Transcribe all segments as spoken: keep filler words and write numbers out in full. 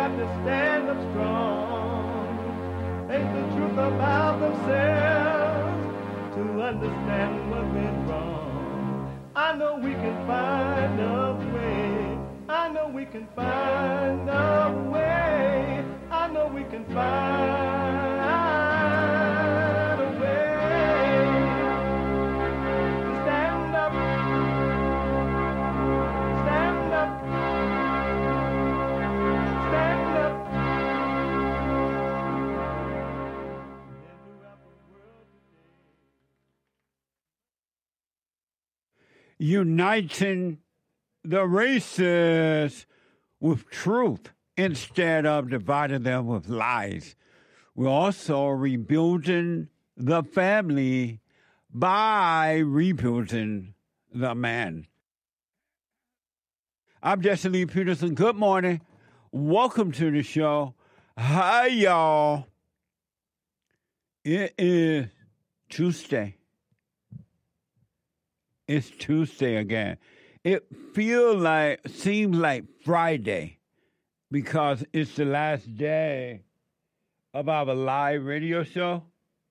got to stand up strong. Face the truth about themselves to understand what went wrong. I know we can find a way. I know we can find a way. I know we can find a way to stand up, stand up, stand up. Uniting the races with truth instead of dividing them with lies. We're also rebuilding the family by rebuilding the man. I'm Jesse Lee Peterson. Good morning. Welcome to the show. Hi, y'all. It is Tuesday. It's Tuesday again. It feels like, seems like Friday because it's the last day of our live radio show.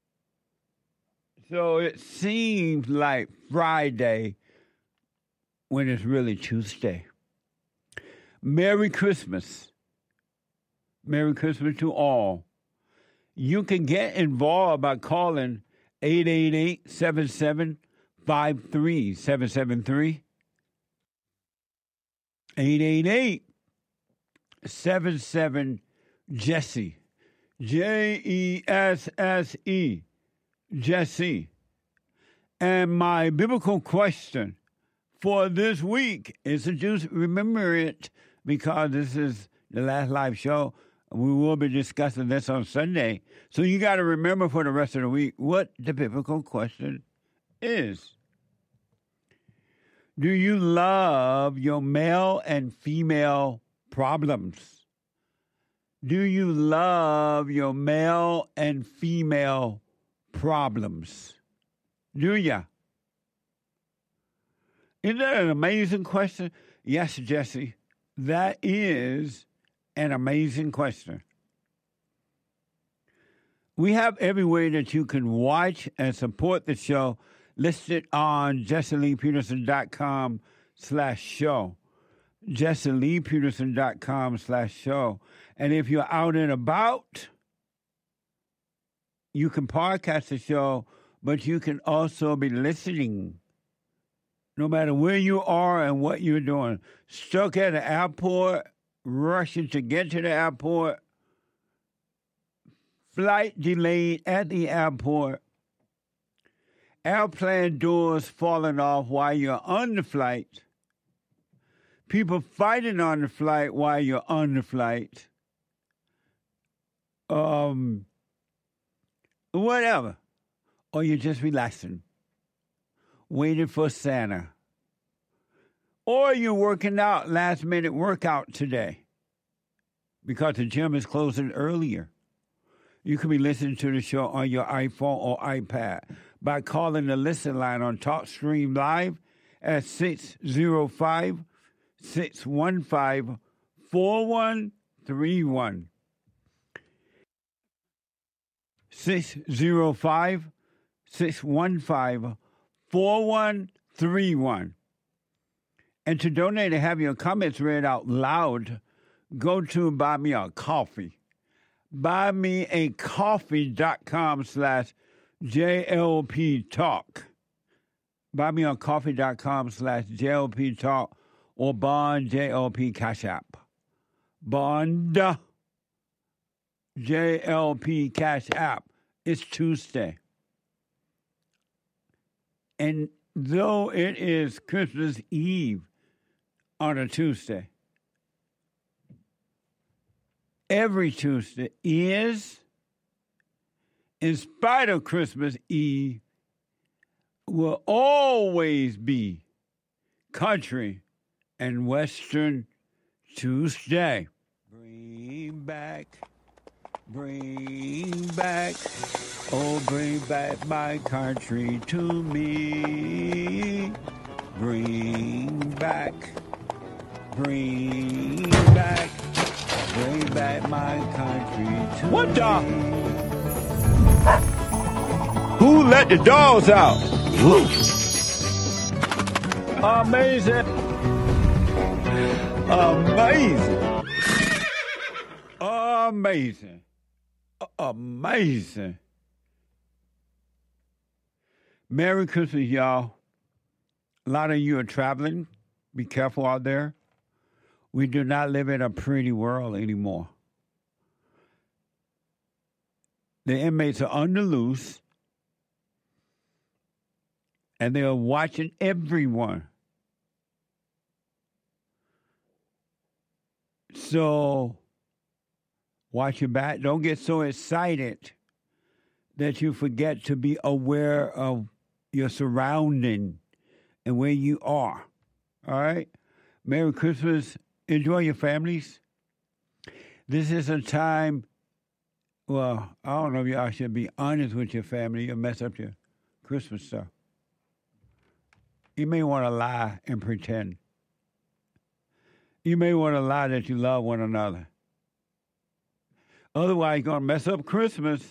So it seems like Friday when it's really Tuesday. Merry Christmas. Merry Christmas to all. You can get involved by calling eight eight eight, seven seven five three seven seven three. eight eight eight, seven seven, Jesse. J E S S E. Jesse. And my biblical question for this week is to just remember it because this is the last live show. We will be discussing this on Sunday. So you got to remember for the rest of the week what the biblical question is. Do you love your male and female problems? Do you love your male and female problems? Do ya? Isn't that an amazing question? Yes, Jesse, that is an amazing question. We have every way that you can watch and support the show listed on jesseleepeterson.com slash show. jesseleepeterson.com slash show. And if you're out and about, you can podcast the show, but you can also be listening no matter where you are and what you're doing. Stuck at the airport, rushing to get to the airport, flight delayed at the airport, airplane doors falling off while you're on the flight, people fighting on the flight while you're on the flight, um, whatever. Or you're just relaxing, waiting for Santa. Or you're working out, last minute workout today because the gym is closing earlier. You can be listening to the show on your iPhone or iPad by calling the listen line on TalkStream Live at six oh five, six one five, four one three one. six oh five, six one five, four one three one. And to donate and have your comments read out loud, go to Buy Me a Coffee. buymeacoffee.com slash JLP Talk. buymeacoffee.com slash JLP Talk or Bond J L P Cash App. Bond J L P Cash App. It's Tuesday. And though it is Christmas Eve on a Tuesday, every Tuesday is, in spite of Christmas Eve, will always be Country and Western Tuesday. Bring back, bring back, oh, bring back my country to me. Bring back, bring back Bring back my country to What the? me. Who let the dogs out? Amazing. Amazing. Amazing. Amazing. Merry Christmas, y'all. A lot of you are traveling. Be careful out there. We do not live in a pretty world anymore. The inmates are on the loose, and they are watching everyone. So, watch your back. Don't get so excited that you forget to be aware of your surrounding and where you are. All right? Merry Christmas. Enjoy your families. This is a time, well, I don't know if y'all should be honest with your family. You'll mess up your Christmas stuff. You may want to lie and pretend. You may want to lie that you love one another. Otherwise, you're going to mess up Christmas.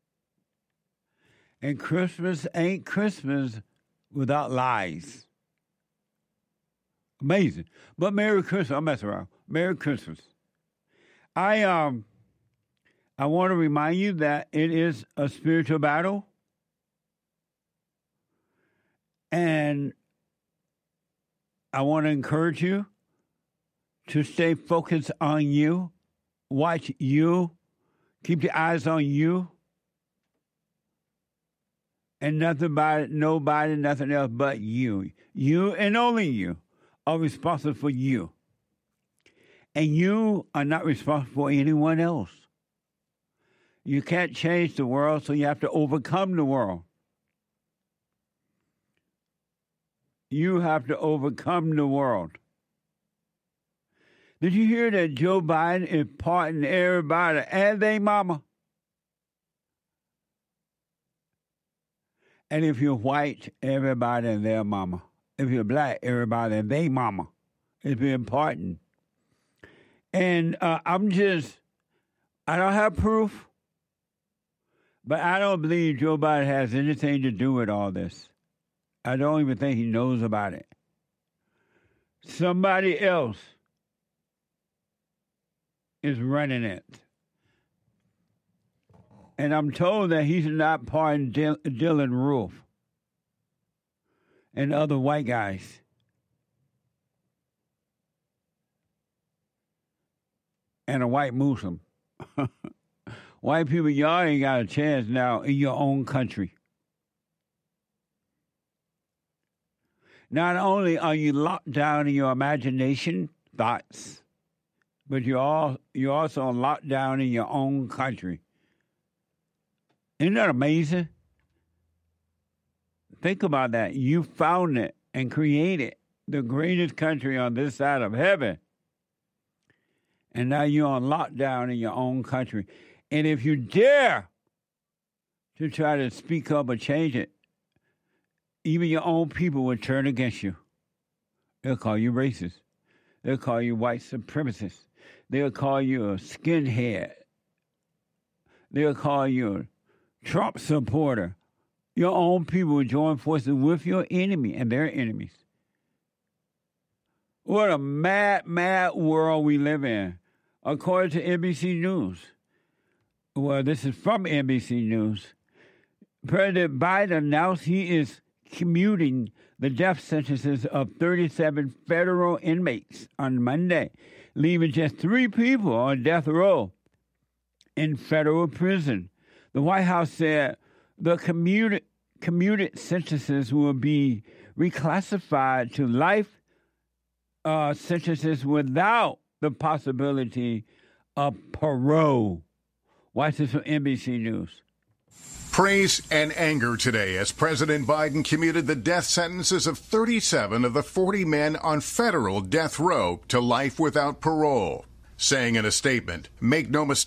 And Christmas ain't Christmas without lies. Amazing. But Merry Christmas. I'll mess around. Merry Christmas. I um I want to remind you that it is a spiritual battle. And I want to encourage you to stay focused on you. Watch you. Keep your eyes on you. And nothing about it, nobody, nothing else but you. You and only you are responsible for you. And you are not responsible for anyone else. You can't change the world, so you have to overcome the world. You have to overcome the world. Did you hear that Joe Biden is pardoning everybody and they mama? And if you're white, everybody and their mama. If you're black, everybody and they mama. It's being pardoned. And uh, I'm just, I don't have proof, but I don't believe Joe Biden has anything to do with all this. I don't even think he knows about it. Somebody else is running it. And I'm told that he's not pardoning Dil- Dylan Roof and other white guys. And a white Muslim. White people, y'all ain't got a chance now in your own country. Not only are you locked down in your imagination, thoughts, but you're, all, you're also locked down in your own country. Isn't that amazing? Think about that. You found it and created the greatest country on this side of heaven. And now you're on lockdown in your own country. And if you dare to try to speak up or change it, even your own people will turn against you. They'll call you racist. They'll call you white supremacist. They'll call you a skinhead. They'll call you a Trump supporter. Your own people will join forces with your enemy and their enemies. What a mad, mad world we live in. According to N B C News, well, this is from N B C News, President Biden announced he is commuting the death sentences of thirty-seven federal inmates on Monday, leaving just three people on death row in federal prison. The White House said the commuted, commuted sentences will be reclassified to life uh, sentences without the possibility of parole. Watch this from N B C News. Praise and anger today as President Biden commuted the death sentences of thirty-seven of the forty men on federal death row to life without parole, saying in a statement, "Make no mistake,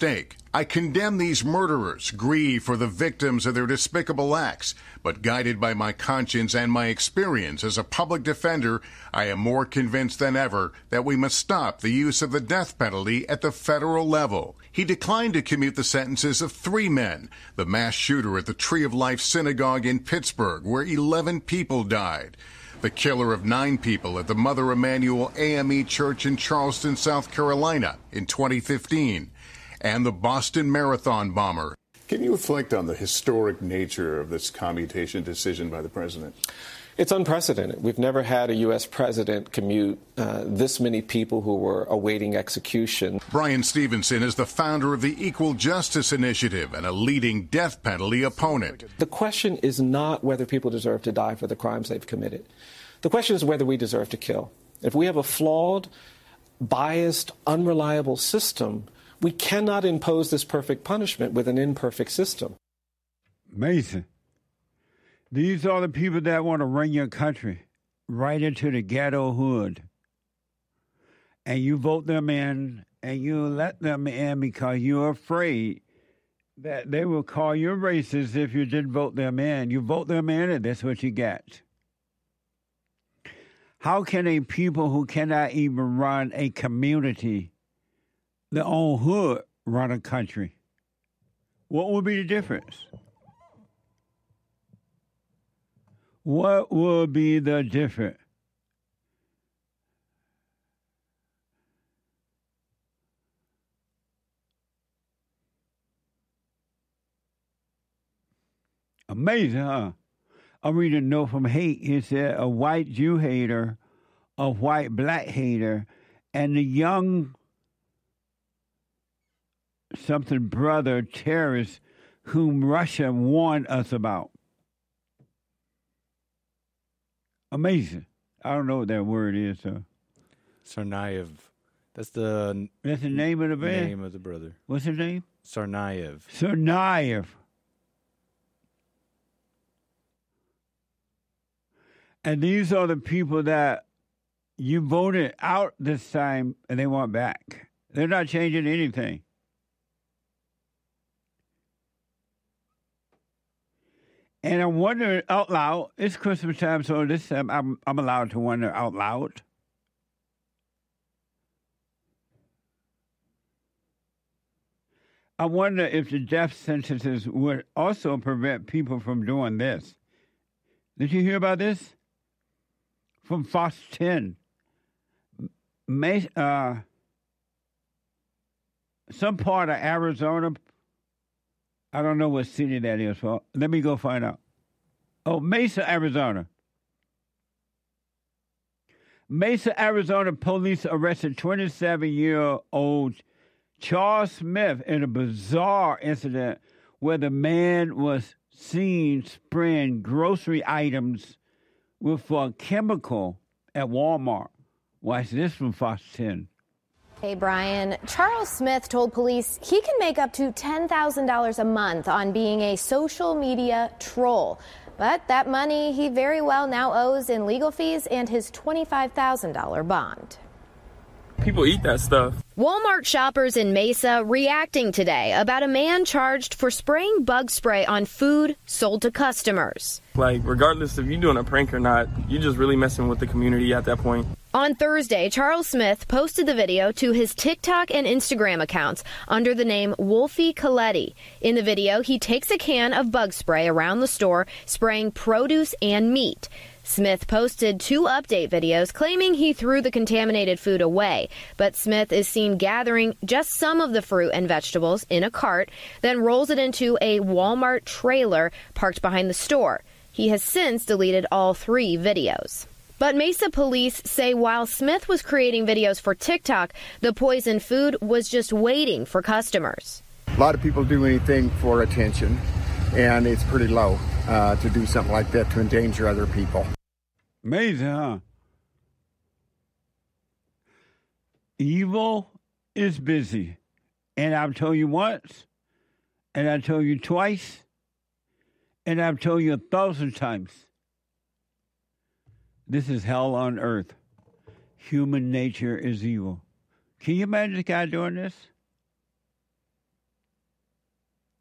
I condemn these murderers, grieve for the victims of their despicable acts, but guided by my conscience and my experience as a public defender, I am more convinced than ever that we must stop the use of the death penalty at the federal level. He declined to commute the sentences of three men, the mass shooter at the Tree of Life Synagogue in Pittsburgh, where eleven people died, the killer of nine people at the Mother Emanuel A M E Church in Charleston, South Carolina in twenty fifteen, and the Boston Marathon bomber. Can you reflect on the historic nature of this commutation decision by the president? It's unprecedented. We've never had a U S president commute uh, this many people who were awaiting execution. Brian Stevenson is the founder of the Equal Justice Initiative and a leading death penalty opponent. The question is not whether people deserve to die for the crimes they've committed. The question is whether we deserve to kill. If we have a flawed, biased, unreliable system, we cannot impose this perfect punishment with an imperfect system. Mason, these are the people that want to run your country right into the ghetto hood. And you vote them in, and you let them in because you're afraid that they will call you racist if you didn't vote them in. You vote them in, and that's what you get. How can a people who cannot even run a community, their own hood, run a country? What would be the difference? What would be the difference? Amazing, huh? I'm reading a note from Hate. It said a white Jew hater, a white black hater, and the young something brother terrorist whom Russia warned us about. Amazing. I don't know what that word is. So. Tsarnaev. That's the That's the name of the band? Name of the brother. What's his name? Tsarnaev. Tsarnaev. And these are the people that you voted out this time and they want back. They're not changing anything. And I'm wondering out loud, it's Christmas time, so this time I'm, I'm allowed to wonder out loud. I wonder if the death sentences would also prevent people from doing this. Did you hear about this? From Fox ten. May, uh, some part of Arizona, I don't know what city that is. So let me go find out. Oh, Mesa, Arizona. Mesa, Arizona police arrested twenty-seven-year-old Charles Smith in a bizarre incident where the man was seen spraying grocery items with a chemical at Walmart. Watch this from Fox ten. Hey, Brian. Charles Smith told police he can make up to ten thousand dollars a month on being a social media troll. But that money he very well now owes in legal fees and his twenty-five thousand dollars bond. People eat that stuff. Walmart shoppers in Mesa reacting today about a man charged for spraying bug spray on food sold to customers. Like, regardless if you're doing a prank or not, you're just really messing with the community at that point. On Thursday, Charles Smith posted the video to his TikTok and Instagram accounts under the name Wolfie Coletti. In the video, he takes a can of bug spray around the store, spraying produce and meat. Smith posted two update videos claiming he threw the contaminated food away, but Smith is seen gathering just some of the fruit and vegetables in a cart, then rolls it into a Walmart trailer parked behind the store. He has since deleted all three videos. But Mesa police say while Smith was creating videos for TikTok, the poisoned food was just waiting for customers. A lot of people do anything for attention, and it's pretty low uh, to do something like that to endanger other people. Amazing, huh? Evil is busy. And I've told you once, and I've told you twice, and I've told you a thousand times. This is hell on earth. Human nature is evil. Can you imagine this guy doing this?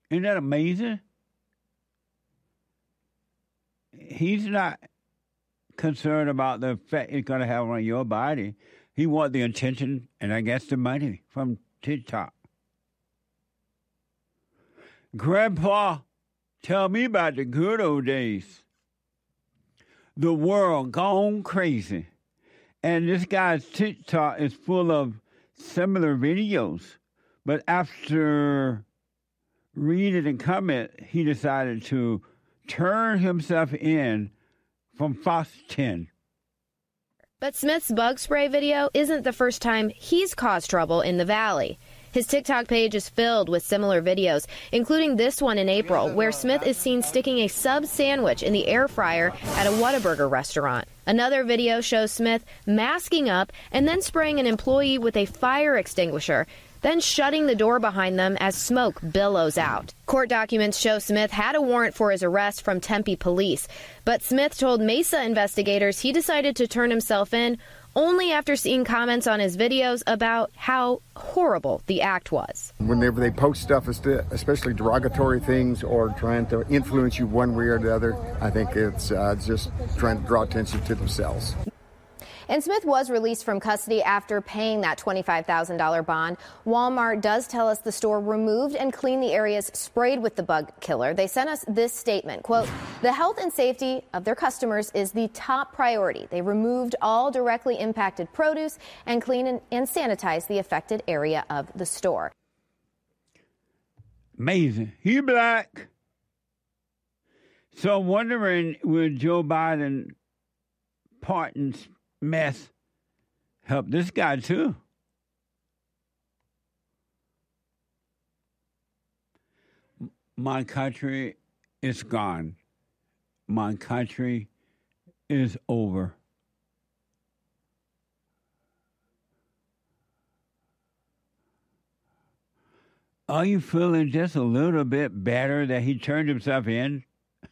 Isn't that amazing? He's not concerned about the effect it's going to have on your body. He wants the attention and I guess the money from TikTok. Grandpa, tell me about the good old days. The world gone crazy. And this guy's TikTok is full of similar videos. But after reading and comment, he decided to turn himself in from Fox ten. But Smith's bug spray video isn't the first time he's caused trouble in the Valley. His TikTok page is filled with similar videos, including this one in April, where Smith is seen sticking a sub sandwich in the air fryer at a Whataburger restaurant. Another video shows Smith masking up and then spraying an employee with a fire extinguisher, then shutting the door behind them as smoke billows out. Court documents show Smith had a warrant for his arrest from Tempe police, but Smith told Mesa investigators he decided to turn himself in only after seeing comments on his videos about how horrible the act was. Whenever they post stuff, especially derogatory things or trying to influence you one way or the other, I think it's uh, just trying to draw attention to themselves. And Smith was released from custody after paying that twenty-five thousand dollars bond. Walmart does tell us the store removed and cleaned the areas sprayed with the bug killer. They sent us this statement, quote, the health and safety of their customers is the top priority. They removed all directly impacted produce and clean and, and sanitize the affected area of the store. Amazing. He black. So I'm wondering, will Joe Biden pardons mess help this guy too? My country is gone. My country is over. Are you feeling just a little bit better that he turned himself in?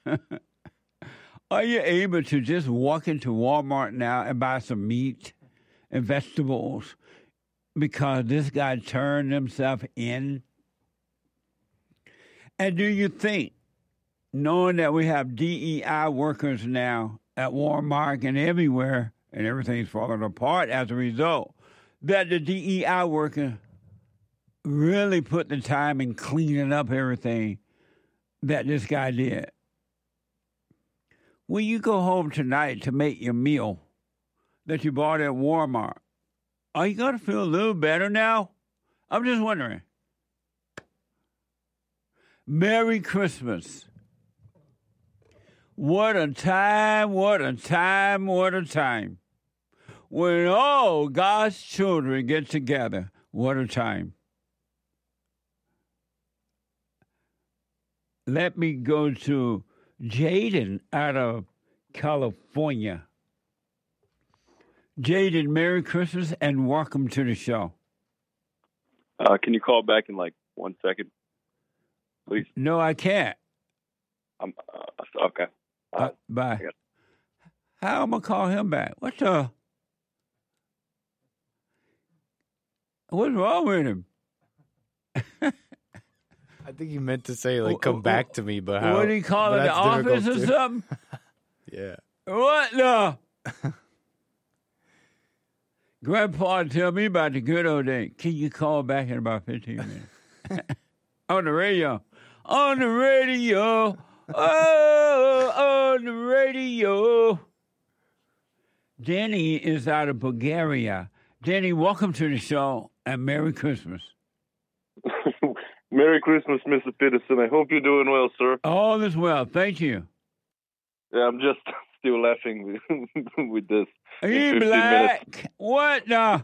Are you able to just walk into Walmart now and buy some meat and vegetables because this guy turned himself in? And do you think, knowing that we have D E I workers now at Walmart and everywhere, and everything's falling apart as a result, that the D E I worker really put the time in cleaning up everything that this guy did? When you go home tonight to make your meal that you bought at Walmart, are you going to feel a little better now? I'm just wondering. Merry Christmas. What a time, what a time, what a time. When all God's children get together, what a time. Let me go to Jaden out of California. Jaden, Merry Christmas and welcome to the show. Uh, can you call back in like one second, please? No, I can't. Um, uh, okay. Uh, uh, bye. How am I going to call him back? What the? What's wrong with him? I think he meant to say, like, come back to me, but how? What did he call it, the office or too. something? Yeah. What the? Grandpa, tell me about the good old days. Can you call back in about fifteen minutes? On the radio. On the radio. Oh, on the radio. Danny is out of Bulgaria. Danny, welcome to the show and Merry Christmas. Merry Christmas, Mister Peterson. I hope you're doing well, sir. All is well. Thank you. Yeah, I'm just still laughing with, with this. You black. Minutes. What now?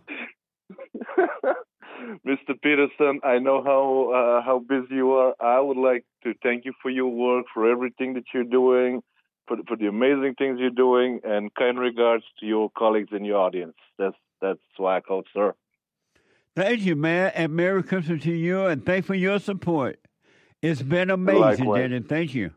Mister Peterson, I know how uh, how busy you are. I would like to thank you for your work, for everything that you're doing, for for the amazing things you're doing, and kind regards to your colleagues in your audience. That's that's why I called, sir. Thank you, man, and Merry Christmas to you, and thanks for your support. It's been amazing, Danny. Thank you.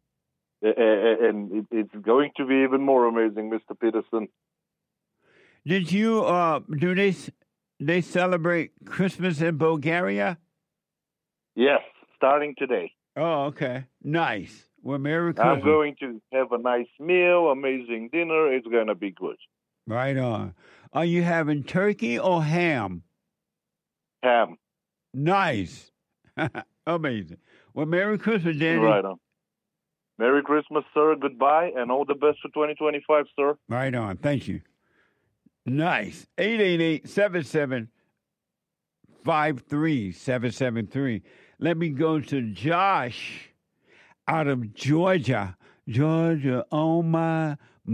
And it's going to be even more amazing, Mister Peterson. Did you, uh, do they, they celebrate Christmas in Bulgaria? Yes, starting today. Oh, okay. Nice. Well, Merry Christmas. I'm going to have a nice meal, amazing dinner. It's going to be good. Right on. Are you having turkey or ham? Ham. Nice. Amazing. Well, Merry Christmas, Danny. Right on. Merry Christmas, sir. Goodbye, and all the best for twenty twenty-five, sir. Right on. Thank you. Nice. eight eight eight, seven seven five three seven seven three. Let me go to Josh out of Georgia. Georgia on my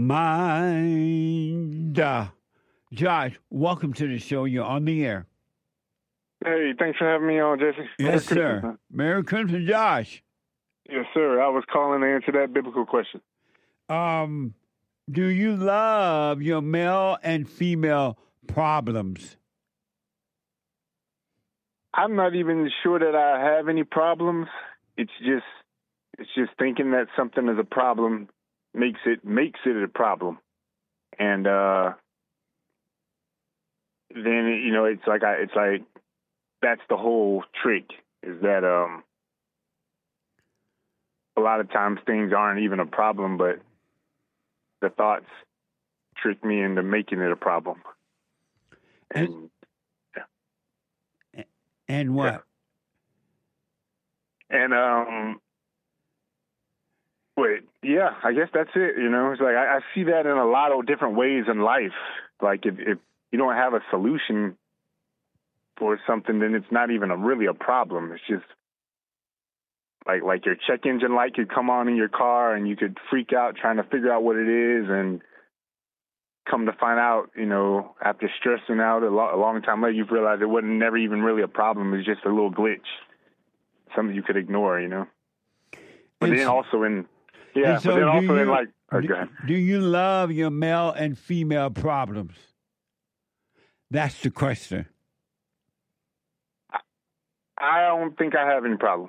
mind. Uh, Josh, welcome to the show. You're on the air. Hey, thanks for having me on, Jesse. Yes, Merry sir. Christmas, man. Merry Christmas, Josh. Yes, sir. I was calling to answer that biblical question. Um, do you love your male and female problems? I'm not even sure that I have any problems. It's just, it's just thinking that something is a problem makes it makes it a problem, and uh, then you know it's like I, it's like that's the whole trick. Is that um, a lot of times things aren't even a problem, but the thoughts trick me into making it a problem. And yeah. And what? Yeah. And um, wait, yeah, I guess that's it. You know, it's like I, I see that in a lot of different ways in life. Like if, if you don't have a solution for something, then it's not even a, really a problem. It's just like like your check engine light could come on in your car and you could freak out trying to figure out what it is, and come to find out, you know, after stressing out a, lo- a long time later, you've realized it wasn't never even really a problem. It was just a little glitch, something you could ignore, you know. But And then so- also in, yeah, And so but then do also you, in like, oh, do, go ahead. do you love your male and female problems? That's the question. I don't think I have any problems.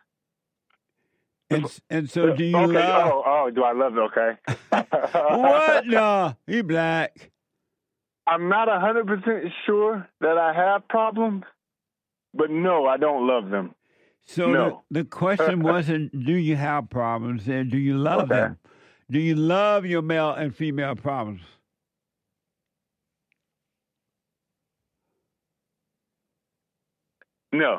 And, and so do you okay. love... Oh, oh, do I love it? Okay. What? No, he black. I'm not one hundred percent sure that I have problems, but no, I don't love them. So No. the, the question wasn't, do you have problems? And do you love Okay. them? Do you love your male and female problems? No.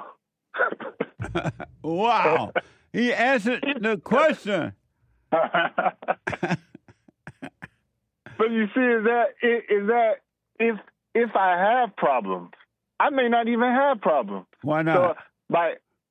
Wow. He answered the question. But you see, is that is that if if I have problems, I may not even have problems. Why not? So by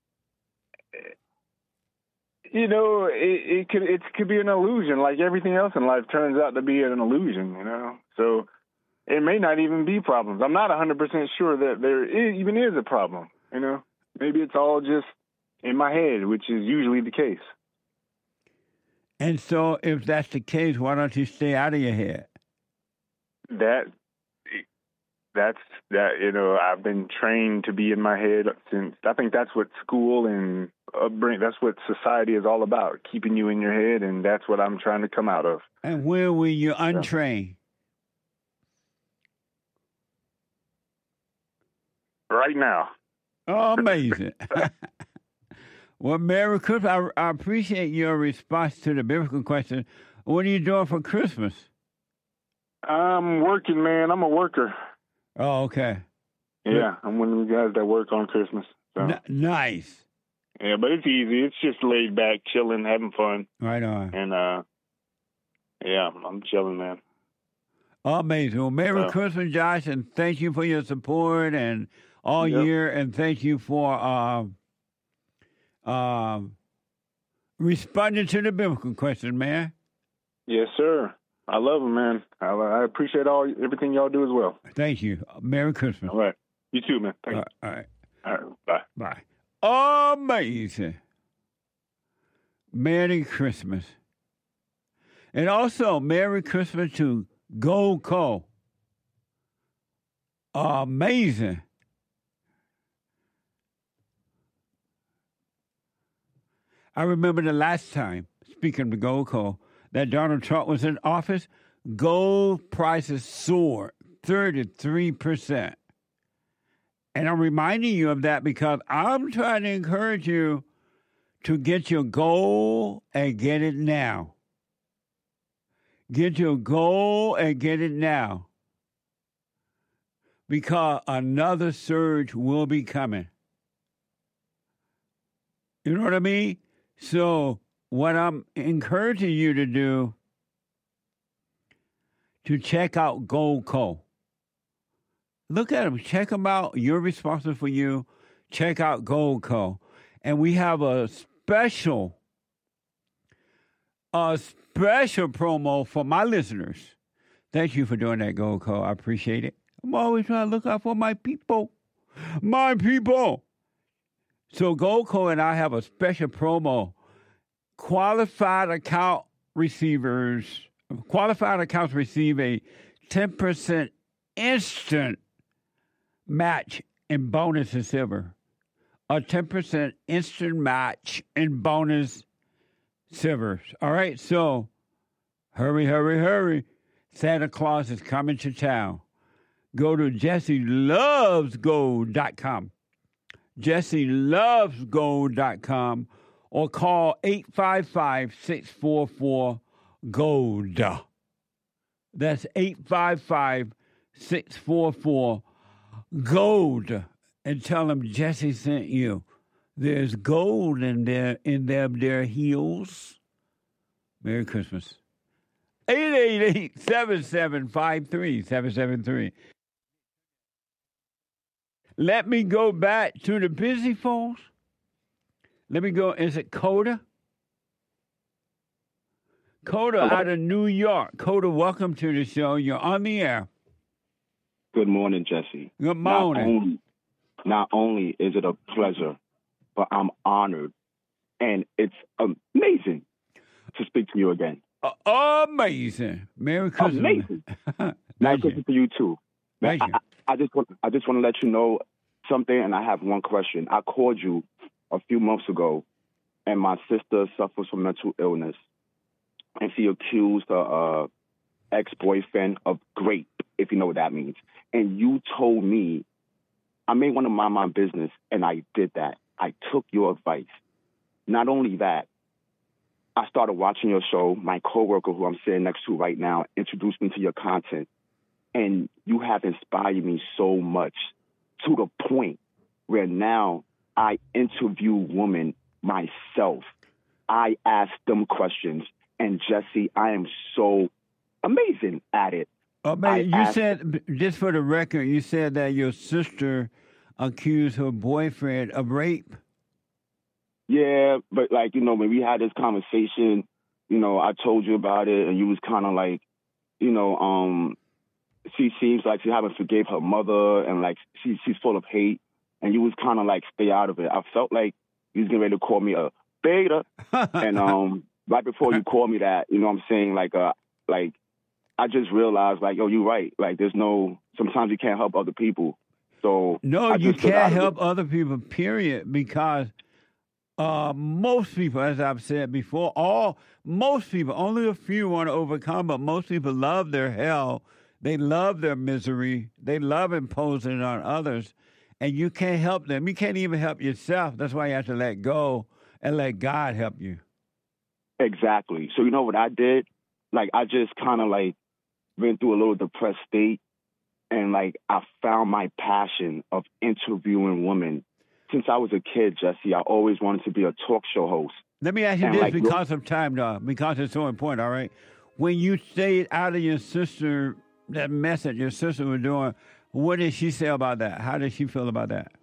you know, it, it could it could be an illusion, like everything else in life turns out to be an illusion. You know, so it may not even be problems. I'm not one hundred percent sure that there is, even is a problem. You know, maybe it's all just in my head, which is usually the case. And so if that's the case, why don't you stay out of your head? That that's that you know I've been trained to be in my head since I think that's what school and upbringing, that's what society is all about, keeping you in your head, and that's what I'm trying to come out of. And where were you untrained? Right now. Oh, amazing. Well, Merry Christmas. I, I appreciate your response to the biblical question. What are you doing for Christmas? I'm working, man. I'm a worker. Oh, okay. Yeah, I'm one of the guys that work on Christmas. So. N- nice. Yeah, but it's easy. It's just laid back, chilling, having fun. Right on. And, uh, yeah, I'm chilling, man. Amazing. Well, Merry Uh, Christmas, Josh, and thank you for your support and all Yep. year, and thank you for uh, uh, responding to the biblical question, man. Yes, sir. I love them, man. I, I appreciate all everything y'all do as well. Thank you. Merry Christmas. All right. You too, man. Thank you. All right. All right. Bye. Bye. Amazing. Merry Christmas. And also, Merry Christmas to Gold Co. Amazing. I remember the last time, speaking of Gold Co., that Donald Trump was in office, gold prices soared thirty-three percent. And I'm reminding you of that because I'm trying to encourage you to get your goal and get it now. Get your goal and get it now. Because another surge will be coming. You know what I mean? So what I'm encouraging you to do, to check out Goldco. Look at them. Check them out. You're responsible for you. Check out Goldco. And we have a special, a special promo for my listeners. Thank you for doing that, Goldco. I appreciate it. I'm always trying to look out for my people. My people. So Goldco and I have a special promo. Qualified account receivers, qualified accounts receive a ten percent instant match in bonus and silver. A ten percent instant match in bonus silvers. All right, so hurry, hurry, hurry. Santa Claus is coming to town. Go to Jesse Loves Gold dot com. Jesse Loves Gold dot com or call eight five five, six four four, GOLD. That's eight five five, six four four, GOLD. And tell them Jesse sent you. There's gold in their in them their heels. Merry Christmas. eight eight eight, seven seven five three, seven seven three. Let me go back to the busy phones. Let me go. Is it Coda? Coda out of New York. Coda, welcome to the show. You're on the air. Good morning, Jesse. Good morning. Not only, not only is it a pleasure, but I'm honored, and it's amazing to speak to you again. Uh, amazing. Merry Christmas. Amazing. Merry Christmas to you, too. Thank I, you. I, I just want I just want to let you know something, and I have one question. I called you a few months ago, and my sister suffers from mental illness, and she accused her uh, ex-boyfriend of rape, if you know what that means. And you told me I may want to mind my business, and I did that. I took your advice. Not only that, I started watching your show. My coworker, who I'm sitting next to right now, introduced me to your content, and you have inspired me so much to the point where now I interview women myself. I ask them questions, and Jesse, I am so amazing at it. Oh, man, you said, just for the record, you said that your sister accused her boyfriend of rape. Yeah, but like, you know, when we had this conversation, you know, I told you about it, and you was kind of like, you know, um, she seems like she haven't forgave her mother, and like she she's full of hate, and you was kind of like, stay out of it. I felt like you was getting ready to call me a beta, and um, right before you called me that, you know what I'm saying, like, uh, like, I just realized, like, yo, you're right. Like, there's no, sometimes you can't help other people. So no, I you just can't help other people, period, because uh, most people, as I've said before, all most people, only a few want to overcome, but most people love their hell. They love their misery. They love imposing it on others, and you can't help them. You can't even help yourself. That's why you have to let go and let God help you. Exactly. So you know what I did? Like, I just kind of like went through a little depressed state, and like I found my passion of interviewing women. Since I was a kid, Jesse, I always wanted to be a talk show host. Let me ask you and this like, because of time, though, because it's so important, all right? When you stayed out of your sister, that mess that your sister was doing, what did she say about that? How did she feel about that?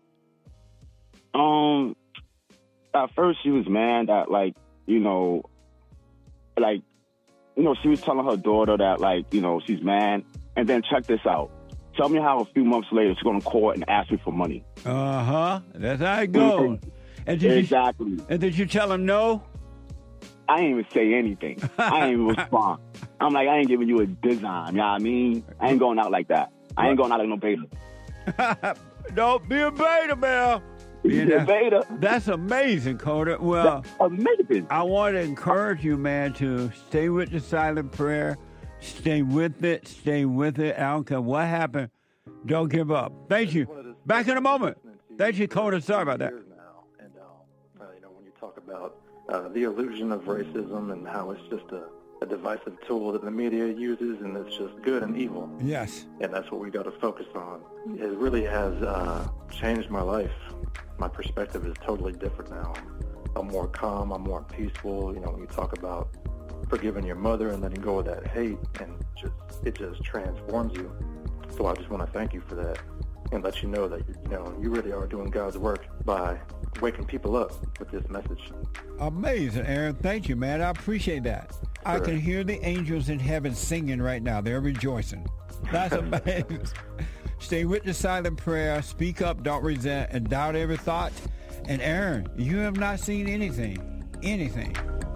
Um, at first she was mad that, like, you know, like, you know, she was telling her daughter that, like, you know, she's mad. And then check this out. Tell me how a few months later she's going to call and ask me for money. Uh-huh. That's how it goes. And did exactly. You, and did you tell him no? I ain't even say anything. I ain't even respond. I'm like, I ain't giving you a design. You know what I mean? I ain't going out like that. I ain't going out like no beta. Don't be a beta, man. Be a beta. That's amazing, Coda. Well, that's amazing. I want to encourage you, man, to stay with the silent prayer. Stay with it. Stay with it. I don't care what happened. Don't give up. Thank you. Back in a moment. Thank you, Coda. Sorry about that. And, uh, you know, when you talk about about uh, the illusion of racism and how it's just a, a divisive tool that the media uses, and it's just good and evil. Yes. And that's what we got to focus on. It really has uh, changed my life. My perspective is totally different now. I'm more calm. I'm more peaceful. You know, when you talk about forgiving your mother and letting go of that hate, and just it just transforms you. So I just want to thank you for that and let you know that, you know, you really are doing God's work by waking people up with this message. Amazing, Aaron. Thank you, man. I appreciate that. Sure. I can hear the angels in heaven singing right now. They're rejoicing. That's amazing. Stay with the silent prayer. Speak up, don't resent, and doubt every thought. And Aaron, you have not seen anything. Anything.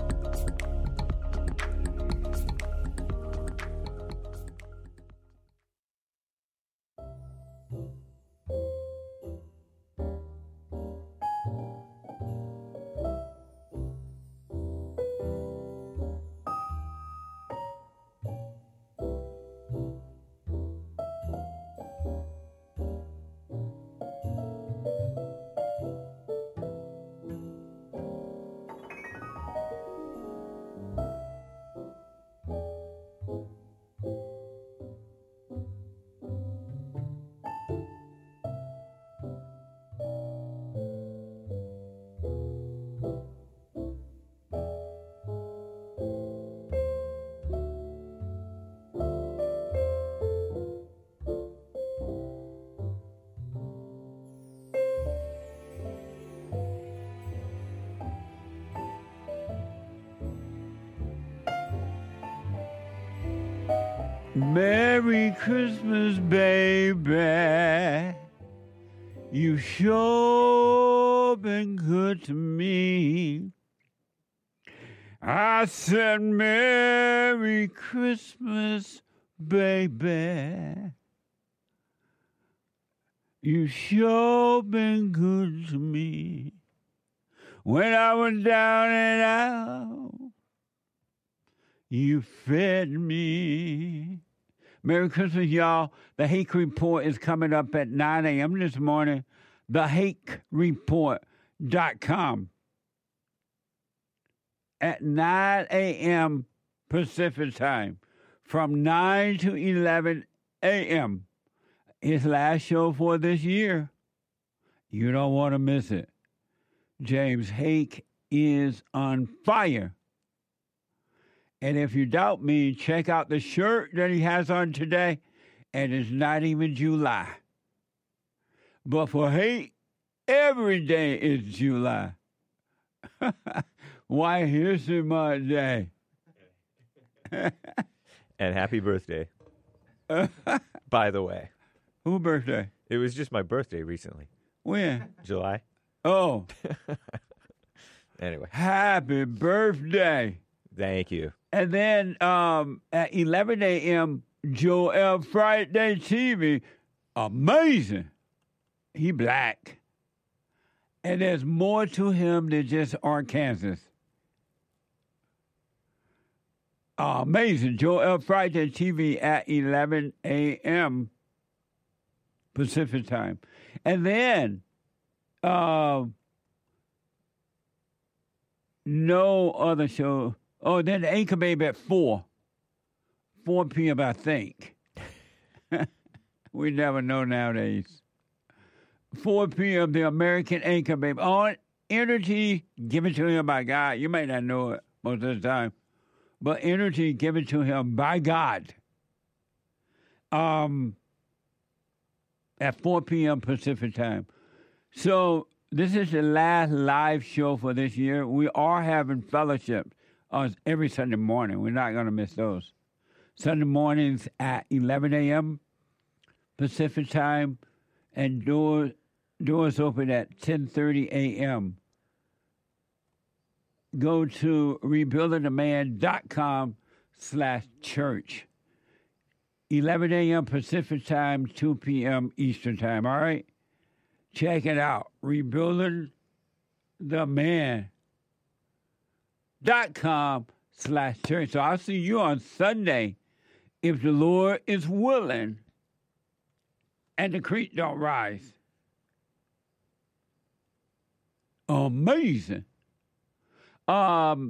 Merry Christmas, baby. You sure been good to me. I said, Merry Christmas, baby. You sure been good to me. When I was down and out, you fed me. Merry Christmas, y'all. The Hake Report is coming up at nine a.m. this morning. the hake report dot com at nine a.m. Pacific time from nine to eleven a.m. His last show for this year. You don't want to miss it. James Hake is on fire. And if you doubt me, check out the shirt that he has on today. And it's not even July. But for Hake, every day is July. Why, here's my day. And happy birthday. By the way. Who birthday? It was just my birthday recently. When? July. Oh. Anyway. Happy birthday. Thank you. And then um, at eleven a.m., Joel Friday T V. Amazing. He black. And there's more to him than just Arkansas. Amazing. Joel Friday T V at eleven a.m. Pacific time. And then uh, no other show. Oh, then the Anchor Baby at four. four p.m., I think. We never know nowadays. four p.m., the American Anchor Baby. On energy given to him by God. You may not know it most of the time. But energy given to him by God. Um, at four p.m. Pacific time. So this is the last live show for this year. We are having fellowships on every Sunday morning. We're not going to miss those. Sunday mornings at eleven a.m. Pacific time, and doors doors open at ten thirty a.m. Go to rebuilding the man dot com slash church. eleven a.m. Pacific time, two p.m. Eastern time, all right? Check it out. rebuilding the man dot com slash church. So I'll see you on Sunday if the Lord is willing and the creek don't rise. Amazing. Um,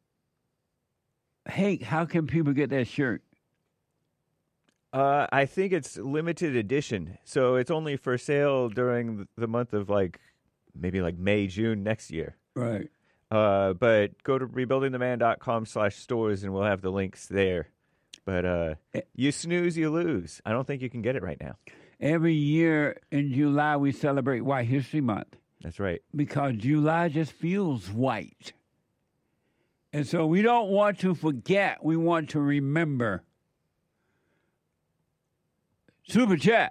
Hank, how can people get that shirt? Uh, I think it's limited edition, so it's only for sale during the month of like maybe like May, June next year. Right. Uh, but go to rebuilding the man dot com slash stores and we'll have the links there. But uh, you snooze, you lose. I don't think you can get it right now. Every year in July, we celebrate White History Month. That's right. Because July just feels white. And so we don't want to forget. We want to remember. Super chat.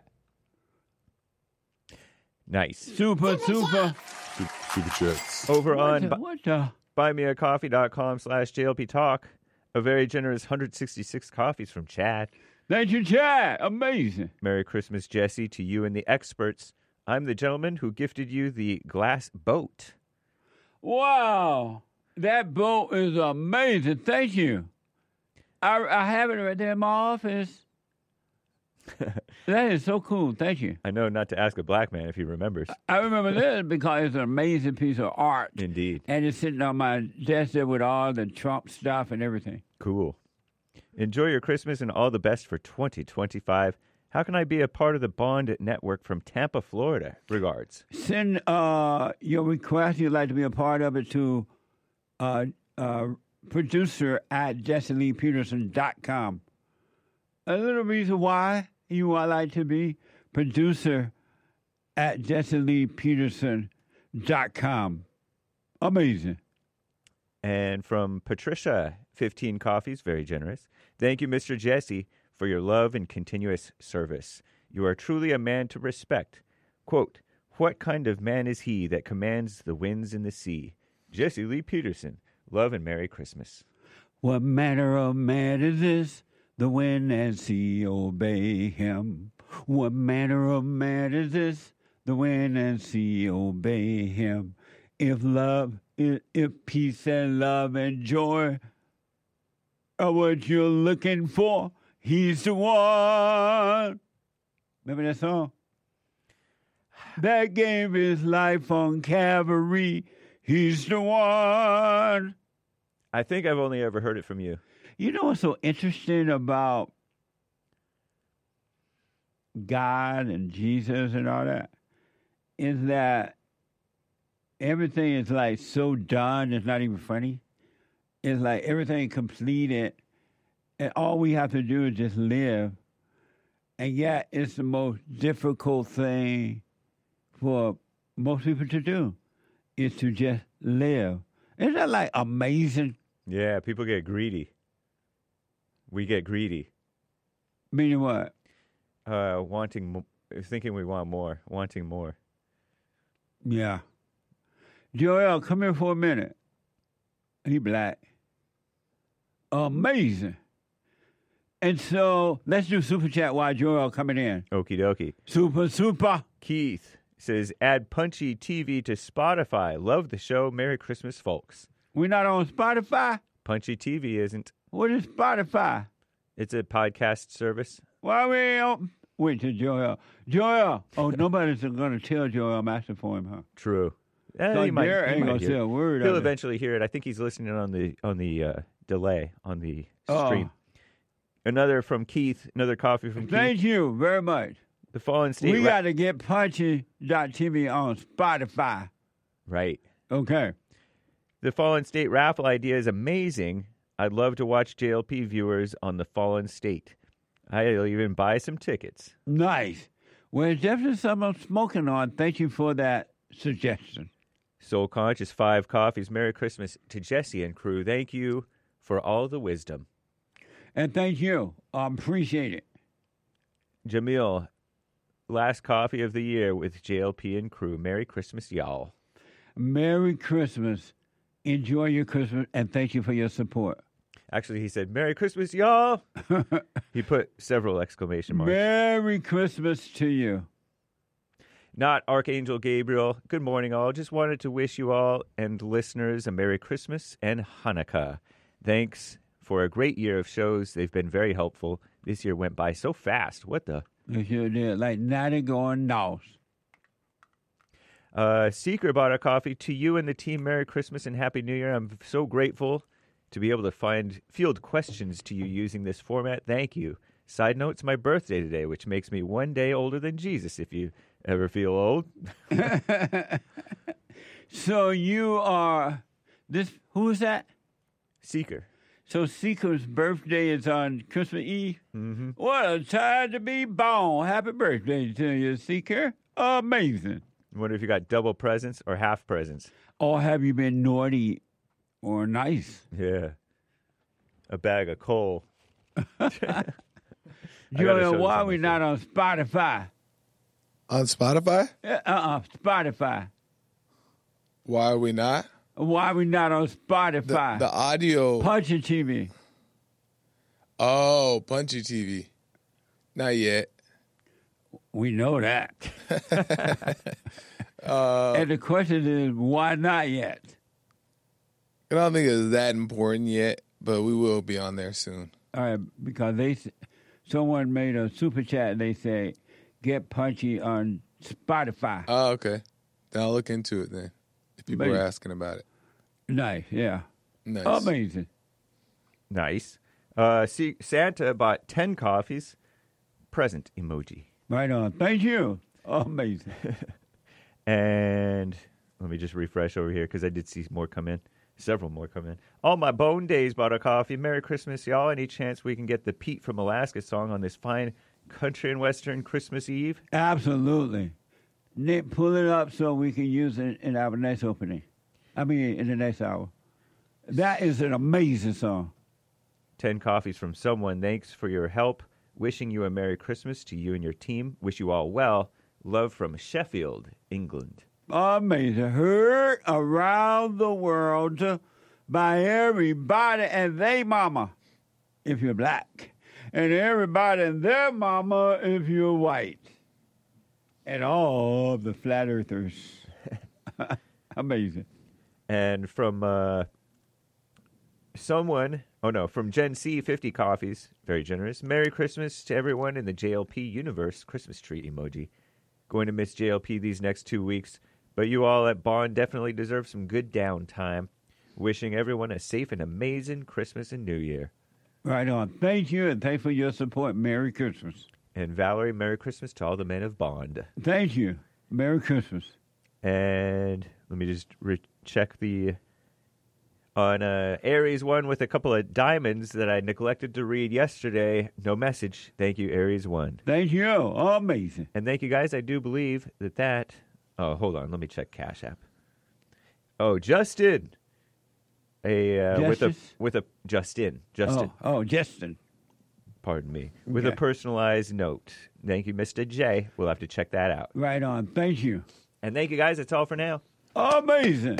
Nice. Super, super. Super chats. Over What on the- what the? buymeacoffee.com slash JLP Talk. A very generous one hundred sixty-six coffees from Chad. Thank you, Chad. Amazing. Merry Christmas, Jesse, to you and the experts. I'm the gentleman who gifted you the glass boat. Wow. That boat is amazing. Thank you. I, I have it right there in my office. That is so cool. Thank you. I know not to ask a black man if he remembers. I remember this because it's an amazing piece of art. Indeed. And it's sitting on my desk there with all the Trump stuff and everything. Cool. Enjoy your Christmas and all the best for twenty twenty-five. How can I be a part of the Bond Network from Tampa, Florida? Regards. Send uh, your request. You'd like to be a part of it to uh, uh, producer at jesse lee peterson dot com. A little reason why you would like to be producer at jesse lee peterson dot com. Amazing. And from Patricia, fifteen coffees, very generous. Thank you, Mister Jesse, for your love and continuous service. You are truly a man to respect. Quote, what kind of man is he that commands the winds and the sea? Jesse Lee Peterson, love and Merry Christmas. What manner of man is this? The wind and sea obey him. What manner of man is this? The wind and sea obey him. If love, if, if peace and love and joy are what you're looking for, he's the one. Remember that song? That gave his life on Calvary. He's the one. I think I've only ever heard it from you. You know what's so interesting about God and Jesus and all that? Is that everything is like so done, it's not even funny. It's like everything completed, and all we have to do is just live. And yet, it's the most difficult thing for most people to do, is to just live. Isn't that like amazing? Yeah, people get greedy. We get greedy. Meaning what? Uh, wanting, mo- thinking we want more, wanting more. Yeah. Joel, come here for a minute. He black. Amazing. And so let's do super chat while Joel coming in. Okie dokie. Super, super. Keith says, add Punchy T V to Spotify. Love the show. Merry Christmas, folks. We're not on Spotify? Punchy T V isn't. What is Spotify? It's a podcast service. Why we on? Wait till Joel. Joel. Oh, nobody's going to tell Joel I'm asking for him, huh? True. Eh, So he might- Derek he ain't might gonna hear say it. a word He'll of it. eventually hear it. I think he's listening on the on the uh, delay on the Oh. stream. Another from Keith. Another coffee from Thank Keith. you very much. The Fallen State. We Ra- got to get Punchy dot T V on Spotify. Right. Okay. The Fallen State raffle idea is amazing. I'd love to watch J L P viewers on the Fallen State. I'll even buy some tickets. Nice. Well, it's definitely something I'm smoking on. Thank you for that suggestion. Soul Conscious, five coffees. Merry Christmas to Jesse and crew. Thank you for all the wisdom. And thank you. I appreciate it. Jamil, last coffee of the year with J L P and crew. Merry Christmas, y'all. Merry Christmas. Enjoy your Christmas, and thank you for your support. Actually, he said, Merry Christmas, y'all. He put several exclamation marks. Merry Christmas to you. Not Archangel Gabriel. Good morning, all. Just wanted to wish you all and listeners a Merry Christmas and Hanukkah. Thanks for a great year of shows. They've been very helpful. This year went by so fast. What the? You sure did. Like ninety going north. Uh, Seeker bought a coffee. To you and the team, Merry Christmas and Happy New Year. I'm so grateful to be able to find field questions to you using this format. Thank you. Side note, it's my birthday today, which makes me one day older than Jesus, if you ever feel old. So you are this. Who is that? Seeker. So Seeker's birthday is on Christmas Eve. Mm-hmm. What a time to be born! Happy birthday to you, Seeker! Amazing. I wonder if you got double presents or half presents. Or have you been naughty or nice? Yeah. A bag of coal. Joel, why are we not on Spotify? On Spotify? Uh uh Spotify. Why are we not? Why are we not on Spotify? The, the audio. Punchy T V. Oh, Punchy T V. Not yet. We know that. uh, and the question is, why not yet? I don't think it's that important yet, but we will be on there soon. All right, because they, someone made a super chat and they say, get Punchy on Spotify. Oh, okay. Then I'll look into it then, if people Amazing. are asking about it. Nice, yeah. Nice. Amazing. Nice. Uh, see, Santa bought ten coffees. Present emoji. Right on. Thank you. Amazing. And let me just refresh over here because I did see more come in. Several more come in. All my bone days bought a coffee. Merry Christmas, y'all. Any chance we can get the Pete from Alaska song on this fine country and western Christmas Eve? Absolutely. Nick, pull it up so we can use it in our next opening. I mean, in the next hour. That is an amazing song. Ten coffees from someone. Thanks for your help. Wishing you a Merry Christmas to you and your team. Wish you all well. Love from Sheffield, England. Amazing. Heard around the world by everybody and they mama, if you're black. And everybody and their mama, if you're white. And all the flat earthers. Amazing. And from uh, someone, oh no, from Gen C, fifty coffees, very generous. Merry Christmas to everyone in the J L P universe. Christmas tree emoji. Going to miss J L P these next two weeks, but you all at Bond definitely deserve some good downtime. Wishing everyone a safe and amazing Christmas and New Year. Right on. Thank you, and thanks for your support. Merry Christmas. And Valerie, Merry Christmas to all the men of Bond. Thank you. Merry Christmas. And let me just recheck the... On uh, Aries one with a couple of diamonds that I neglected to read yesterday. No message. Thank you, Aries one. Thank you. Amazing. And thank you, guys. I do believe that that... Oh, hold on. Let me check Cash App. Oh, Justin. A uh, with a with a Justin. Justin. Oh, oh Justin. Pardon me. With Okay. a personalized note. Thank you, Mister J. We'll have to check that out. Right on. Thank you. And thank you, guys. That's all for now. Amazing.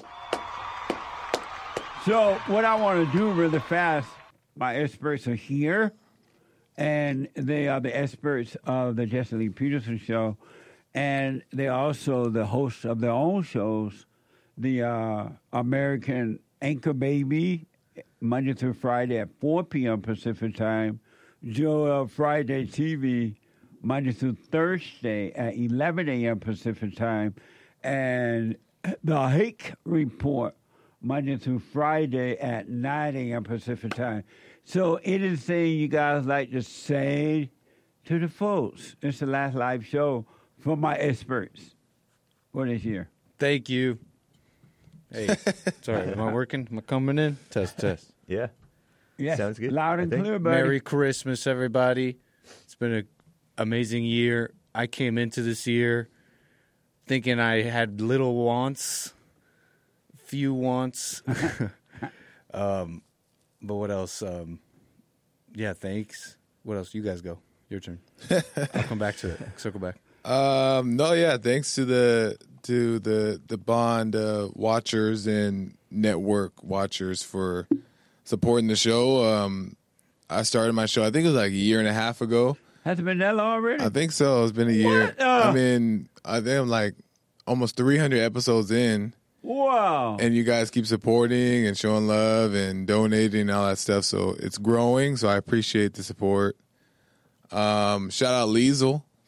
So what I want to do really fast, my experts are here, and they are the experts of the Jesse Lee Peterson Show, and they're also the hosts of their own shows, the uh, American Anchor Baby, Monday through Friday at four p.m. Pacific Time, Joel Friday T V, Monday through Thursday at eleven a.m. Pacific Time, and the Hake Report, Monday through Friday at nine a.m. Pacific Time. So anything you guys like to say to the folks? It's the last live show for my experts for this year. Thank you. Hey, sorry, am I working? Am I coming in? Test, test. Yeah. Yes, Sounds good. loud and clear, buddy. Merry Christmas, everybody. It's been an amazing year. I came into this year thinking I had little wants, few wants. um, but what else? Um, yeah, thanks. What else? You guys go. Your turn. I'll come back to it. Circle back. Um, no, yeah, thanks to the to the the Bond uh, watchers and network watchers for supporting the show. Um, I started my show, I think it was like a year and a half ago. Has it been that long already? I think so. It's been a year. What? Uh, I mean, I think I'm like almost three hundred episodes in. Wow. And you guys keep supporting and showing love and donating and all that stuff. So it's growing. So I appreciate the support. Um, shout out Liesel,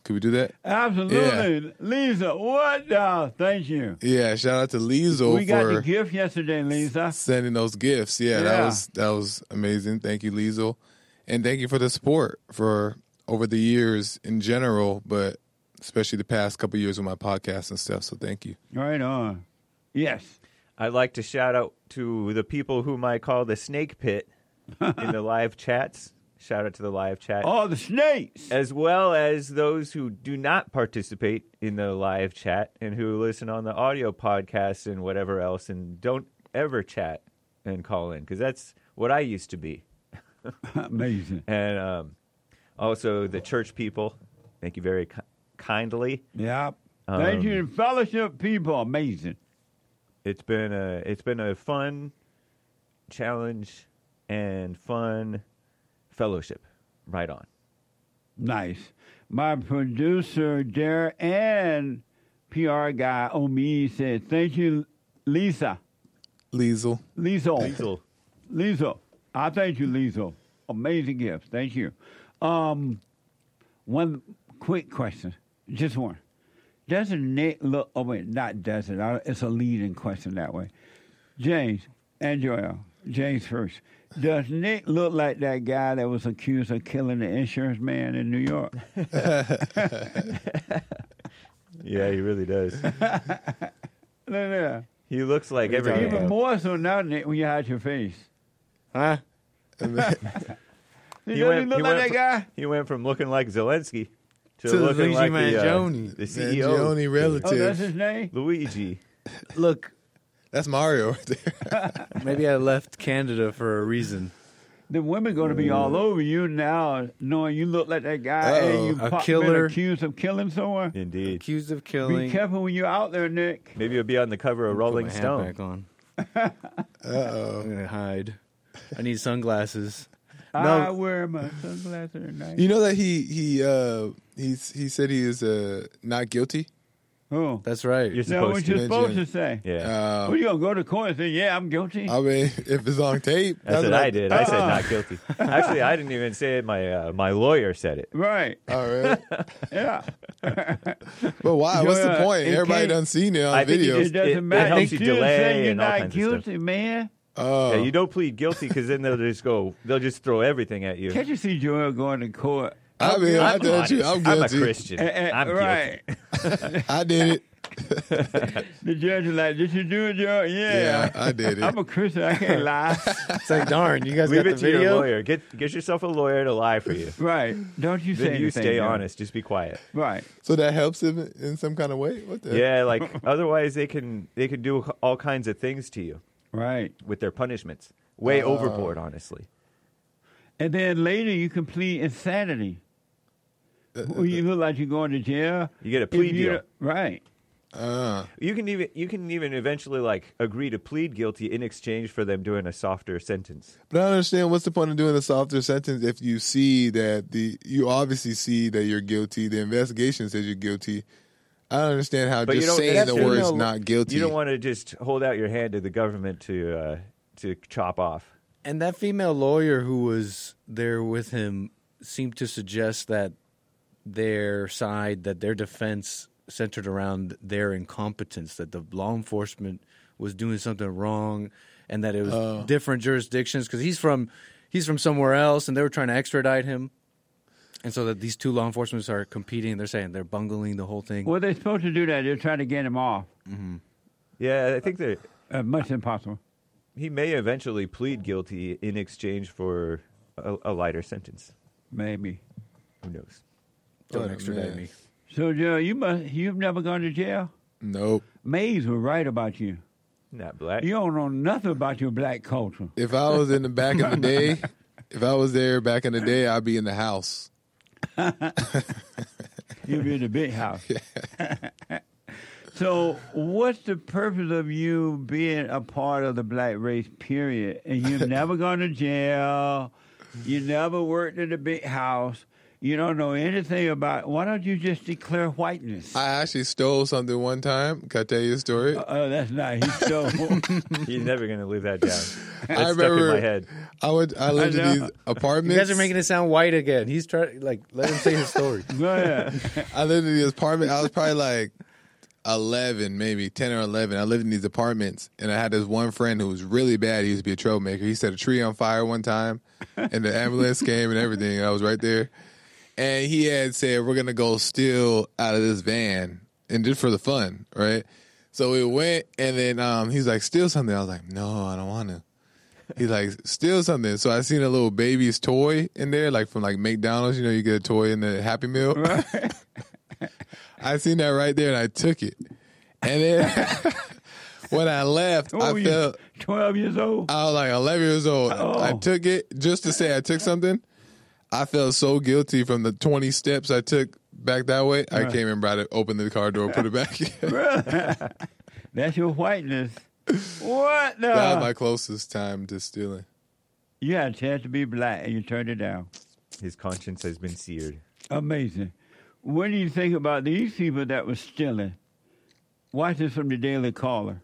Could we do that? Absolutely. Lisa, what? Uh, thank you. Yeah, shout out to Liesel We got for the gift yesterday, Lisa. sending those gifts. Yeah, that Yeah. was that was amazing. Thank you, Liesel. And thank you for the support for over the years in general, but especially the past couple of years with my podcast and stuff. So thank you. Right on. Yes. I'd like to shout out to the people whom I call the snake pit in the live chats. Shout out to the live chat. Oh, the snakes. As well as those who do not participate in the live chat and who listen on the audio podcasts and whatever else and don't ever chat and call in, because that's what I used to be. Amazing. And um, also the church people. Thank you very ki- kindly. Yeah. Um, Thank you, fellowship people. Amazing. It's been a it's been a fun challenge and fun fellowship. Right on. Nice. My producer, Derek, and P R guy, Omi, said, thank you, Lisa. Liesel. Liesel. Liesel. Liesel. I thank you, Liesel. Amazing gift. Thank you. Um, one quick question. Just one. Doesn't Nick look, oh wait, not does it. I- It's a leading question that way. James and Joel. James first. Does Nick look like that guy that was accused of killing the insurance man in New York? Yeah, he really does. Look at that. He looks like every Even more so now, Nick, when you hide your face. Huh? He He doesn't went, he look he like went that fr- guy? He went from looking like Zelensky to, To looking Luigi like the, uh, Mangione. the C E O. Mangione relative. Oh, that's his name? Luigi. Look, That's Mario right there. maybe I left Canada for a reason. The women going to be all over you now, knowing you look like that guy Uh-oh. and you A pop- killer. been accused of killing someone. Indeed. Accused of Be killing. careful when you're out there, Nick. Maybe it'll be on the cover of Put Rolling my hat Stone. back on. Uh-oh. I'm gonna hide. I need sunglasses. I No, wear my sunglasses at night. You know that he he uh he's he said he is uh not guilty. Oh, that's right. You're that's supposed what to. you're supposed to say. Yeah. Um, Well, you gonna go to court and say, "Yeah, I'm guilty." I mean, if it's on tape, That's what I did. I said Oh. not guilty. Actually, I didn't even say it. My uh, my lawyer said it. Right. All right. Yeah. But why? What's the Joel, point? it Everybody can't- done seen it on I think he videos. It just- doesn't it- it matter. helps They you still delay say you're and all not kinds of stuff. guilty, man. Oh, Yeah, you don't plead guilty because then they'll just go. They'll just throw everything at you. Can't you see Joel going to court? I mean, I I'm told you, I'm honest. I'm a guilty. Christian. Eh, eh, I'm right. guilty. I did it. The judge is like, "Did you do it, Joel?" Yeah. Yeah, I did it. I'm a Christian. I can't lie. it's like, darn, you guys Leave got it the to your video. lawyer. Get get yourself a lawyer to lie for you. Right. Don't you say Then you anything, stay Joel. honest. Just be quiet. Right. So that helps him in some kind of way. What the? Yeah, like otherwise they can they can do all kinds of things to you Right. with their punishments. Way Oh. overboard, honestly. And then later you can plead insanity. Well, you look like you're going to jail. You get a If plea you- deal. Right. Uh, You can even you can even eventually like agree to plead guilty in exchange for them doing a softer sentence. but I don't understand what's the point of doing a softer sentence if you see that the you obviously see that you're guilty. The investigation says you're guilty. I don't understand how But you just don't- saying that's the true. words No, not guilty. You don't want to just hold out your hand to the government to uh, to chop off. And that female lawyer who was there with him seemed to suggest that their side, that their defense centered around their incompetence, that the law enforcement was doing something wrong, and that it was Oh. different jurisdictions because he's from he's from somewhere else, and they were trying to extradite him, and so that these two law enforcement are competing. They're saying they're bungling the whole thing. Well, they're supposed to do that. They're trying to get him off Mm-hmm. Yeah, I think that as much as possible. he may eventually plead guilty in exchange for a, a lighter sentence. Maybe. Who knows? Don't Oh, extradite man. me. So, Joe, you must, you've never gone to jail? Nope. Mays was right about you. Not black. You don't know nothing about your black culture. If I was in the back of the day, if I was there back in the day, I'd be in the house. You'll be in the big house. So, what's the purpose of you being a part of the black race, period? And you've never gone to jail. You never worked in the big house. You don't know anything about. Why don't you just declare whiteness? I actually stole something one time. Can I tell you a story? Oh, uh, that's nice. He stole. He's never going to live that down. That's I stuck remember in my head. I would. I lived I in these apartments. You guys are making it sound white again. He's trying like let him say his story. Go ahead. I lived in these apartments. I was probably like eleven, maybe ten or eleven. I lived in these apartments, and I had this one friend who was really bad. He used to be a troublemaker. He set a tree on fire one time, and the ambulance came and everything. And I was right there. And he had said, we're going to go steal out of this van, and just for the fun, right? So we went, and then um, he's like, steal something. I was like, no, I don't want to. He's like, steal something. So I seen a little baby's toy in there, like from like McDonald's. You know, you get a toy in the Happy Meal. Right. I seen that right there, and I took it. And then when I left, oh, I felt twelve years old. I was like eleven years old. Oh. I took it just to say I took something. I felt so guilty from the twenty steps I took back that way. I Right. can't remember how to open the car door, put it back in. That's your whiteness. What the? That was my closest time to stealing. You had a chance to be black, and you turned it down. His conscience has been seared. Amazing. What do you think about these people that were stealing? Watch this from the Daily Caller.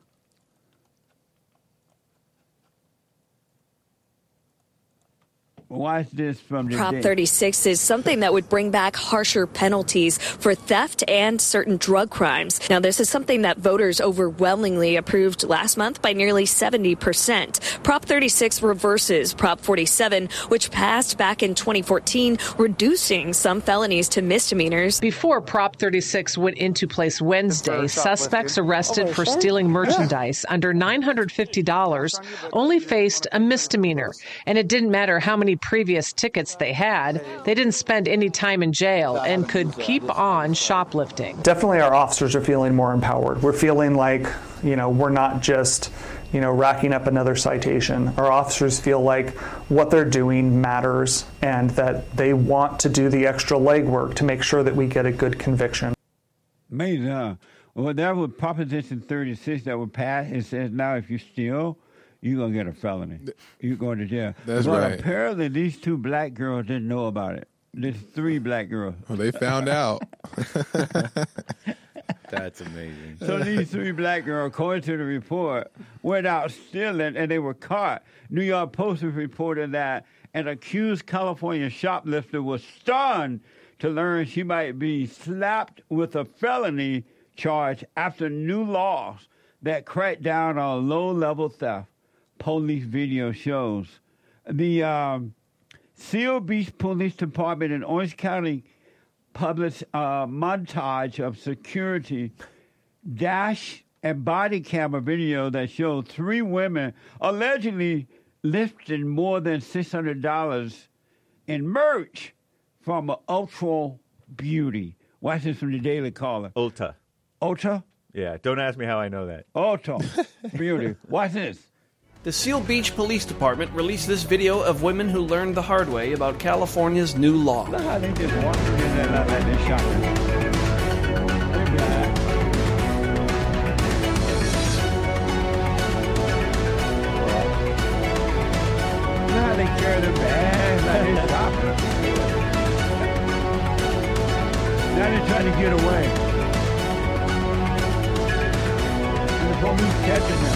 Watch this from the Prop day. thirty-six is something that would bring back harsher penalties for theft and certain drug crimes. Now, this is something that voters overwhelmingly approved last month by nearly seventy percent. Prop thirty-six reverses Prop forty-seven, which passed back in twenty fourteen, reducing some felonies to misdemeanors. Before Prop thirty-six went into place Wednesday, suspects arrested for stealing merchandise under nine hundred fifty dollars only faced a misdemeanor. And it didn't matter how many previous tickets they had, they didn't spend any time in jail and could keep on shoplifting. Definitely our officers are feeling more empowered. We're feeling like, you know, we're not just, you know, racking up another citation. Our officers feel like what they're doing matters and that they want to do the extra legwork to make sure that we get a good conviction. Amazing, huh? Well, that was Proposition thirty-six that would pass. It says now if you steal, you're going to get a felony. You're going to jail. That's but right. apparently these two black girls didn't know about it. There's three black girls. Well, they found out. That's amazing. So these three black girls, according to the report, went out stealing and they were caught. New York Post reported that an accused California shoplifter was stunned to learn she might be slapped with a felony charge after new laws that crack down on low-level theft. Police video shows. The um, Seal Beach Police Department in Orange County published a montage of security dash and body camera video that showed three women allegedly lifting more than six hundred dollars in merch from an Ultra Beauty. Watch this from the Daily Caller. Ulta. Ulta? Yeah, don't ask me how I know that. Ultra Beauty. Watch this. The Seal Beach Police Department released this video of women who learned the hard way about California's new law. Look how they just walk in there like they're shopping. Look how they carry their bags like they're shopping. Now they're trying to get away. And the police catching them.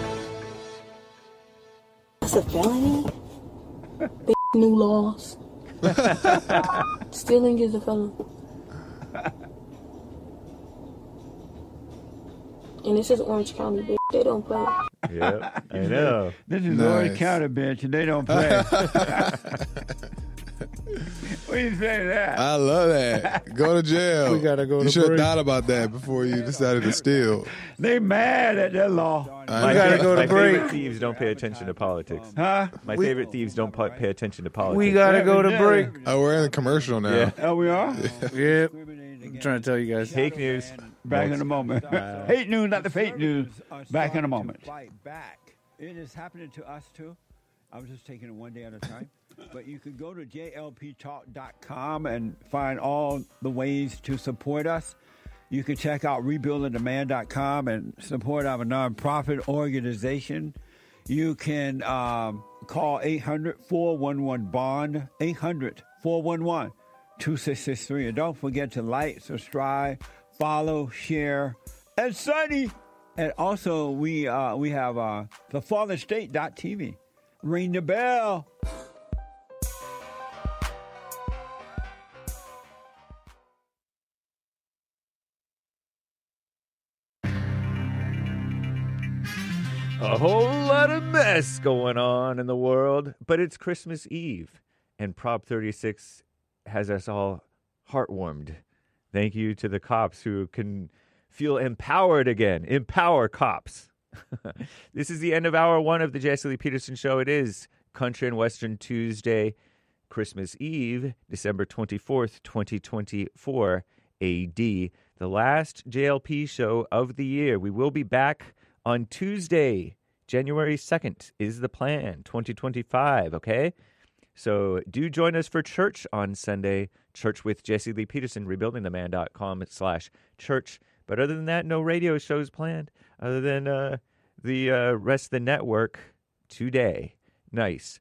It's a felony. Big new laws. Stealing is a felony. And this is Orange County, bitch. They don't play. Yep, I know. This is Nice. Orange County, bitch, and they don't play. What do you say to that? I love that. Go to jail. We gotta go You to should have break. thought about that before you decided to steal. They mad at that law. I My, gotta fa- go to my break. favorite thieves don't pay attention to politics. Huh? My We- favorite thieves don't pa- pay attention to politics. We gotta go to Yeah. break. Oh, we're in a commercial now. Yeah. Oh, we are? Yep. I'm trying to tell you guys. Fake news. Back in a moment. Wow. Hate news, not the fake news. Back in a moment. Fight back. It is happening to us, too. I was just taking it one day at a time. But you can go to J L P talk dot com and find all the ways to support us. You can check out rebuild on demand dot com and support our nonprofit organization. You can um, call eight hundred, four one one, B O N D, eight hundred, four one one, two six six three. And don't forget to like, subscribe, follow, share, and Sunny. And also, we uh, we have uh, the fallen state dot t v. Ring the bell. A whole lot of mess going on in the world, but it's Christmas Eve, and Prop thirty-six has us all heartwarmed. Thank you to the cops who can feel empowered again. Empower cops. This is the end of hour one of the Jesse Lee Peterson Show. It is Country and Western Tuesday, Christmas Eve, December twenty-fourth, twenty twenty-four A D, the last J L P show of the year. We will be back on Tuesday, January second is the plan, twenty twenty-five, okay? So do join us for church on Sunday, Church with Jesse Lee Peterson, rebuilding the man dot com slash church. But other than that, no radio shows planned, other than uh, the uh, rest of the network today. Nice.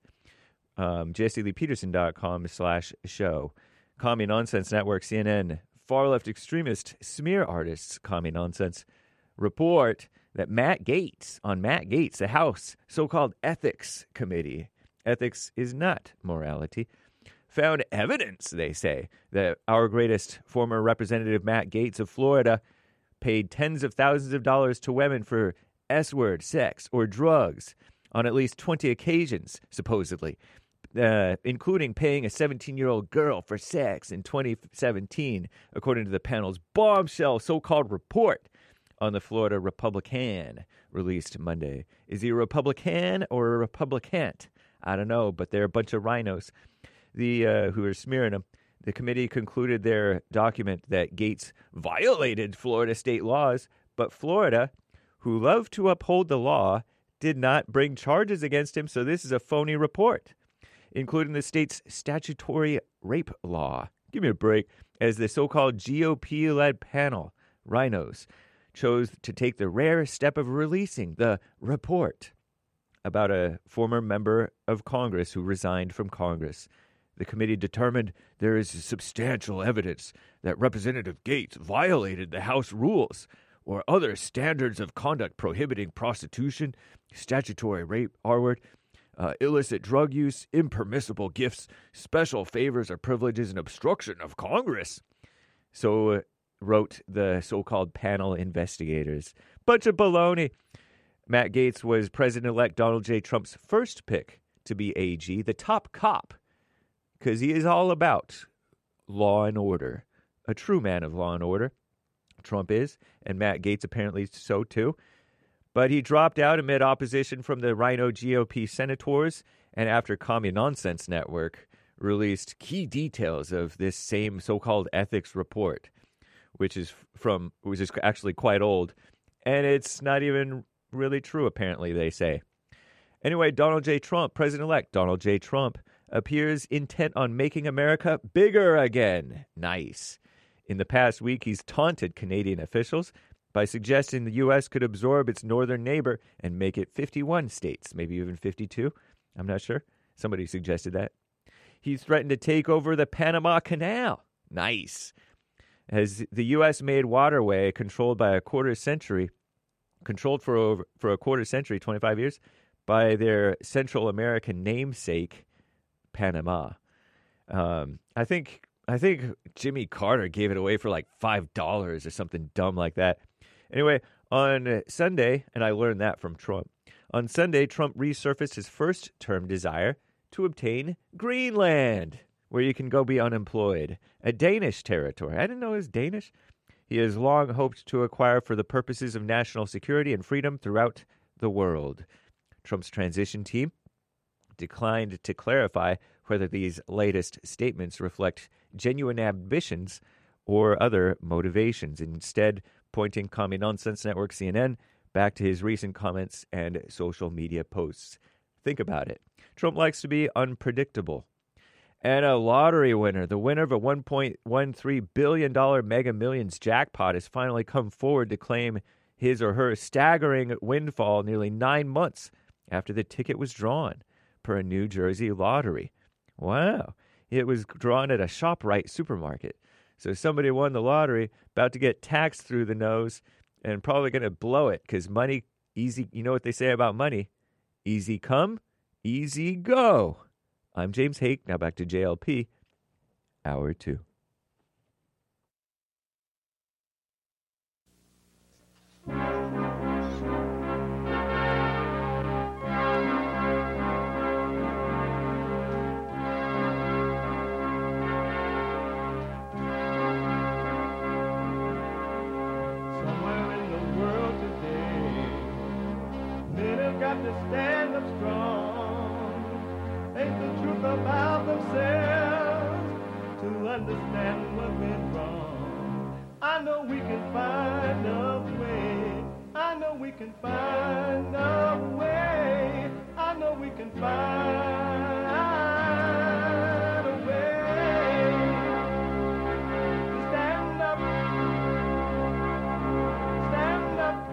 Um, Jesse Lee Peterson dot com slash show. Commie Nonsense Network, C N N, far-left extremist smear artists, Commie Nonsense, report that Matt Gaetz, on Matt Gaetz, the House so-called Ethics Committee, ethics is not morality, found evidence, they say, that our greatest former representative Matt Gaetz of Florida paid tens of thousands of dollars to women for S-word, sex, or drugs on at least twenty occasions, supposedly, uh, including paying a seventeen-year-old girl for sex in twenty seventeen, according to the panel's bombshell so-called report on the Florida Republican, released Monday. Is he a Republican or a Republicant? I don't know, but they're a bunch of rhinos the uh, who are smearing him. The committee concluded their document that Gaetz violated Florida state laws, but Florida, who love to uphold the law, did not bring charges against him, so this is a phony report, including the state's statutory rape law. Give me a break. As the so-called G O P-led panel, rhinos, chose to take the rare step of releasing the report about a former member of Congress who resigned from Congress. The committee determined there is substantial evidence that Representative Gaetz violated the House rules or other standards of conduct prohibiting prostitution, statutory rape, R-word, uh, illicit drug use, impermissible gifts, special favors or privileges, and obstruction of Congress. So, uh, wrote the so-called panel investigators. Bunch of baloney. Matt Gaetz was President-elect Donald J. Trump's first pick to be A G, the top cop, because he is all about law and order. A true man of law and order. Trump is, and Matt Gaetz apparently so too. But he dropped out amid opposition from the Rhino G O P senators, and after Commie Nonsense Network released key details of this same so-called ethics report, which is from which is actually quite old, and it's not even really true, apparently, they say. Anyway, Donald J. Trump, President-elect Donald J. Trump, appears intent on making America bigger again. Nice. In the past week, he's taunted Canadian officials by suggesting the U S could absorb its northern neighbor and make it fifty-one states, maybe even fifty-two. I'm not sure. Somebody suggested that. He threatened to take over the Panama Canal. Nice. As the U S-made waterway controlled by a quarter century, controlled for over for a quarter century, twenty-five years, by their Central American namesake, Panama. Um, I think I think Jimmy Carter gave it away for like five dollars or something dumb like that. Anyway, on Sunday, and I learned that from Trump, on Sunday, Trump resurfaced his first-term desire to obtain Greenland, where you can go be unemployed, a Danish territory. I didn't know it was Danish. He has long hoped to acquire for the purposes of national security and freedom throughout the world. Trump's transition team declined to clarify whether these latest statements reflect genuine ambitions or other motivations, instead pointing Commie Nonsense Network, C N N, back to his recent comments and social media posts. Think about it. Trump likes to be unpredictable. And a lottery winner, the winner of a one point one three billion dollars Mega Millions jackpot, has finally come forward to claim his or her staggering windfall nearly nine months after the ticket was drawn per a New Jersey lottery. Wow. It was drawn at a ShopRite supermarket. So somebody won the lottery, about to get taxed through the nose, and probably going to blow it because money, easy. You know what they say about money? Easy come, easy go. I'm James Hake. Now back to J L P, hour two. To stand up strong, face the truth about themselves, to understand what went wrong. I know we can find a way. I know we can find a way. I know we can find a way to stand up, stand up.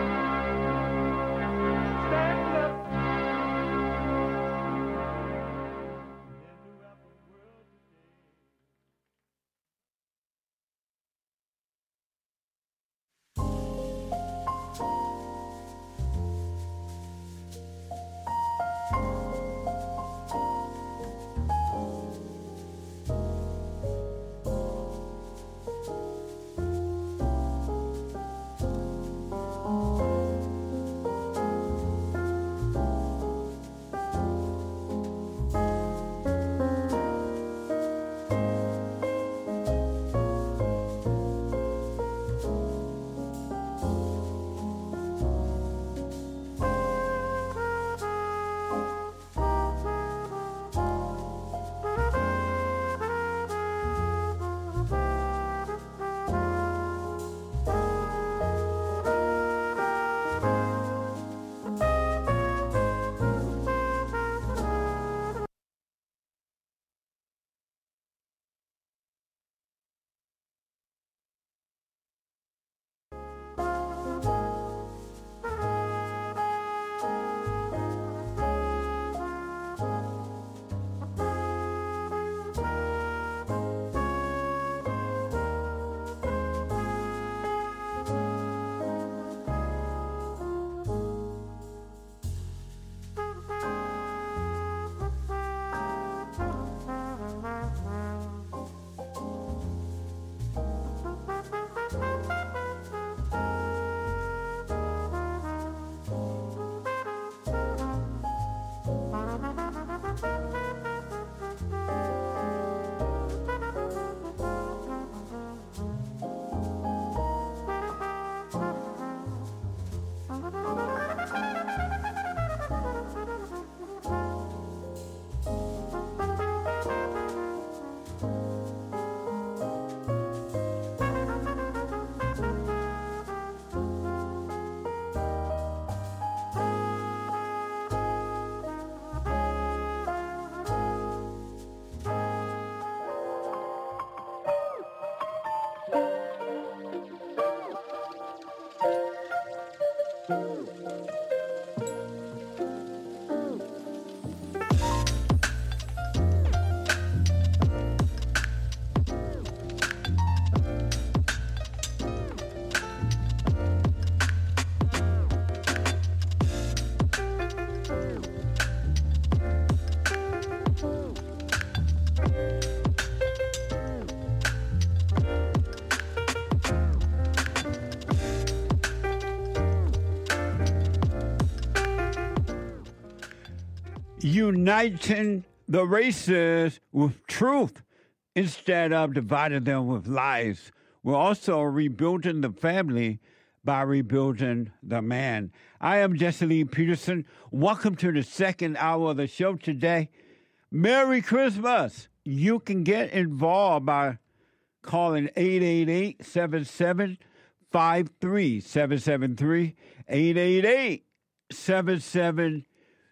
Uniting the races with truth instead of dividing them with lies. We're also rebuilding the family by rebuilding the man. I am Jesse Lee Peterson. Welcome to the second hour of the show today. Merry Christmas. You can get involved by calling eight eight eight, seven seven five three seven seven three, eight eight eight, seven seven,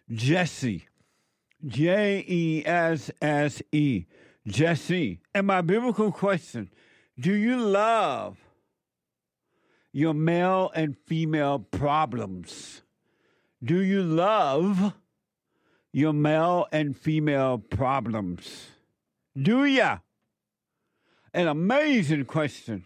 Jesse. J E S S E, Jesse. And my biblical question, do you love your male and female problems? Do you love your male and female problems? Do ya? An amazing question.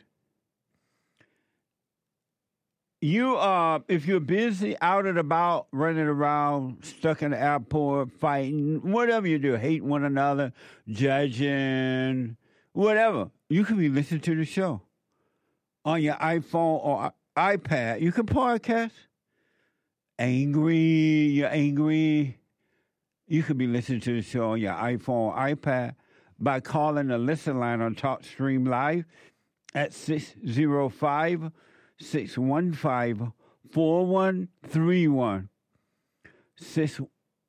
You, uh, if you're busy out and about, running around, stuck in the airport, fighting, whatever you do, hate one another, judging, whatever, you can be listening to the show on your iPhone or iPad. You can podcast. Angry, you're angry. You could be listening to the show on your iPhone or iPad by calling the listen line on TalkStream Live at six oh five, six one five, four one three one. six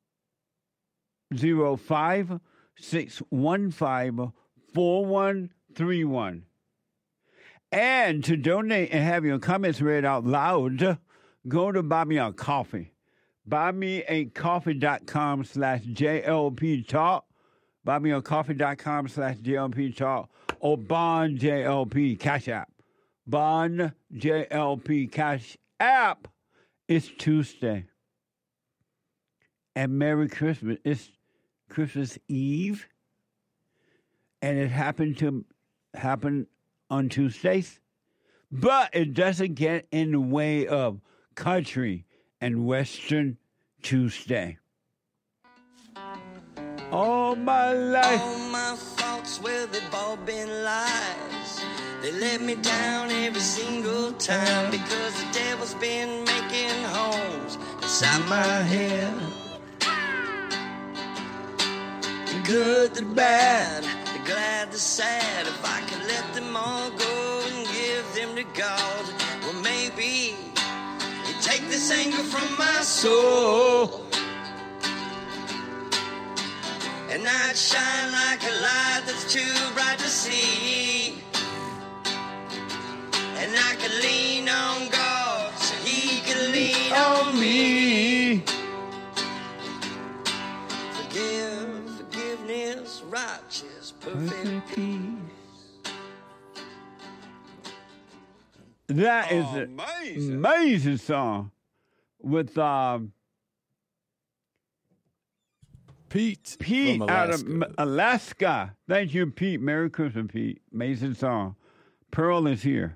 oh five, six one five, four one three one. And to donate and have your comments read out loud, go to Buy Me a Coffee. buymeacoffee.com slash JLP Talk. buymeacoffee.com slash JLP Talk. Or Bond J L P Cash App. Bond J L P Cash App. It's Tuesday. And Merry Christmas. It's Christmas Eve. And it happened to happen on Tuesdays. But it doesn't get in the way of Country and Western Tuesday. All my life. All my thoughts, well, they've all been lies. They let me down every single time because the devil's been making homes inside my head. The good, the bad, the glad, the sad. If I could let them all go and give them to God, well, maybe he'd take this anger from my soul. And I'd shine like a light that's too bright to see. And I could lean on God so he could lean on me. Forgive, forgiveness, righteous, perfect peace. That is an amazing song with um, Pete. Pete from out Alaska. of Alaska. Thank you, Pete. Merry Christmas, Pete. Amazing song. Pearl is here.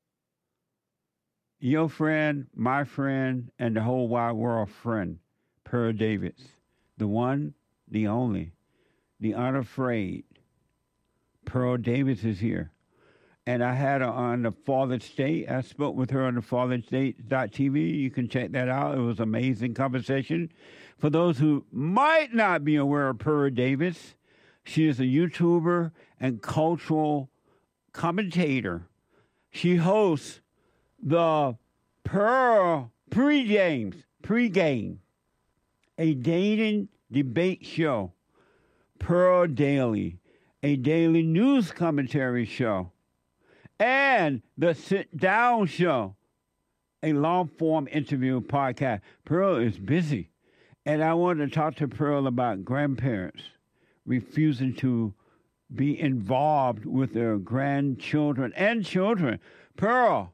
Your friend, my friend, and the whole wide world friend, Pearl Davis. The one, the only, the unafraid. Pearl Davis is here. And I had her on the Fallen State. I spoke with her on the fallen state dot t v. You can check that out. It was an amazing conversation. For those who might not be aware of Pearl Davis, she is a YouTuber and cultural commentator. She hosts the Pearl Pre-Games, Pre-Game, a dating debate show, Pearl Daily, a daily news commentary show, and the Sit Down Show, a long-form interview podcast. Pearl is busy, and I wanted to talk to Pearl about grandparents refusing to be involved with their grandchildren and children. Pearl.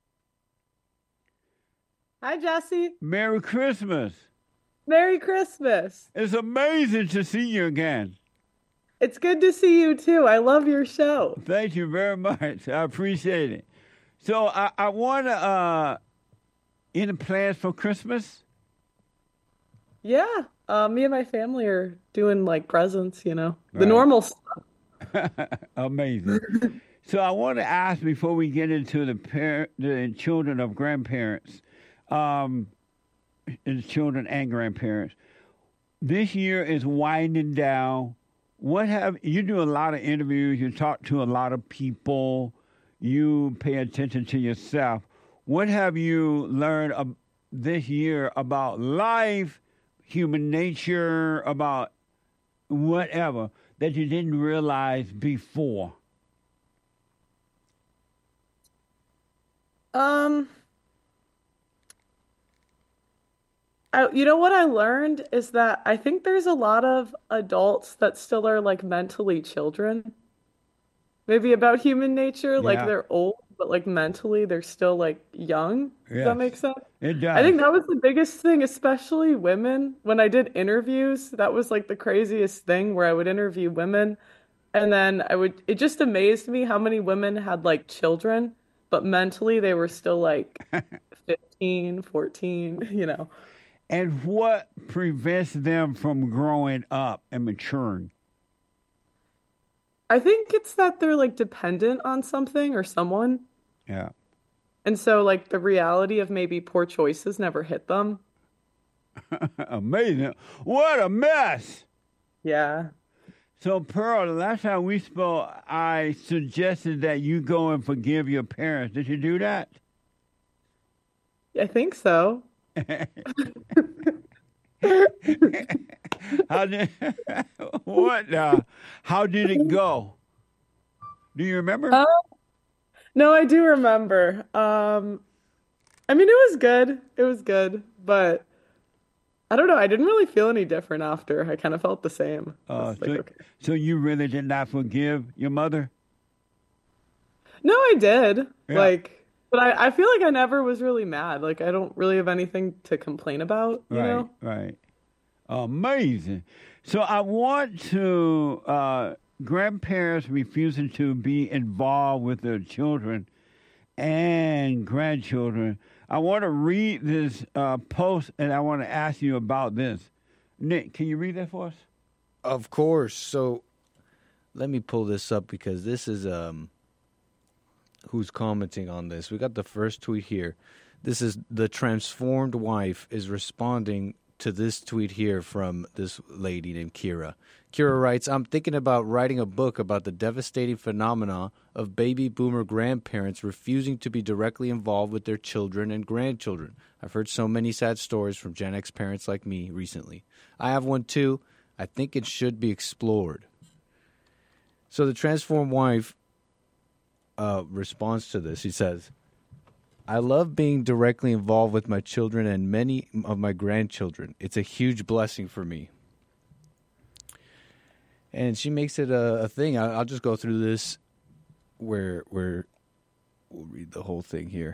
Hi, Jesse. Merry Christmas. Merry Christmas. It's amazing to see you again. It's good to see you, too. I love your show. Thank you very much. I appreciate it. So I, I want to, uh, any plans for Christmas? Yeah. Uh, me and my family are doing, like, presents, you know, the Right. normal stuff. Amazing. So I want to ask before we get into the parent, the children of grandparents, um, and children and grandparents. This year is winding down. What have you do a lot of interviews? You talk to a lot of people. You pay attention to yourself. What have you learned of this year about life, human nature, about whatever that you didn't realize before? Um, I, you know what I learned is that I think there's a lot of adults that still are like mentally children. Maybe about human nature, like Yeah. they're old, but like mentally they're still like young. Does Yes. that make sense? It does. I think that was the biggest thing, especially women. When I did interviews, that was like the craziest thing where I would interview women And then I would, it just amazed me how many women had like children, but mentally they were still like fifteen, fourteen, you know. And what prevents them from growing up and maturing? I think it's that they're like dependent on something or someone. Yeah. And so like the reality of maybe poor choices never hit them. Amazing. What a mess. Yeah. So, Pearl, the last time we spoke, I suggested that you go and forgive your parents. Did you do that? I think so. How did, what? Uh, how did it go? Do you remember? Uh, no, I do remember. Um, I mean, it was good. It was good, but I don't know. I didn't really feel any different after. I kind of felt the same. Uh, like, so, okay. so you really did not forgive your mother? No, I did. Yeah. Like, but I, I feel like I never was really mad. Like, I don't really have anything to complain about, you right, know? right. Amazing. So I want to, uh, grandparents refusing to be involved with their children and grandchildren. I want to read this uh, post, and I want to ask you about this. Nick, can you read that for us? Of course. So let me pull this up because this is um who's commenting on this. We got the first tweet here. This is the transformed wife is responding to this tweet here from this lady named Kira. Kira writes, I'm thinking about writing a book about the devastating phenomena of baby boomer grandparents refusing to be directly involved with their children and grandchildren. I've heard so many sad stories from Gen X parents like me recently. I have one too. I think it should be explored. So the transformed wife uh, responds to this. She says, I love being directly involved with my children and many of my grandchildren. It's a huge blessing for me. And she makes it a, a thing. I, I'll just go through this where where we'll read the whole thing here.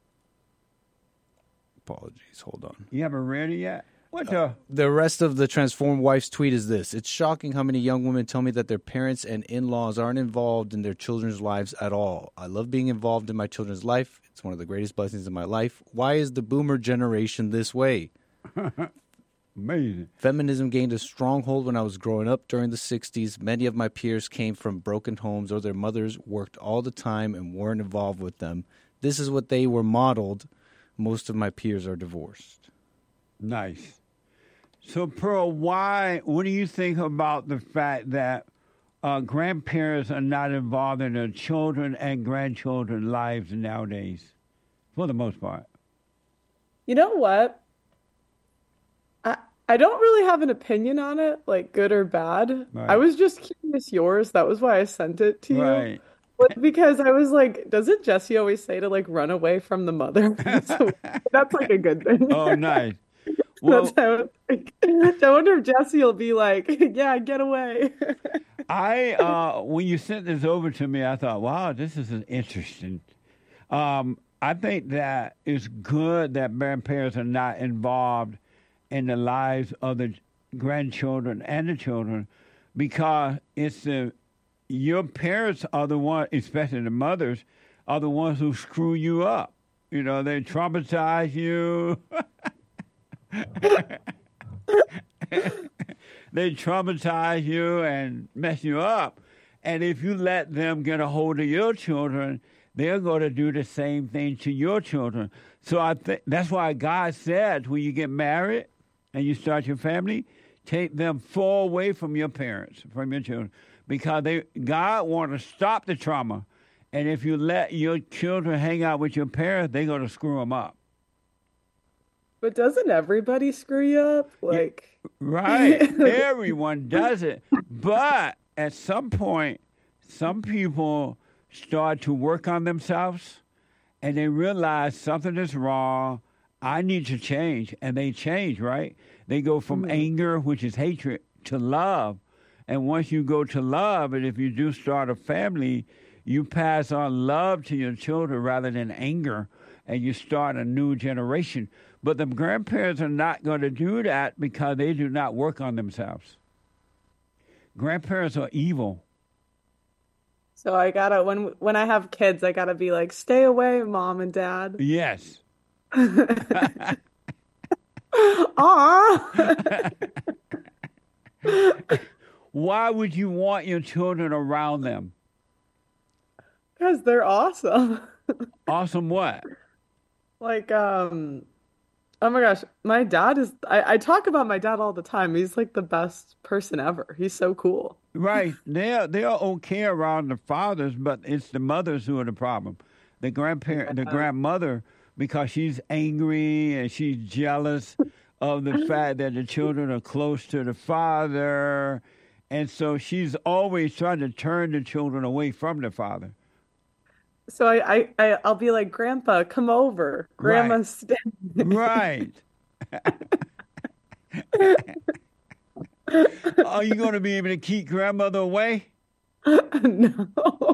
Apologies. Hold on. You haven't read it yet? What the? Uh, the rest of the transformed wife's tweet is this. It's shocking how many young women tell me that their parents and in-laws aren't involved in their children's lives at all. I love being involved in my children's life. It's one of the greatest blessings in my life. Why is the boomer generation this way? Amazing. Feminism gained a stronghold when I was growing up during the sixties. Many of my peers came from broken homes or their mothers worked all the time and weren't involved with them. This is what they were modeled. Most of my peers are divorced. Nice. So, Pearl, why, what do you think about the fact that uh, grandparents are not involved in their children and grandchildren lives nowadays, for the most part? You know what? I I don't really have an opinion on it, like good or bad. Right. I was just curious yours. That was why I sent it to you. Right. But because I was like, doesn't Jesse always say to like run away from the mother? So that's like a good thing. Oh, nice. Well, That's how like, I wonder if Jesse will be like, yeah, get away. I uh, when you sent this over to me, I thought, wow, this is interesting. Um, I think that it's good that grandparents are not involved in the lives of the grandchildren and the children, because it's the your parents are the ones, especially the mothers, are the ones who screw you up. You know, they traumatize you. They traumatize you and mess you up. And if you let them get a hold of your children, they're going to do the same thing to your children. So I think that's why God said when you get married and you start your family, take them far away from your parents, from your children, because they God wants to stop the trauma. And if you let your children hang out with your parents, they're going to screw them up. But doesn't everybody screw you up? Like, right. Everyone does it. But at some point, some people start to work on themselves and they realize something is wrong. I need to change. And they change, right? They go from mm-hmm. anger, which is hatred, to love. And once you go to love, and if you do start a family, you pass on love to your children rather than anger, and you start a new generation. But the grandparents are not going to do that because they do not work on themselves. Grandparents are evil. So I gotta when when I have kids, I gotta be like, stay away, mom and dad. Yes. Aw. Why would you want your children around them? Because they're awesome. Awesome what? Like, um, oh my gosh, my dad is, I, I talk about my dad all the time. He's like the best person ever. He's so cool. Right. They're, they're okay around the fathers, but it's the mothers who are the problem. The grandparent, the grandmother, because she's angry and she's jealous of the fact that the children are close to the father. And so she's always trying to turn the children away from the father. So I, I, I I'll be like, Grandpa, come over. Grandma's staying. Right. Are you going to be able to keep grandmother away? No.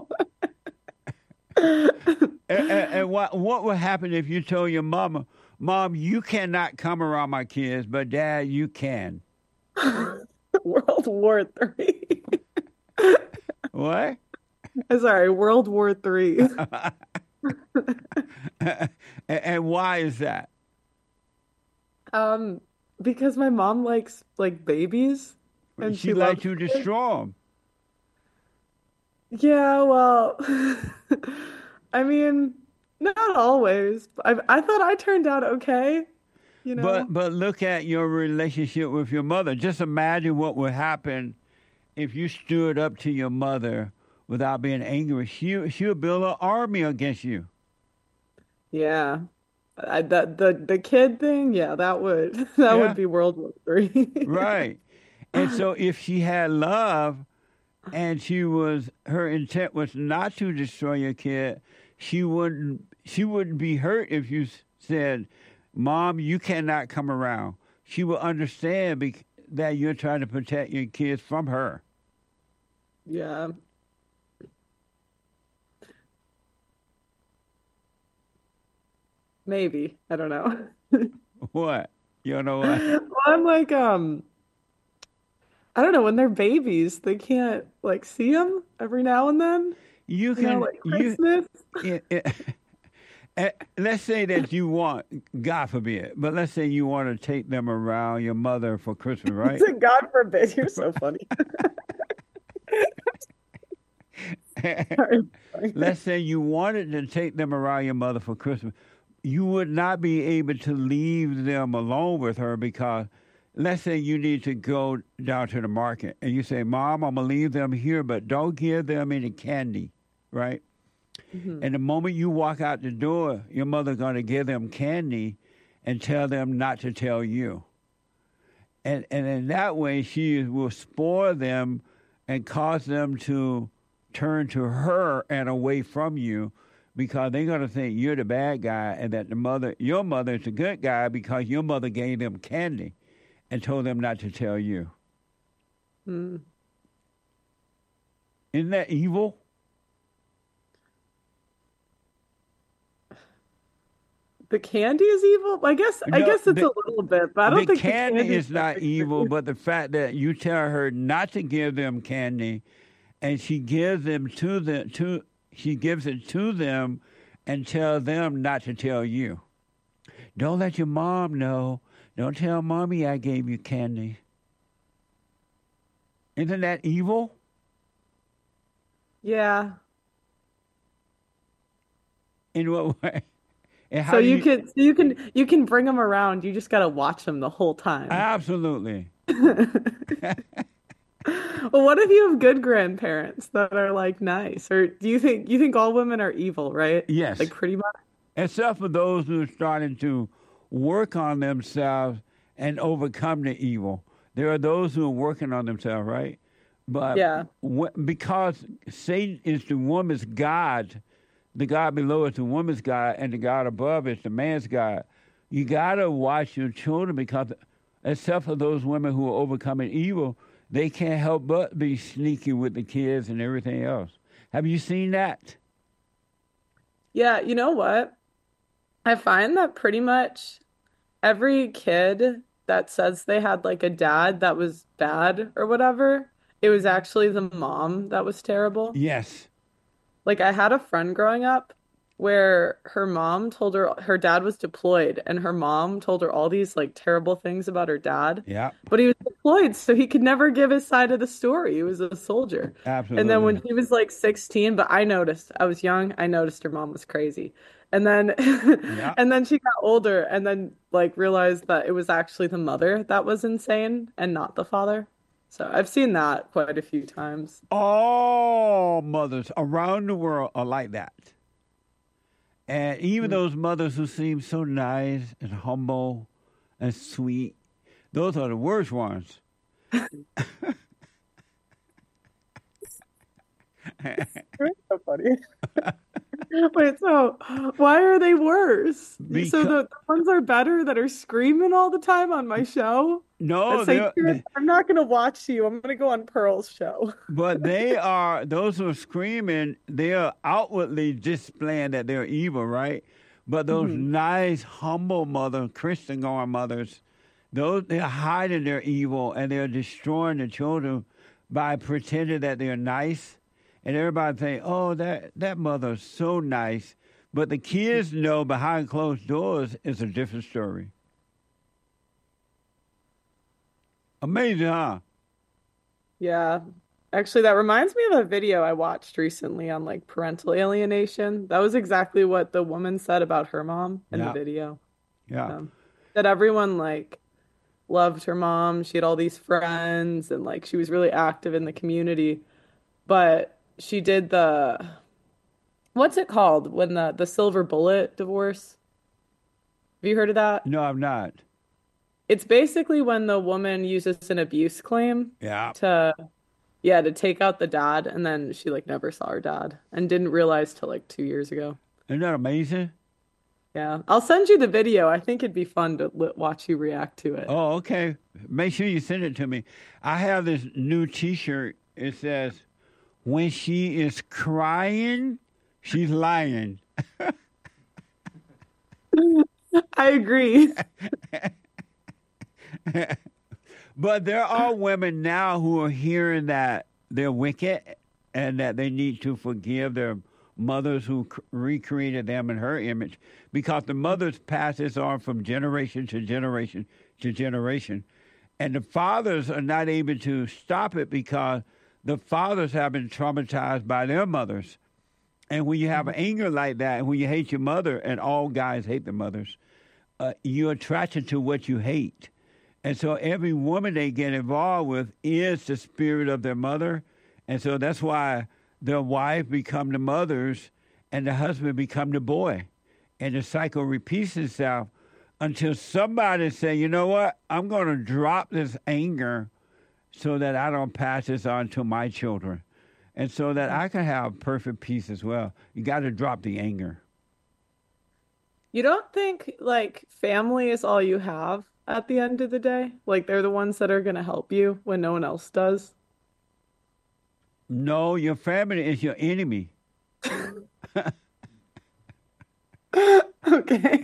and and, and what, what would happen if you told your mama, Mom, you cannot come around my kids, but Dad, you can? World War Three. What? Sorry, World War Three. and, and why is that? Um, because my mom likes like babies, and she, she likes loves to them. destroy them. Yeah, well, I mean, not always. I I thought I turned out okay, you know. But but look at your relationship with your mother. Just imagine what would happen if you stood up to your mother without being angry. She she'll build an army against you. Yeah, I, the the the kid thing. Yeah, that would that Yeah. would be World War Three. Right. And so if she had love and she was her intent was not to destroy your kid, she wouldn't she wouldn't be hurt if you s- said, Mom, you cannot come around. She will understand bec- that you're trying to protect your kids from her. Yeah. Maybe. I don't know. What? You know what? Well, I'm like, um, I don't know, when they're babies, they can't like see them every now and then. You You can know, like you Christmas. it, it, eh, let's say that you want, God forbid, but let's say you want to take them around your mother for Christmas, right? God forbid, you're so funny. Let's say you wanted to take them around your mother for Christmas. You would not be able to leave them alone with her because let's say you need to go down to the market and you say, Mom, I'm going to leave them here, but don't give them any candy, right? Mhm. And the moment you walk out the door, your mother's going to give them candy and tell them not to tell you. And, and in that way, she will spoil them and cause them to turn to her and away from you because they're going to think you're the bad guy and that the mother, your mother is the good guy because your mother gave them candy and told them not to tell you. Hmm. Isn't that evil? The candy is evil? I guess I No, guess it's the- a little bit, but I don't the think candy the candy is not evil, but the fact that you tell her not to give them candy, and she gives them to the to she gives it to them, and tell them not to tell you. Don't let your mom know. Don't tell mommy I gave you candy. Isn't that evil? Yeah. In what way? And how So do you can so you can you can bring them around. You just got to watch them the whole time. Absolutely. Well, what if you have good grandparents that are like nice? Or do you think you think all women are evil, right? Yes. Like pretty much. Except for those who are starting to work on themselves and overcome the evil. There are those who are working on themselves, right? But Yeah. wh- because Satan is the woman's God, the God below is the woman's God, and the God above is the man's God. You got to watch your children because except for those women who are overcoming evil, they can't help but be sneaky with the kids and everything else. Have you seen that? Yeah, you know what? I find that pretty much every kid that says they had like a dad that was bad or whatever, it was actually the mom that was terrible. Yes. Like I had a friend growing up where her mom told her her dad was deployed and her mom told her all these like terrible things about her dad. Yeah. But he was deployed, so he could never give his side of the story. He was a soldier. Absolutely. And then when he was like sixteen, but I noticed, I was young, I noticed her mom was crazy. And then Yeah. and then she got older and then like realized that it was actually the mother that was insane and not the father. So I've seen that quite a few times. All mothers around the world are like that. And even Mm. those mothers who seem so nice and humble and sweet, those are the worst ones. So funny. Wait, so why are they worse? Because- So the, the ones are better that are screaming all the time on my show? No, It's like, they're- they- I'm not going to watch you. I'm going to go on Pearl's show. But they are, those who are screaming, they are outwardly displaying that they're evil, right? But those Mhm. nice, humble mothers, Christian going mothers, those they're hiding their evil and they're destroying the children by pretending that they're nice. And everybody think, oh, that, that mother's so nice. But the kids know behind closed doors is a different story. Amazing, huh? Yeah. Actually, that reminds me of a video I watched recently on like parental alienation. That was exactly what the woman said about her mom in Yeah. the video. Yeah. Um, that everyone like loved her mom. She had all these friends and like she was really active in the community. But she did the what's it called when the the silver bullet divorce? Have you heard of that? No, I'm not. It's basically when the woman uses an abuse claim Yeah. to yeah, to take out the dad and then she like never saw her dad and didn't realize till like two years ago. Isn't that amazing? Yeah. I'll send you the video. I think it'd be fun to li- watch you react to it. Oh, okay. Make sure you send it to me. I have this new T-shirt. It says, "When she is crying, she's lying." I agree. But there are women now who are hearing that they're wicked and that they need to forgive their mothers who c- recreated them in her image, because the mothers pass this on from generation to generation to generation. And the fathers are not able to stop it because the fathers have been traumatized by their mothers. And when you have anger like that, and when you hate your mother, and all guys hate their mothers, uh, you're attracted to what you hate. And so every woman they get involved with is the spirit of their mother. And so that's why their wife become the mothers and the husband become the boy. And the cycle repeats itself until somebody say, you know what, I'm going to drop this anger so that I don't pass this on to my children. And so that I can have perfect peace as well. You got to drop the anger. You don't think like family is all you have at the end of the day? Like they're the ones that are going to help you when no one else does? No, your family is your enemy. Okay.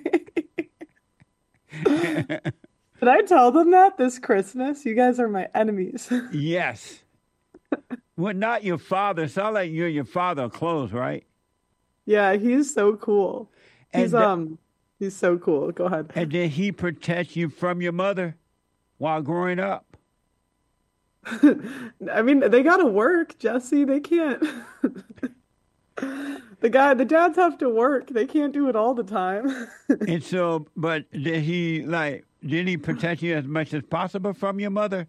Did I tell them that this Christmas? You guys are my enemies. Yes. Well, not your father. It sounds like you and your father are close, right? Yeah, he's so cool. He's And, uh, um he's so cool. Go ahead. And did he protect you from your mother while growing up? I mean, they gotta work, Jesse. They can't. The guy, the dads have to work. They can't do it all the time. And so, but did he, like, did he protect you as much as possible from your mother?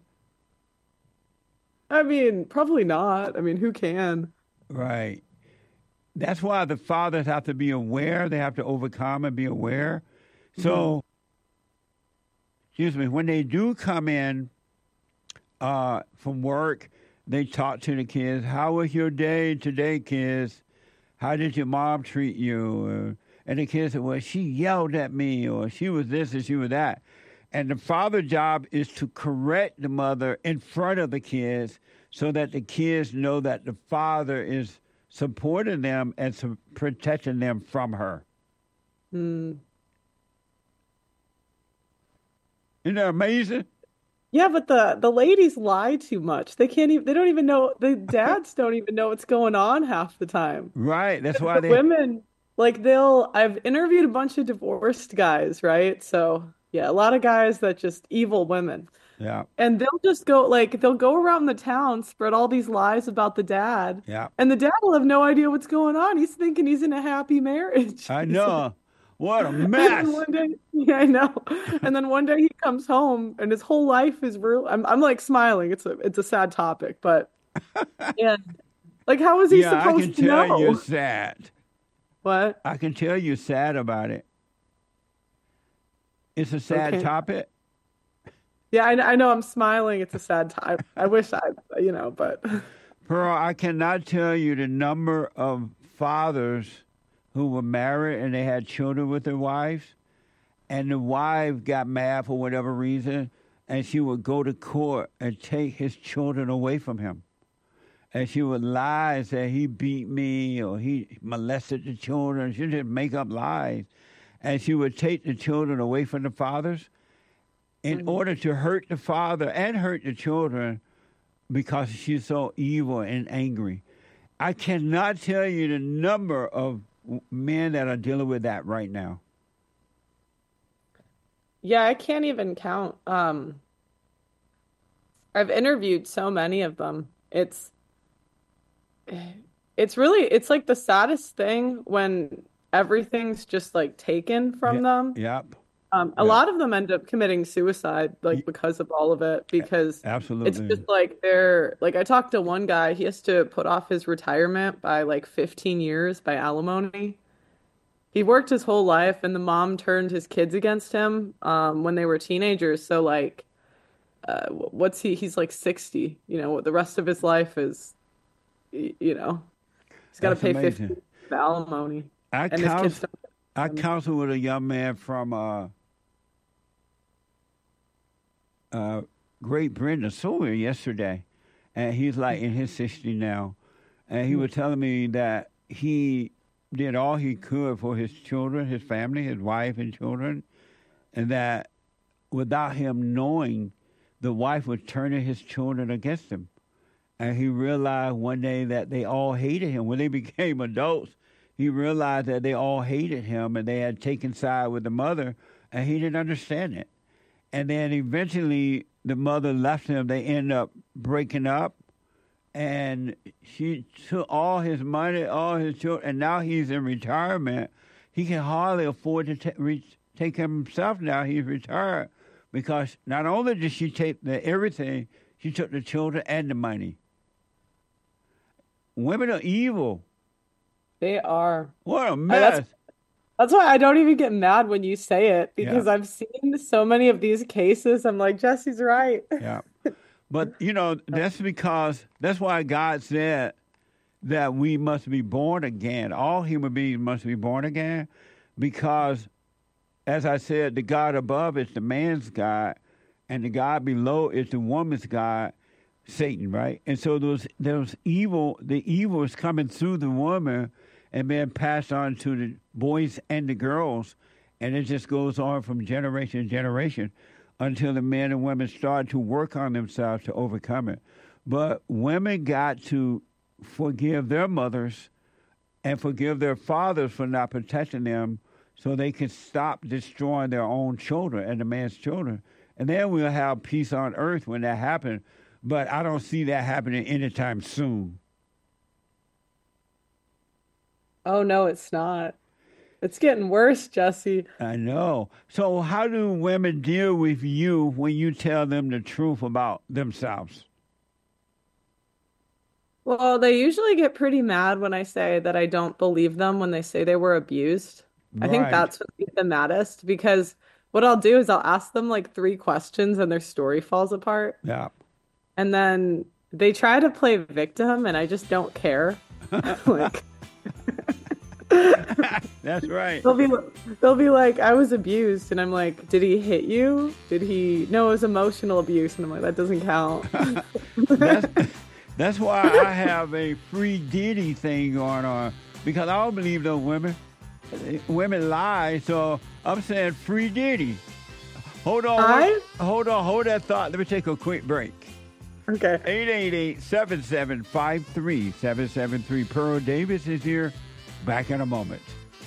I mean, probably not. I mean, who can? Right. That's why the fathers have to be aware. They have to overcome and be aware. So, excuse me, when they do come in uh, from work, they talk to the kids. How was your day today, kids? How did your mom treat you? Uh, and the kids say, well, she yelled at me, or she was this and she was that. And the father's job is to correct the mother in front of the kids so that the kids know that the father is supporting them and su- protecting them from her. Hmm. Isn't that amazing? Yeah, but the the ladies lie too much. They can't even. They don't even know. The dads don't even know what's going on half the time. Right. That's why The they. women, like they'll. I've interviewed a bunch of divorced guys, right? So yeah, a lot of guys that just evil women. Yeah. And they'll just go like they'll go around the town, spread all these lies about the dad, Yeah. and the dad will have no idea what's going on. He's thinking he's in a happy marriage. I know. What a And mess. then one day, yeah, I know. And then one day he comes home and his whole life is real. I'm I'm like smiling. It's a it's a sad topic, but yeah, like how is he Yeah, I supposed can to tell know? you're sad. What? I can tell you're sad about it. It's a sad Okay. topic. Yeah, I, I know. I'm smiling. It's a sad time. I wish I, you know, but Pearl, I cannot tell you the number of fathers who were married and they had children with their wives, and the wife got mad for whatever reason, and she would go to court and take his children away from him. And she would lie and say, he beat me or he molested the children. She would just make up lies. And she would take the children away from the fathers in order to hurt the father and hurt the children because she's so evil and angry. I cannot tell you the number of men that are dealing with that right now. yeah, I can't even count. Um, I've interviewed so many of them. It's it's really it's like the saddest thing when everything's just like taken from them. Yep. Um, a Yeah. lot of them end up committing suicide, like because of all of it, because Absolutely. it's just like they're like I talked to one guy, he has to put off his retirement by like fifteen years by alimony. He worked his whole life, and the mom turned his kids against him um, when they were teenagers. So like, uh, what's he? He's like sixty. You know, the rest of his life is, y- you know, he's got to That's pay amazing. fifty for alimony, I and his kids counsel, don't. I counseled with a young man from uh, uh, Great Britain, saw him yesterday, and he's like in his sixties now, and he was telling me that he did all he could for his children, his family, his wife and children, and that without him knowing, the wife was turning his children against him. And he realized one day that they all hated him. When they became adults, he realized that they all hated him and they had taken side with the mother, and he didn't understand it. And then eventually the mother left him. They end up breaking up, and she took all his money, all his children, and now he's in retirement. He can hardly afford to ta- re- take care of himself now. He's retired because not only did she take the everything, she took the children and the money. Women are evil. They are. What a And mess. That's, that's why I don't even get mad when you say it because Yeah. I've seen so many of these cases. I'm like, Jesse's right. Yeah. But, you know, that's because, that's why God said that we must be born again. All human beings must be born again because, as I said, the God above is the man's God and the God below is the woman's God, Satan, right? And so those those evil, the evil is coming through the woman and being passed on to the boys and the girls, and it just goes on from generation to generation until the men and women start to work on themselves to overcome it. But women got to forgive their mothers and forgive their fathers for not protecting them so they can stop destroying their own children and the man's children. And then we'll have peace on earth when that happens. But I don't see that happening anytime soon. Oh, no, it's not. It's getting worse, Jesse. I know. So how do women deal with you when you tell them the truth about themselves? Well, they usually get pretty mad when I say that I don't believe them when they say they were abused. I think Right. that's what gets the maddest because what I'll do is I'll ask them like three questions and their story falls apart. Yeah. And then they try to play victim and I just don't care. Like That's right. they'll be they'll be like, I was abused, and I'm like, did he hit you? Did he? No, it was emotional abuse, and I'm like, that doesn't count. that's, that's why I have a free Diddy thing going on because I don't believe those women. Women lie, so I'm saying free Diddy. Hold on. I- Hold on. Hold that thought. Let me take a quick break. Okay. eight eight eight, seven seven five, three seven seven three. Pearl Davis is here. Back in a moment.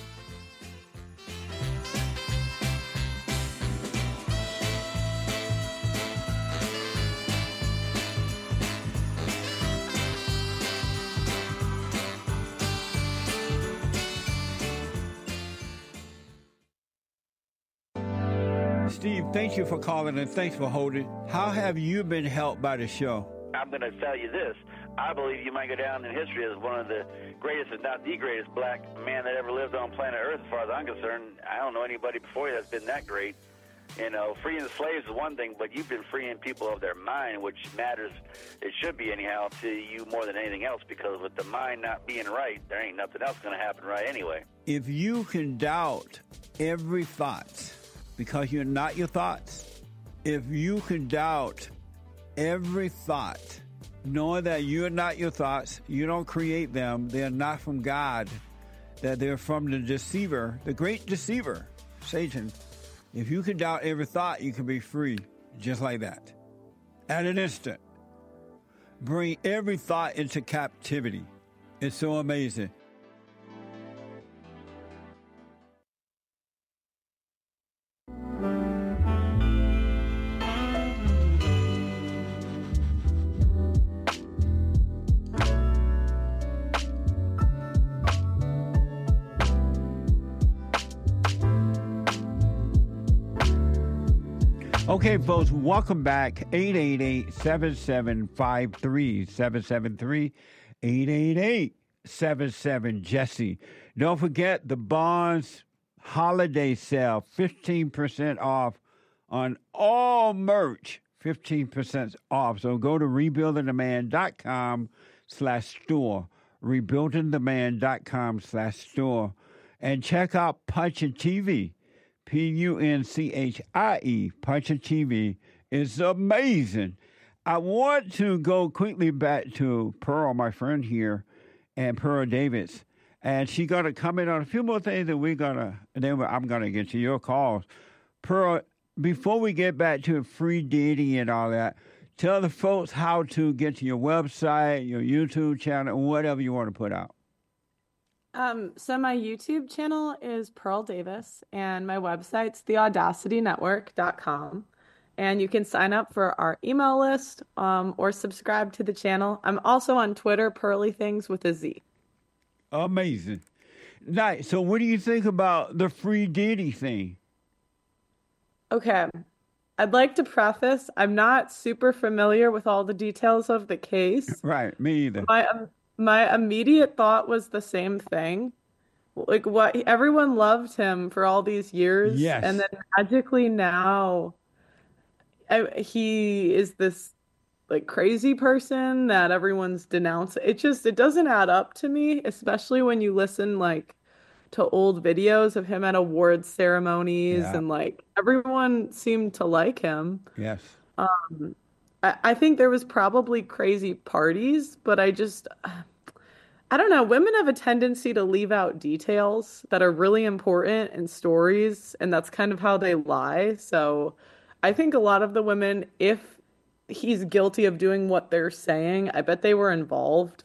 Steve, thank you for calling and thanks for holding. How have you been helped by the show? I'm going to tell you this. I believe you might go down in history as one of the greatest, if not the greatest, black man that ever lived on planet Earth, as far as I'm concerned. I don't know anybody before you that's been that great. You know, freeing the slaves is one thing, but you've been freeing people of their mind, which matters, it should be anyhow, to you more than anything else, because with the mind not being right, there ain't nothing else going to happen right anyway. If you can doubt every thought because you're not your thoughts, if you can doubt every thought, knowing that you're not your thoughts, you don't create them, they're not from God, that they're from the deceiver, the great deceiver, Satan. If you can doubt every thought, you can be free just like that. At an instant. Bring every thought into captivity. It's so amazing. Okay, folks, welcome back. eight eight eight, seven seven five, three seven seven three. eight eight eight, seven seven, Jesse. Don't forget the Bonds holiday sale, fifteen percent off on all merch, fifteen percent off. So go to rebuildingtheman.com slash store, rebuildingtheman.com slash store, and check out Punching T V. P U N C H I E, Punching T V, is amazing. I want to go quickly back to Pearl, my friend here, and Pearl Davis. And she's going to comment on a few more things that we're going to, and then I'm going to get to your calls. Pearl, before we get back to free dating and all that, tell the folks how to get to your website, your YouTube channel, whatever you want to put out. Um, so my YouTube channel is Pearl Davis, and my website's the audacity network dot com. And you can sign up for our email list um, or subscribe to the channel. I'm also on Twitter, Pearly Things with a Z. Amazing. Nice. So what do you think about the free Diddy thing? Okay. I'd like to preface, I'm not super familiar with all the details of the case. Right, me either. My um, my immediate thought was the same thing. Like, what, everyone loved him for all these years. Yes. And then magically now I, he is this like crazy person that everyone's denouncing. It just, it doesn't add up to me, especially when you listen like to old videos of him at awards ceremonies Yeah. and like everyone seemed to like him. Yes. Um, I, I think there was probably crazy parties, but I just, I don't know. Women have a tendency to leave out details that are really important in stories, and that's kind of how they lie. So I think a lot of the women, if he's guilty of doing what they're saying, I bet they were involved.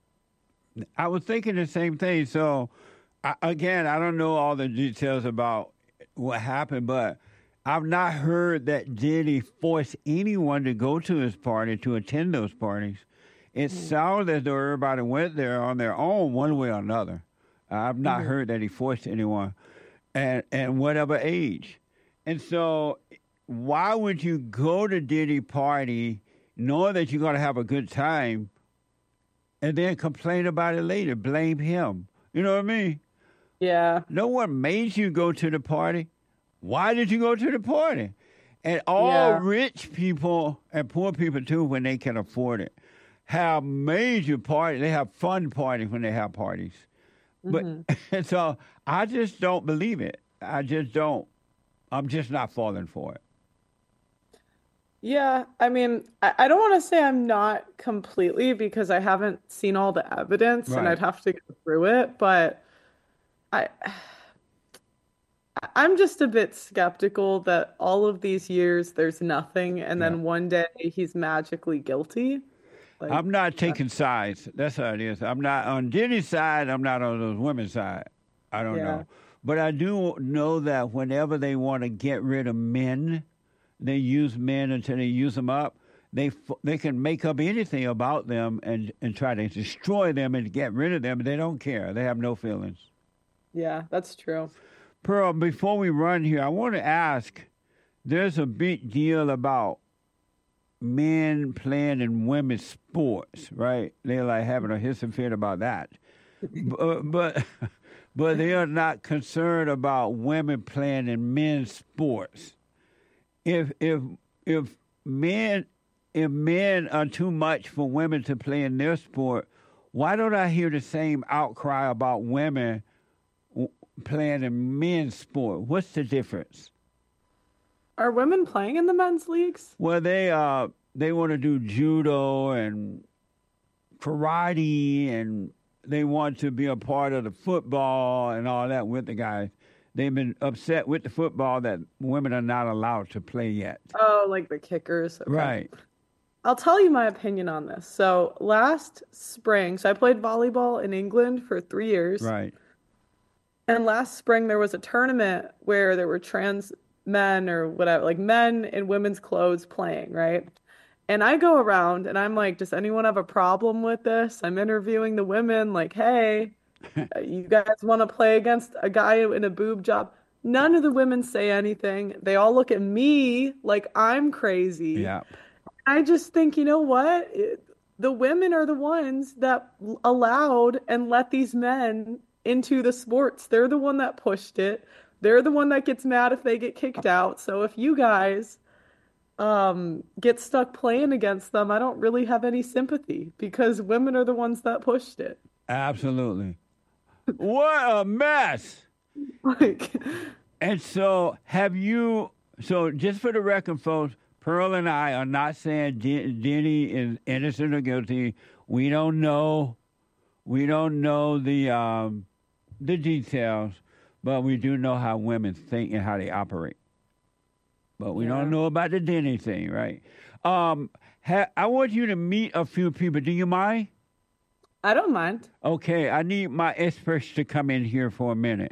I was thinking the same thing. So, I, again, I don't know all the details about what happened, but I've not heard that Diddy forced anyone to go to his party, to attend those parties. It sounds as though everybody went there on their own, one way or another. I've not Mhm. heard that he forced anyone, and and whatever age. And so, why would you go to Diddy party knowing that you're going to have a good time, and then complain about it later, blame him? You know what I mean? Yeah. No one made you go to the party. Why did you go to the party? And all Yeah. rich people and poor people too, when they can afford it, have major parties. They have fun parties when they have parties. But and so I just don't believe it. I just don't. I'm just not falling for it. Yeah, I mean, I, I don't want to say I'm not completely because I haven't seen all the evidence and Right. I'd have to go through it, but I I'm just a bit skeptical that all of these years there's nothing, and then one day he's magically guilty. Like, I'm not taking sides. That's how it is. I'm not on Denny's side. I'm not on those women's side. I don't Yeah. know. But I do know that whenever they want to get rid of men, they use men until they use them up. They f- they can make up anything about them and, and try to destroy them and get rid of them. They don't care. They have no feelings. yeah, that's true. Pearl, before we run here, I want to ask, there's a big deal about men playing in women's sports, right? They're like having a hiss and fit about that. but, but but they are not concerned about women playing in men's sports. If if if men if men are too much for women to play in their sport, why don't I hear the same outcry about women w- playing in men's sport? What's the difference? Are women playing in the men's leagues? Well, they uh they want to do judo and karate, and they want to be a part of the football and all that with the guys. They've been upset with the football that women are not allowed to play yet. Oh, like the kickers. Okay. Right. I'll tell you my opinion on this. So last spring, so I played volleyball in England for three years. Right. And last spring there was a tournament where there were trans men or whatever, like men in women's clothes playing, right? And I go around and I'm like, does anyone have a problem with this? I'm interviewing the women like, hey, you guys want to play against a guy in a boob job? None of the women say anything. They all look at me like I'm crazy. Yeah. I just think, you know what? It, the women are the ones that allowed and let these men into the sports. They're the one that pushed it. They're the one that gets mad if they get kicked out. So if you guys um, get stuck playing against them, I don't really have any sympathy because women are the ones that pushed it. Absolutely. What a mess. Like, and so have you, so just for the record, folks, Pearl and I are not saying D- Denny is innocent or guilty. We don't know. We don't know the um, the details, but we do know how women think and how they operate. But we Yeah. don't know about the Denny thing, right? Um, ha- I want you to meet a few people. Do you mind? I don't mind. Okay, I need my experts to come in here for a minute.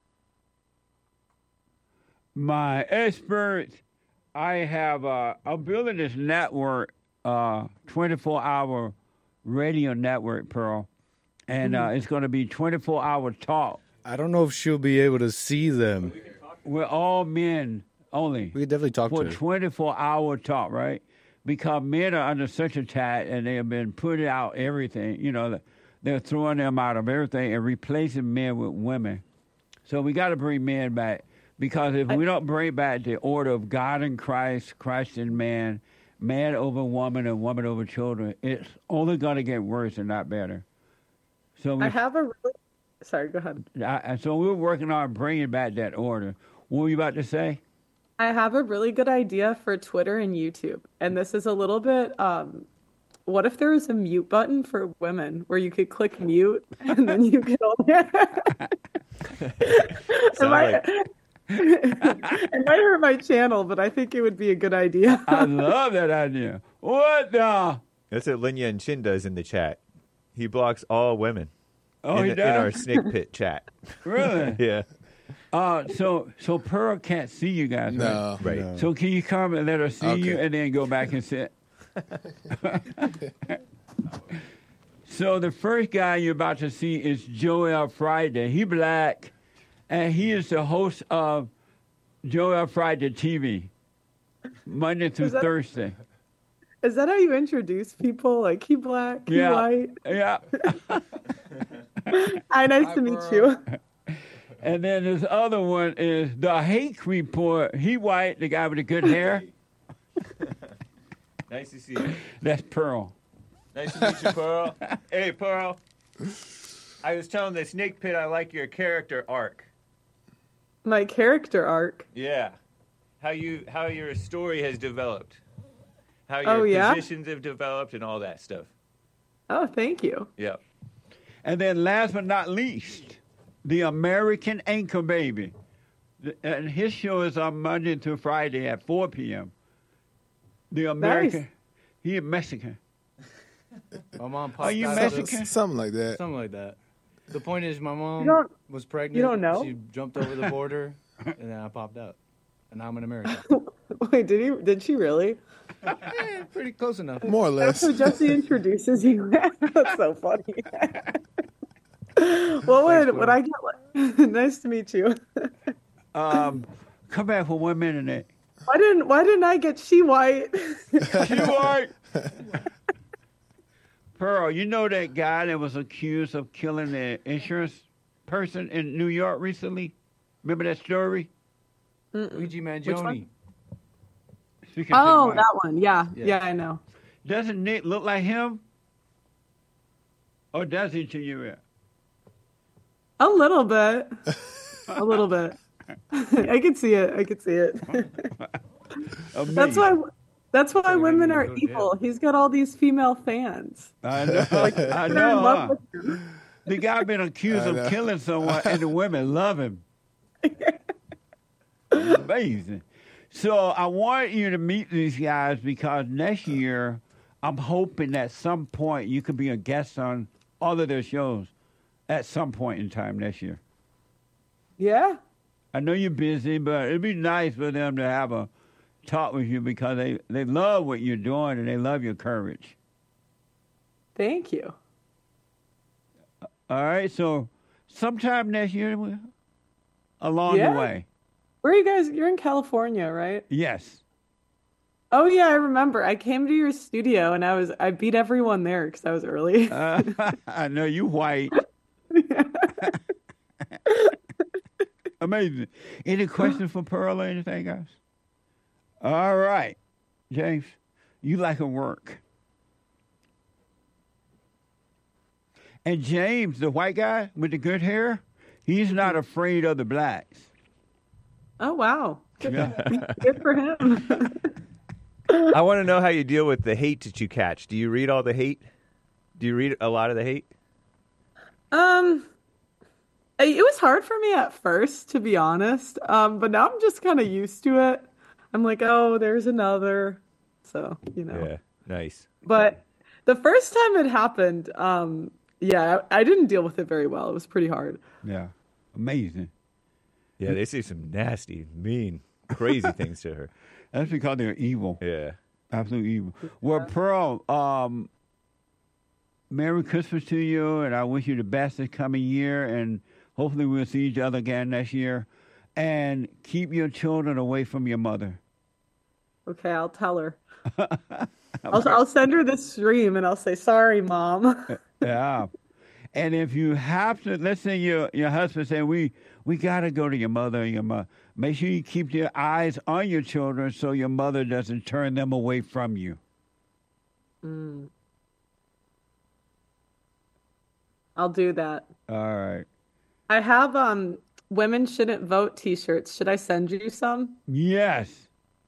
My experts, I have, uh, I'm building this network, uh, twenty-four hour radio network, Pearl, and uh, it's going to be twenty-four hour talk. I don't know if she'll be able to see them. We're all men only. We could definitely talk for to her. twenty-four hour talk, right? Because men are under such attack and they have been putting out everything. You know, they're throwing them out of everything and replacing men with women. So we got to bring men back. Because if we don't bring back the order of God in Christ, Christ in man, man over woman, and woman over children, it's only going to get worse and not better. So we, I have a really... Sorry, go ahead. I, so we're working on bringing back that order. What were you about to say? I have a really good idea for Twitter and YouTube. And this is a little bit, um, what if there was a mute button for women where you could click mute and then you could all it, might, it might hurt my channel, but I think it would be a good idea. I love that idea. What the? That's what Lin Yan Chin does in the chat. He blocks all women. Oh, in, he the- does? in our snake pit chat. Really? Yeah. Uh, so so Pearl can't see you guys, right? No, Right. no. So can you come and let her see you Okay. and then go back and sit? So the first guy you're about to see is Joel Friday. He black, and he is the host of Joel Friday T V, Monday through Is that- Thursday. Is that how you introduce people? Like, he black, he Yeah. white? Yeah. Hi, nice to meet you. And then this other one is the Hake Report. He white, the guy with the good hair. Nice to see you. That's Pearl. Nice to meet you, Pearl. Hey, Pearl. I was telling the snake pit I like your character arc. My character arc. Yeah. How you how your story has developed. How your Oh, yeah? positions have developed and all that stuff. Oh, thank you. Yeah. And then last but not least, the American Anchor Baby, And his show is on Monday through Friday at four p.m. The American, Nice. he is Mexican. My mom popped Are you out Mexican? Of, Something like that. something like that. The point is, my mom don't- was pregnant. you don't know? She jumped over the border, and then I popped out, and now I'm in America. Wait, did he? Did she really? Eh, pretty close enough. More or less. So Jesse introduces you. That's so funny. What would would I get? Like, nice to meet you. Um, come back for one minute. Nick. Why didn't Why didn't I get she white? She white. Pearl, you know that guy that was accused of killing the insurance person in New York recently? Remember that story? Luigi Which Mangione. one? Speaking to Oh, Mike. that one. Yeah. Yeah. yeah, I know. Doesn't Nick look like him? Or does he to you? Yeah? A little bit. A little bit. I could see it. I could see it. That's why. That's why women are evil. He's got all these female fans. I know. Like, I they're in know. love Huh? with him. The guy been accused I of know. killing someone, and the women love him. Amazing. So I want you to meet these guys because next year I'm hoping at some point you could be a guest on all of their shows at some point in time next year. Yeah. I know you're busy, but it'd be nice for them to have a talk with you because they, they love what you're doing and they love your courage. Thank you. All right, so sometime next year, we- along Yeah. the way. Where are you guys? You're in California, right? Yes. Oh yeah, I remember. I came to your studio and I was I beat everyone there because I was early. Uh, I know you white. Amazing. Any questions for Pearl or anything, guys? All right, James, you like her work. And James, the white guy with the good hair, he's not afraid of the blacks. Oh wow, good, Yeah. good for him. I want to know how you deal with the hate that you catch. Do you read all the hate? Do you read a lot of the hate? Um, I- it was hard for me at first, to be honest. Um, but now I'm just kind of used to it. I'm like, oh, there's another. So you know. Yeah, nice. But the first time it happened, um, yeah, I, I didn't deal with it very well. It was pretty hard. Yeah, amazing. Yeah, they say some nasty, mean, crazy things to her. That's because they're evil. Yeah. Absolute evil. Well, Pearl, um, Merry Christmas to you, and I wish you the best this coming year, and hopefully we'll see each other again next year. And keep your children away from your mother. Okay, I'll tell her. I'll, I'll send her this stream and I'll say, sorry, Mom. Yeah. And if you have to, let's say your your husband said, we, we got to go to your mother, your mother. Make sure you keep your eyes on your children so your mother doesn't turn them away from you. Mm. I'll do that. All right. I have um women shouldn't vote t-shirts. Should I send you some? Yes.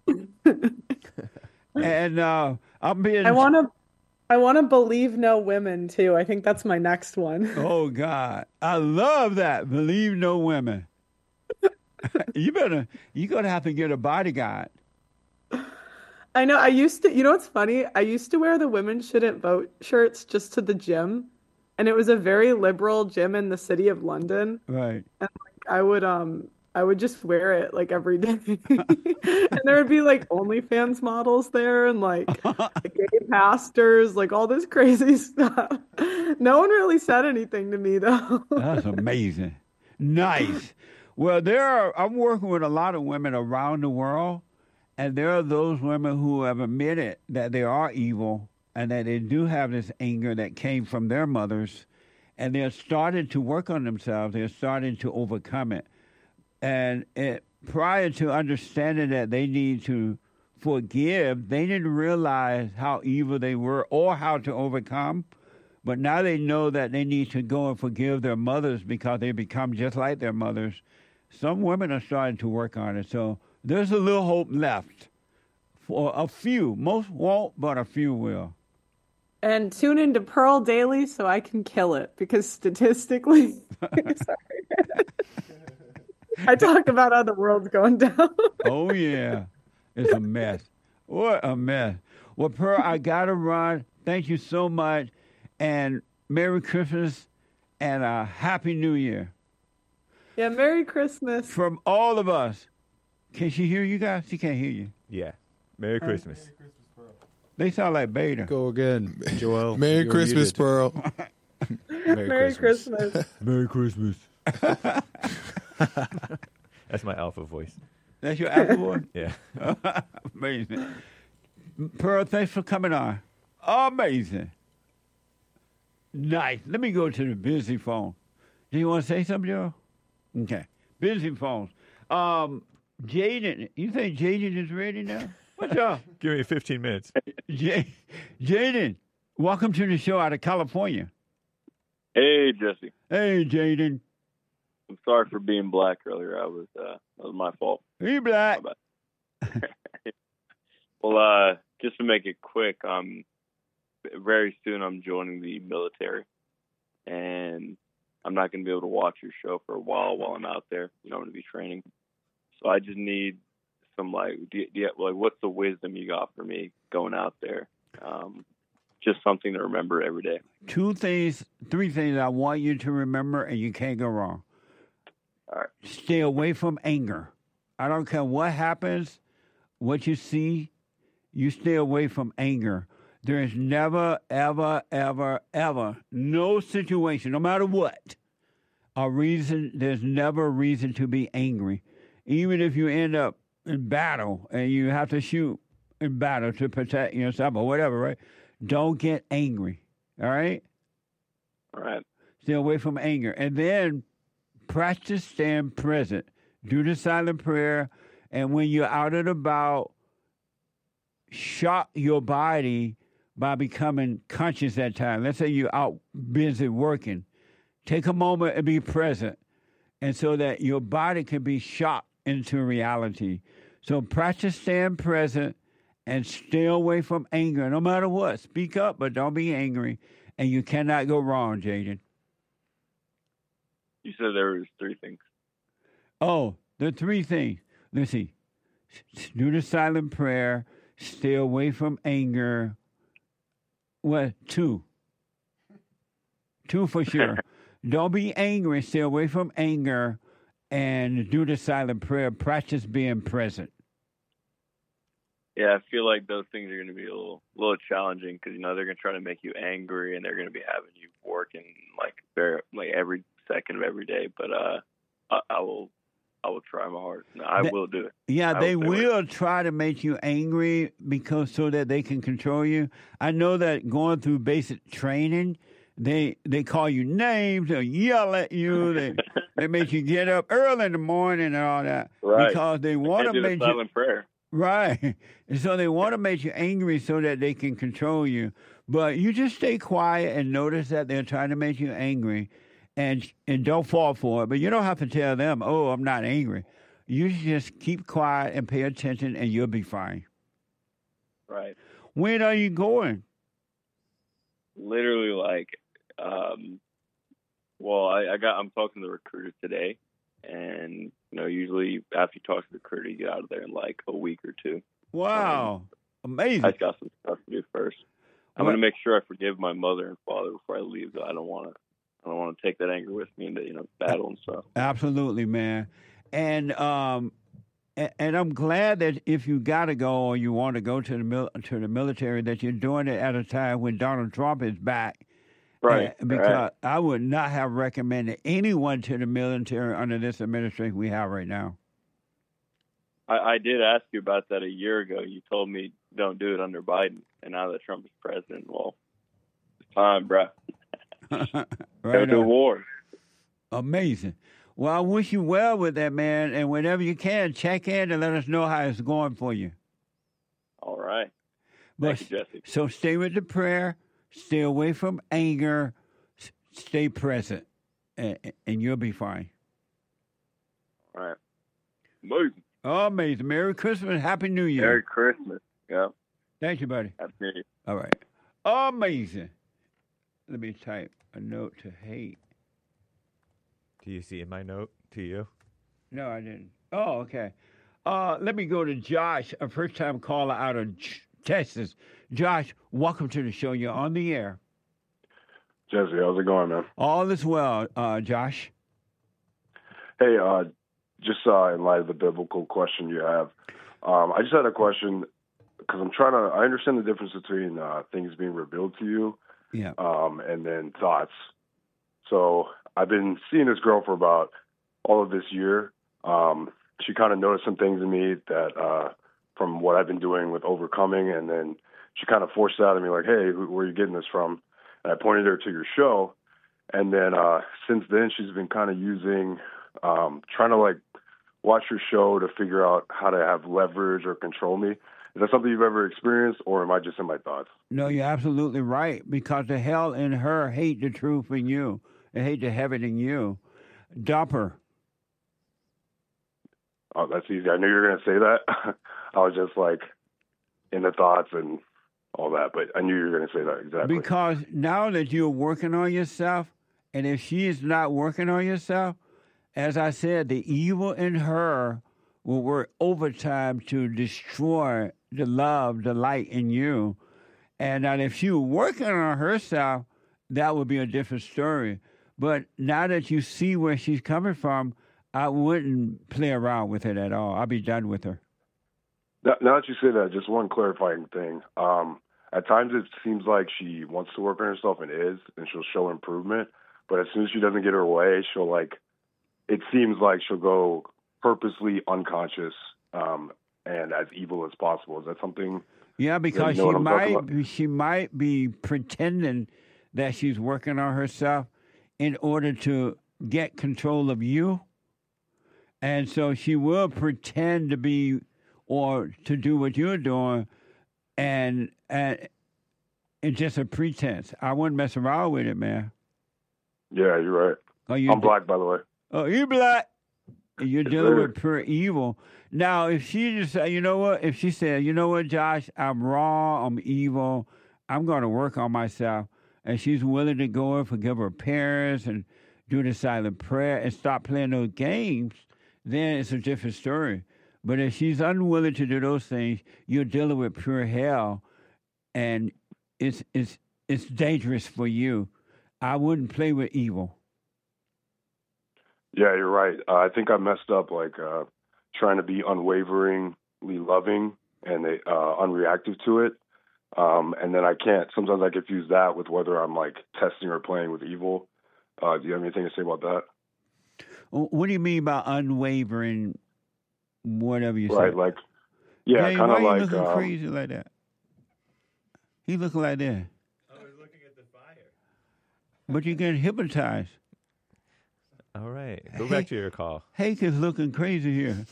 And uh, I'm being. I want to I want to believe no women too. I think that's my next one. Oh God, I love that. Believe no women. You better. You're gonna have to get a bodyguard. I know. I used to. You know what's funny? I used to wear the women shouldn't vote shirts just to the gym, and it was a very liberal gym in the city of London. Right. And like, I would um I would just wear it like every day, and there would be like OnlyFans models there, and like gay pastors, like all this crazy stuff. No one really said anything to me though. That's amazing. Nice. Well, there are. I'm working with a lot of women around the world, and there are those women who have admitted that they are evil and that they do have this anger that came from their mothers, and they're starting to work on themselves. They're starting to overcome it. And it, prior to understanding that they need to forgive, they didn't realize how evil they were or how to overcome. But now they know that they need to go and forgive their mothers because they become just like their mothers. Some women are starting to work on it. So there's a little hope left for a few. Most won't, but a few will. And tune into Pearl Daily so I can kill it because statistically, sorry. I talk about how the world's going down. Oh, yeah. It's a mess. What a mess. Well, Pearl, I got to run. Thank you so much. And Merry Christmas and a Happy New Year. Yeah, Merry Christmas. From all of us. Can she hear you guys? She can't hear you. Yeah. Merry Christmas. They sound like Beta. Go again, Joel. Merry You're Christmas, muted. Pearl. Merry, Merry Christmas. Christmas. Merry Christmas. That's my alpha voice. That's your Apple voice? Yeah. Amazing. Pearl, thanks for coming on. Amazing. Nice. Let me go to the busy phone. Do you want to say something, Joe? Okay. Busy phones. Um, Jaden, you think Jaden is ready now? What's up? Give me fifteen minutes. J- Jaden, welcome to the show out of California. Hey, Jesse. Hey, Jaden. I'm sorry for being black earlier. I was uh, that was my fault. Hey, black. Well, uh, just to make it quick, um, very soon I'm joining the military, and I'm not going to be able to watch your show for a while while I'm out there. You know, I'm going to be training, so I just need some like, do you, do you, like, what's the wisdom you got for me going out there? Um, just something to remember every day. Two things, three things I want you to remember, and you can't go wrong. All right. Stay away from anger. I don't care what happens, what you see, you stay away from anger. There is never, ever, ever, ever, no situation, no matter what, a reason, there's never a reason to be angry. Even if you end up in battle and you have to shoot in battle to protect yourself or whatever, right? Don't get angry, all right? All right. Stay away from anger. And then practice staying present. Do the silent prayer. And when you're out and about, shock your body by becoming conscious that time. Let's say you're out busy working. Take a moment and be present. And so that your body can be shocked into reality. So practice staying present and stay away from anger, no matter what. Speak up, but don't be angry. And you cannot go wrong, Jaden. You said there was three things. Oh, the three things. Let's see. Do the silent prayer. Stay away from anger. Well, two. Two for sure. Don't be angry. Stay away from anger. And do the silent prayer. Practice being present. Yeah, I feel like those things are going to be a little, little challenging because, you know, they're going to try to make you angry and they're going to be having you working like very, like every second of every day. But uh, I, I will, I will try my hardest. No, I They- will do it. Yeah, I they will do it. will try to make you angry because so that they can control you. I know that going through basic training, they they call you names, they yell at you, they they make you get up early in the morning and all that Right. because they I want can't to do the make you silent prayer. right. And so they want to make you angry so that they can control you. But you just stay quiet and notice that they're trying to make you angry, and and don't fall for it. But you don't have to tell them, "Oh, I'm not angry." You just keep quiet and pay attention, and you'll be fine. Right. When are you going? Literally, like, um, well, I, I got. I'm talking to the recruiter today, and you know, usually after you talk to the recruiter, you get out of there in like a week or two. Wow, amazing! I just got some stuff to do first. I'm What- going to make sure I forgive my mother and father before I leave. Though I don't want to. I don't want to take that anger with me into, you know, battle and stuff. Absolutely, man. And um, and, and I'm glad that if you got to go or you want to go to the mil- to the military, that you're doing it at a time when Donald Trump is back. Right, Uh, because right. I would not have recommended anyone to the military under this administration we have right now. I, I did ask you about that a year ago. You told me don't do it under Biden, and now that Trump is president, well, it's time, bro. Go Right to on. war. Amazing. Well, I wish you well with that, man. And whenever you can, check in and let us know how it's going for you. All right. But, Thank you, Jesse. So stay with the prayer, stay away from anger, s- stay present, and, and you'll be fine. All right. Amazing. Oh, amazing. Merry Christmas. Happy New Year. Merry Christmas. Yeah. Thank you, buddy. Happy New Year. All right. Amazing. Let me type a note to Hate. Do you see in my note to you? No, I didn't. Oh, okay. Uh, let me go to Josh, a first-time caller out of Texas. Josh, welcome to the show. You're on the air. Jesse, how's it going, man? All is well, uh, Josh. Hey, uh, just uh, in light of the biblical question you have, um, I just had a question because I'm trying to. I understand the difference between uh, things being revealed to you, yeah, um, and then thoughts. So I've been seeing this girl for about all of this year. Um, she kind of noticed some things in me that, uh, from what I've been doing with overcoming, and then she kind of forced it out of me, like, "Hey, who, where are you getting this from?" And I pointed her to your show, and then uh, since then she's been kind of using, um, trying to like watch your show to figure out how to have leverage or control me. Is that something you've ever experienced, or am I just in my thoughts? No, you're absolutely right, because the hell in her hate the truth in you and hate the heaven in you. Dopper. Oh, that's easy. I knew you were going to say that. I was just like in the thoughts and all that, but I knew you were going to say that exactly. Because now that you're working on yourself, and if she is not working on yourself, as I said, the evil in her will work overtime to destroy the love, the light in you. And that if she were working on herself, that would be a different story. But now that you see where she's coming from, I wouldn't play around with it at all. I'll be done with her. Now, now that you say that, just one clarifying thing. Um, at times it seems like she wants to work on herself and is, and she'll show improvement. But as soon as she doesn't get her way, she'll like, it seems like she'll go purposely unconscious um, and as evil as possible. Is that something? Yeah, because you know she might be, she might be pretending that she's working on herself in order to get control of you. And so she will pretend to be or to do what you're doing, and and it's just a pretense. I wouldn't mess around with it, man. Yeah, you're right. Oh, you I'm black, by the way. Oh, you black. You're Yes, dealing sir. with pure evil. Now, if she just say, you know what? If she said, you know what, Josh, I'm wrong, I'm evil, I'm going to work on myself, and she's willing to go and forgive her parents and do the silent prayer and stop playing those games, then it's a different story. But if she's unwilling to do those things, you're dealing with pure hell, and it's it's it's dangerous for you. I wouldn't play with evil. Yeah, you're right. Uh, I think I messed up, like uh, trying to be unwaveringly loving and uh, unreactive to it. Um, and then I can't. Sometimes I confuse that with whether I'm like testing or playing with evil. Uh, do you have anything to say about that? What do you mean by unwavering? Whatever you say. Right, like yeah, Jay, kind why of you like looking um, crazy like that? He looking like that. I was looking at the fire. But you get hypnotized. All right, go back to your call. Hank is looking crazy here.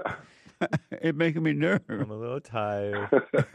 It making me nervous. I'm a little tired,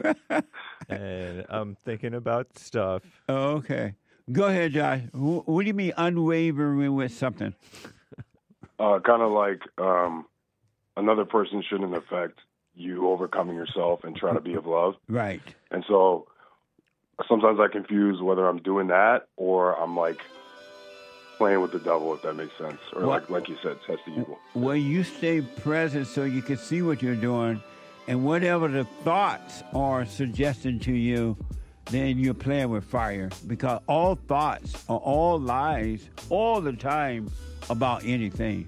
and I'm thinking about stuff. Oh, okay. Go ahead, Josh. Wh- What do you mean unwavering with something? uh, kind of like um, another person shouldn't affect you overcoming yourself and trying to be of love. Right. And so sometimes I confuse whether I'm doing that or I'm like playing with the devil, if that makes sense. Or Well- like like you said, test the evil. Well, you stay present so you can see what you're doing, and whatever the thoughts are suggesting to you, then you're playing with fire. Because all thoughts are all lies all the time about anything.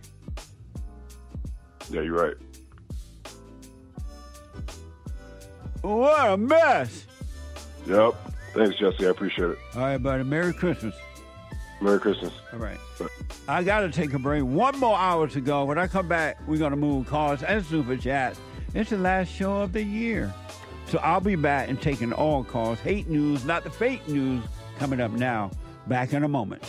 Yeah, you're right. What a mess. Yep. Thanks, Jesse. I appreciate it. All right, buddy. Merry Christmas. Merry Christmas. All right. I got to take a break. One more hour to go. When I come back, we're going to move calls and super chats. It's the last show of the year. So I'll be back and taking all calls. Hate news, not the fake news, coming up now. Back in a moment.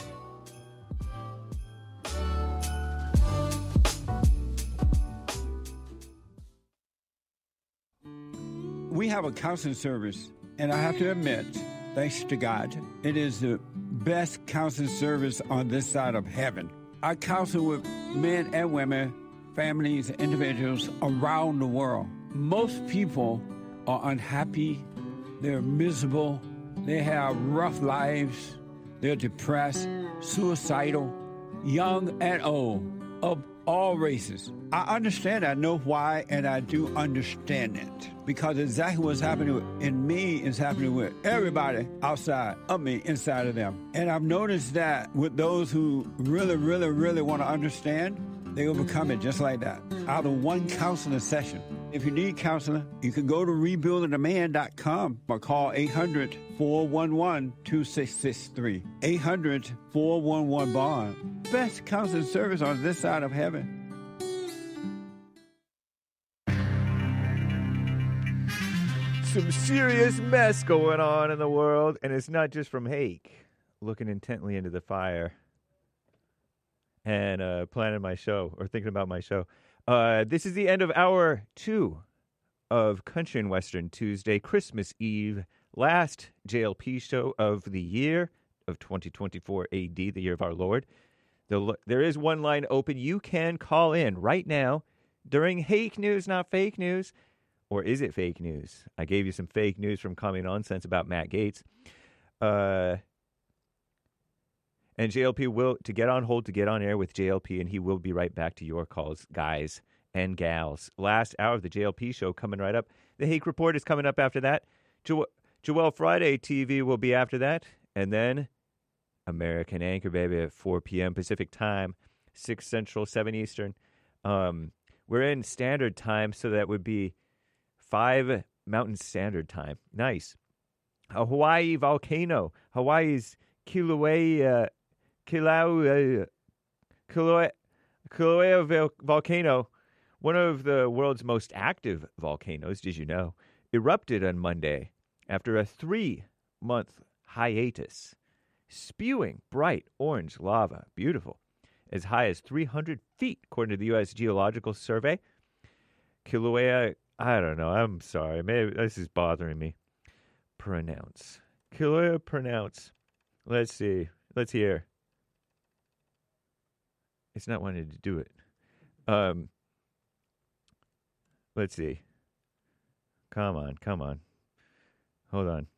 We have a counseling service, and I have to admit, thanks to God, it is the best counseling service on this side of heaven. I counsel with men and women, families, individuals around the world. Most people are unhappy, they're miserable, they have rough lives, they're depressed, suicidal, young and old, of all races. I understand. I know why, and I do understand it. Because exactly what's happening in me is happening with everybody outside of me, inside of them. And I've noticed that with those who really, really, really want to understand, they overcome it just like that, out of one counseling session. If you need counseling, you can go to rebuilding a man dot com or call eight hundred, four one one, two six six three. eight hundred, four one one, bond. Best counseling service on this side of heaven. Some serious mess going on in the world, and it's not just from Hake looking intently into the fire and uh, planning my show or thinking about my show. Uh, this is the end of hour two of Country and Western Tuesday, Christmas Eve, last J L P show of the year of twenty twenty-four A D, the year of our Lord. The, there is one line open. You can call in right now during Hake News, not fake news. Or is it fake news? I gave you some fake news from Common Nonsense about Matt Gaetz. Uh, and J L P will, to get on hold, to get on air with J L P, and he will be right back to your calls, guys and gals. Last hour of the J L P show coming right up. The Hake Report is coming up after that. Jo- Joel Friday T V will be after that. And then American Anchor, baby, at four p.m. Pacific time, six Central, seven Eastern. Um, we're in Standard Time, so that would be five Mountain Standard Time. Nice. A Hawaii volcano. Hawaii's Kilauea, Kilauea, Kilauea, Kilauea volcano, one of the world's most active volcanoes, did you know, erupted on Monday after a three-month hiatus, spewing bright orange lava. Beautiful. As high as three hundred feet, according to the U S Geological Survey. Kilauea, I don't know. I'm sorry. Maybe this is bothering me. Pronounce. Kilauea pronounce. Let's see. Let's hear. It's not wanting to do it. Um. Let's see. Come on. Come on. Hold on.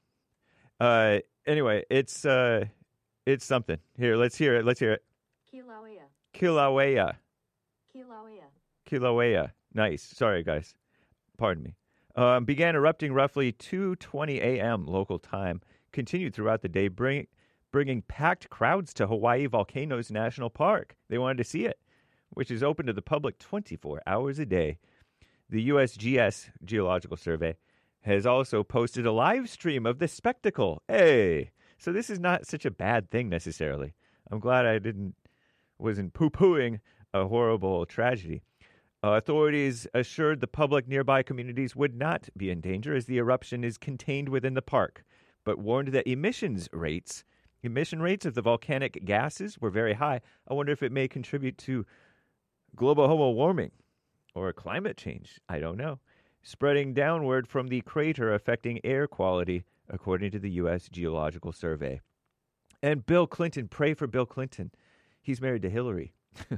Uh. Anyway, it's uh, it's something. Here, let's hear it. Let's hear it. Kilauea. Kilauea. Kilauea. Kilauea. Nice. Sorry, guys. Pardon me. Um, began erupting roughly two twenty a.m. local time. Continued throughout the day, bring, bringing packed crowds to Hawaii Volcanoes National Park. They wanted to see it, which is open to the public twenty-four hours a day. The U S G S, Geological Survey, has also posted a live stream of the spectacle. Hey! So this is not such a bad thing necessarily. I'm glad I didn't, wasn't poo-pooing a horrible tragedy. Uh, authorities assured the public nearby communities would not be in danger as the eruption is contained within the park, but warned that emissions rates, emission rates of the volcanic gases were very high. I wonder if it may contribute to global homo warming or climate change. I don't know. Spreading downward from the crater affecting air quality, according to the U S Geological Survey. And Bill Clinton, pray for Bill Clinton. He's married to Hillary.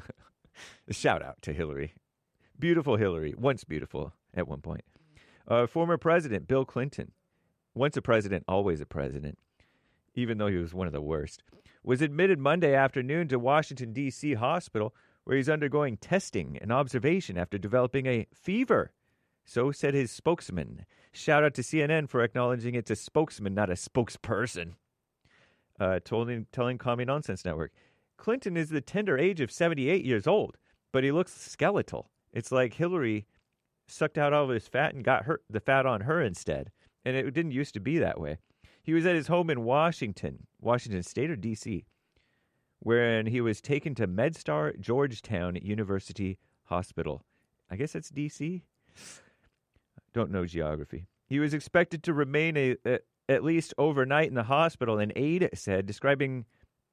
Shout out to Hillary. Beautiful Hillary, once beautiful at one point. Uh, former President Bill Clinton, once a president, always a president, even though he was one of the worst, was admitted Monday afternoon to Washington, D C hospital, where he's undergoing testing and observation after developing a fever. So said his spokesman. Shout out to C N N for acknowledging it's a spokesman, not a spokesperson. Uh, telling, telling Common Nonsense Network. Clinton is the tender age of seventy-eight years old, but he looks skeletal. It's like Hillary sucked out all of his fat and got her, the fat on her instead. And it didn't used to be that way. He was at his home in Washington, Washington State or D C, wherein he was taken to MedStar Georgetown University Hospital. I guess that's D C? Don't know geography. He was expected to remain a, a, at least overnight in the hospital, an aide said, describing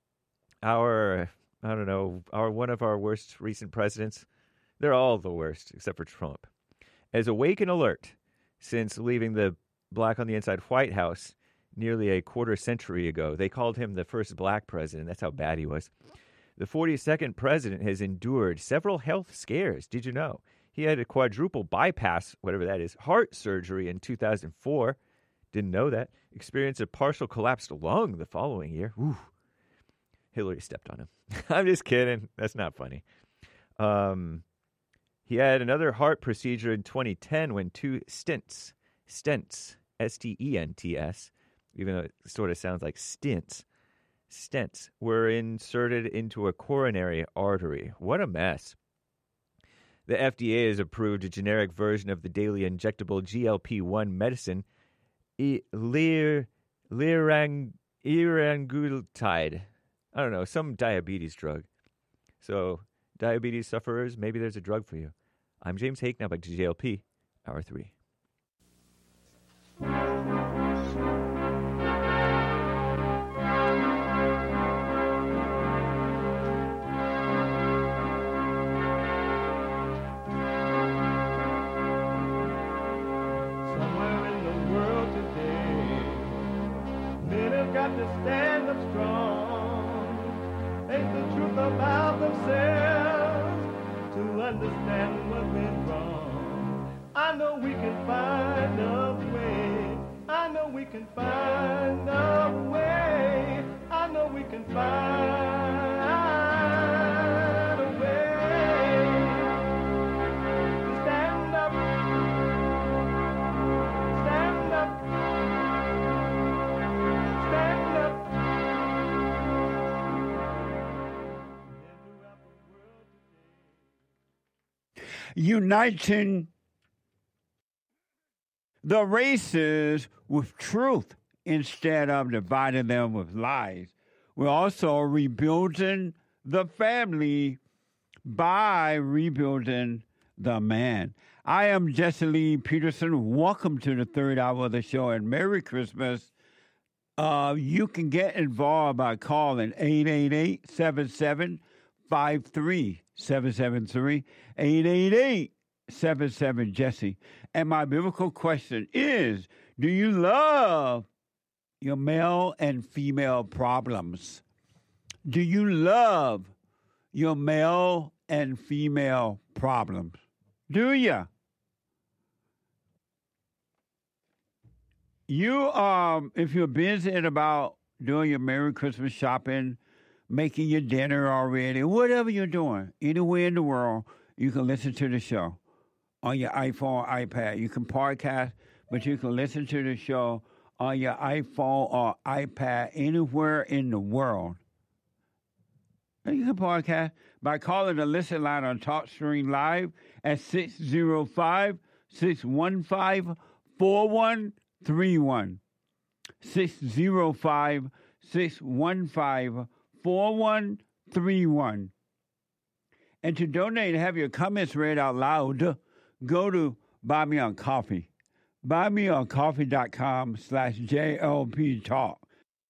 our, I don't know, our one of our worst recent presidents. They're all the worst, except for Trump. As awake and alert since leaving the black on the inside White House nearly a quarter century ago. They called him the first black president. That's how bad he was. The forty-second president has endured several health scares. Did you know? He had a quadruple bypass, whatever that is, heart surgery in two thousand four. Didn't know that. Experienced a partial collapsed lung the following year. Ooh. Hillary stepped on him. I'm just kidding. That's not funny. Um, he had another heart procedure in twenty ten when two stents, stents, S T E N T S, even though it sort of sounds like stints, stents were inserted into a coronary artery. What a mess. The F D A has approved a generic version of the daily injectable G L P one medicine, e- lir- lirang- liraglutide. I don't know, some diabetes drug. So, diabetes sufferers, maybe there's a drug for you. I'm James Hake, now back to J L P, Hour three. Somewhere in the world today, men have got to stand up strong, face the truth about themselves, to understand what went wrong. I know we can find a way. I know we can find a way. I know we can find a way to stand up, stand up, stand up. Uniting the races with truth instead of dividing them with lies. We're also rebuilding the family by rebuilding the man. I am Jesse Lee Peterson. Welcome to the third hour of the show, and Merry Christmas. Uh, you can get involved by calling eight eight eight, seven seven five three seven seven three, eight eight eight, seven seven, Jesse. And my biblical question is, do you love your male and female problems? Do you love your male and female problems? Do you? You, um, if you're busy about doing your Merry Christmas shopping, making your dinner already, whatever you're doing, anywhere in the world, you can listen to the show on your iPhone, iPad. You can podcast, but you can listen to the show on your iPhone or iPad anywhere in the world. And you can podcast by calling the listen line on TalkStream Live at six zero five, six one five, four one three one. six zero five, six one five, four one three one. And to donate and have your comments read out loud, go to Buy Me on Coffee. BuyMeOnCoffee.com slash JLP Talk.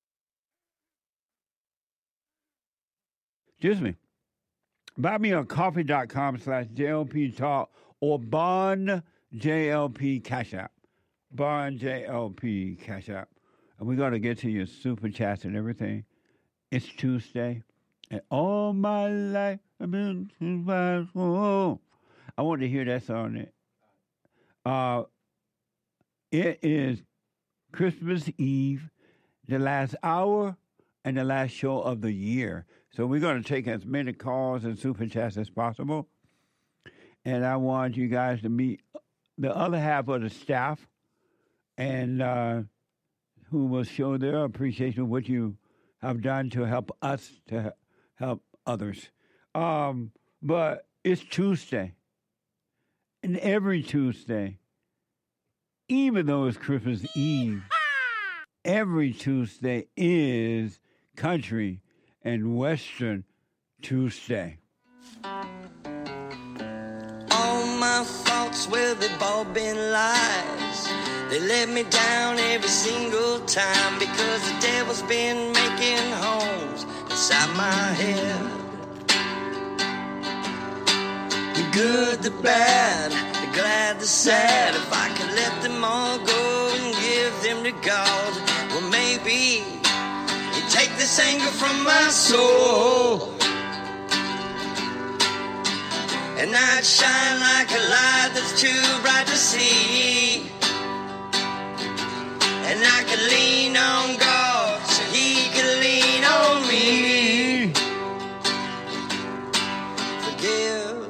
Excuse me. BuyMeOnCoffee.com slash JLP Talk or Bond J L P Cash App. Bond J L P Cash App. And we're going to get to your super chats and everything. It's Tuesday. And all my life I've been oh. I want to hear that song. Uh, it is Christmas Eve, the last hour, and the last show of the year. So we're going to take as many calls and super chats as possible. And I want you guys to meet the other half of the staff and uh, who will show their appreciation of what you have done to help us to help others. Um, but it's Tuesday. And every Tuesday, even though it's Christmas Eve, every Tuesday is Country and Western Tuesday. All my faults, well, they've all been lies. They let me down every single time because the devil's been making homes inside my head. The good, the bad, the glad, the sad. If I could let them all go and give them to God, well, maybe He'd take this anger from my soul, and I'd shine like a light that's too bright to see. And I could lean on God so He could lean on me. Forgive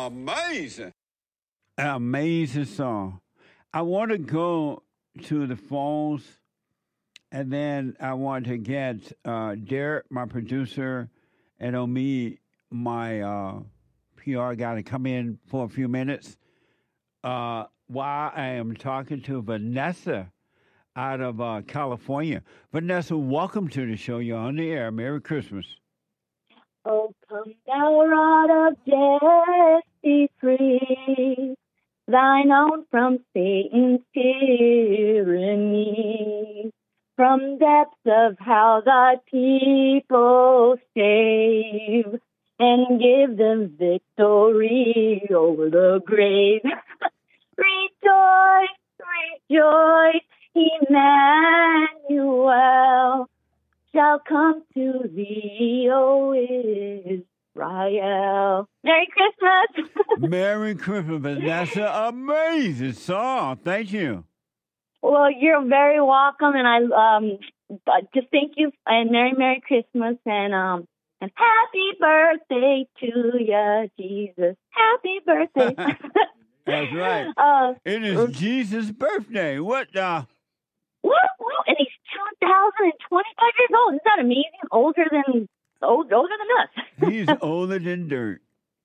Amazing. Amazing song. I want to go to the phones, and then I want to get uh, Derek, my producer, and Omi, my uh, P R guy, to come in for a few minutes uh, while I am talking to Vanessa out of uh, California. Vanessa, welcome to the show. You're on the air. Merry Christmas. Oh, come thou rod of Jesse, free thine own from Satan's tyranny, from depths of hell thy people save, and give them victory over the grave. Rejoice, rejoice, Emmanuel shall come to thee, O Israel. Merry Christmas. Merry Christmas, Vanessa. Amazing song. Thank you. Well, you're very welcome, and I um just thank you, and Merry Merry Christmas, and um and happy birthday to ya, Jesus. Happy birthday. That's right. Uh, it is Jesus' birthday. What uh Woo, woo, and he's two thousand twenty-five years old. Isn't that amazing? Older than old, older than us. He's older than dirt.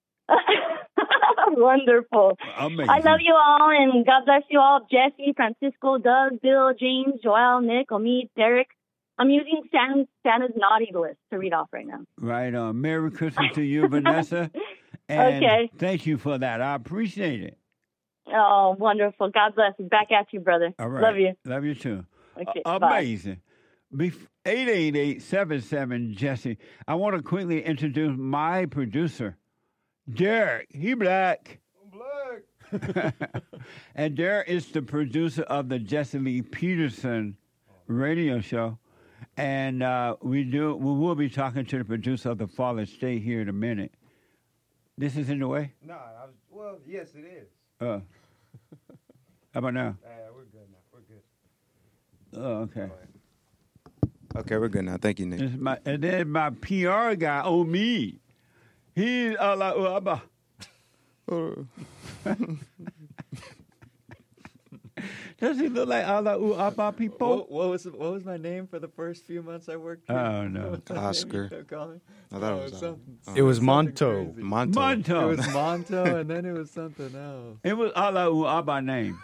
Wonderful. Amazing. I love you all, and God bless you all. Jesse, Francisco, Doug, Bill, James, Joel, Nick, Omid, Derek. I'm using Stan, Santa's naughty list to read off right now. Right on. Merry Christmas to you, Vanessa. And okay. Thank you for that. I appreciate it. Oh, wonderful. God bless you. Back at you, brother. All right. Love you. Love you too. Okay, uh, amazing. eight eight eight, seven seven, Jesse. I want to quickly introduce my producer, Derek. He black. I'm black. And Derek is the producer of the Jesse Lee Peterson radio show. And uh, we do. We will be talking to the producer of the Father State here in a minute. This is in the way? No, I was, well, yes, it is. Uh, how about now? Uh, we're good now. We're good. Oh, okay. Okay, we're good now. Thank you, Nick. It's my, and then my P R guy, oh me, he's uh, like, oh, I'm a, does he look like Allah U'aba people? What, what was what was my name for the first few months I worked here? Oh no, Oscar. I thought it was something. uh, It was Monto. Crazy. Monto. Monto. It was Monto, and then it was something else. It was Allah U'aba name.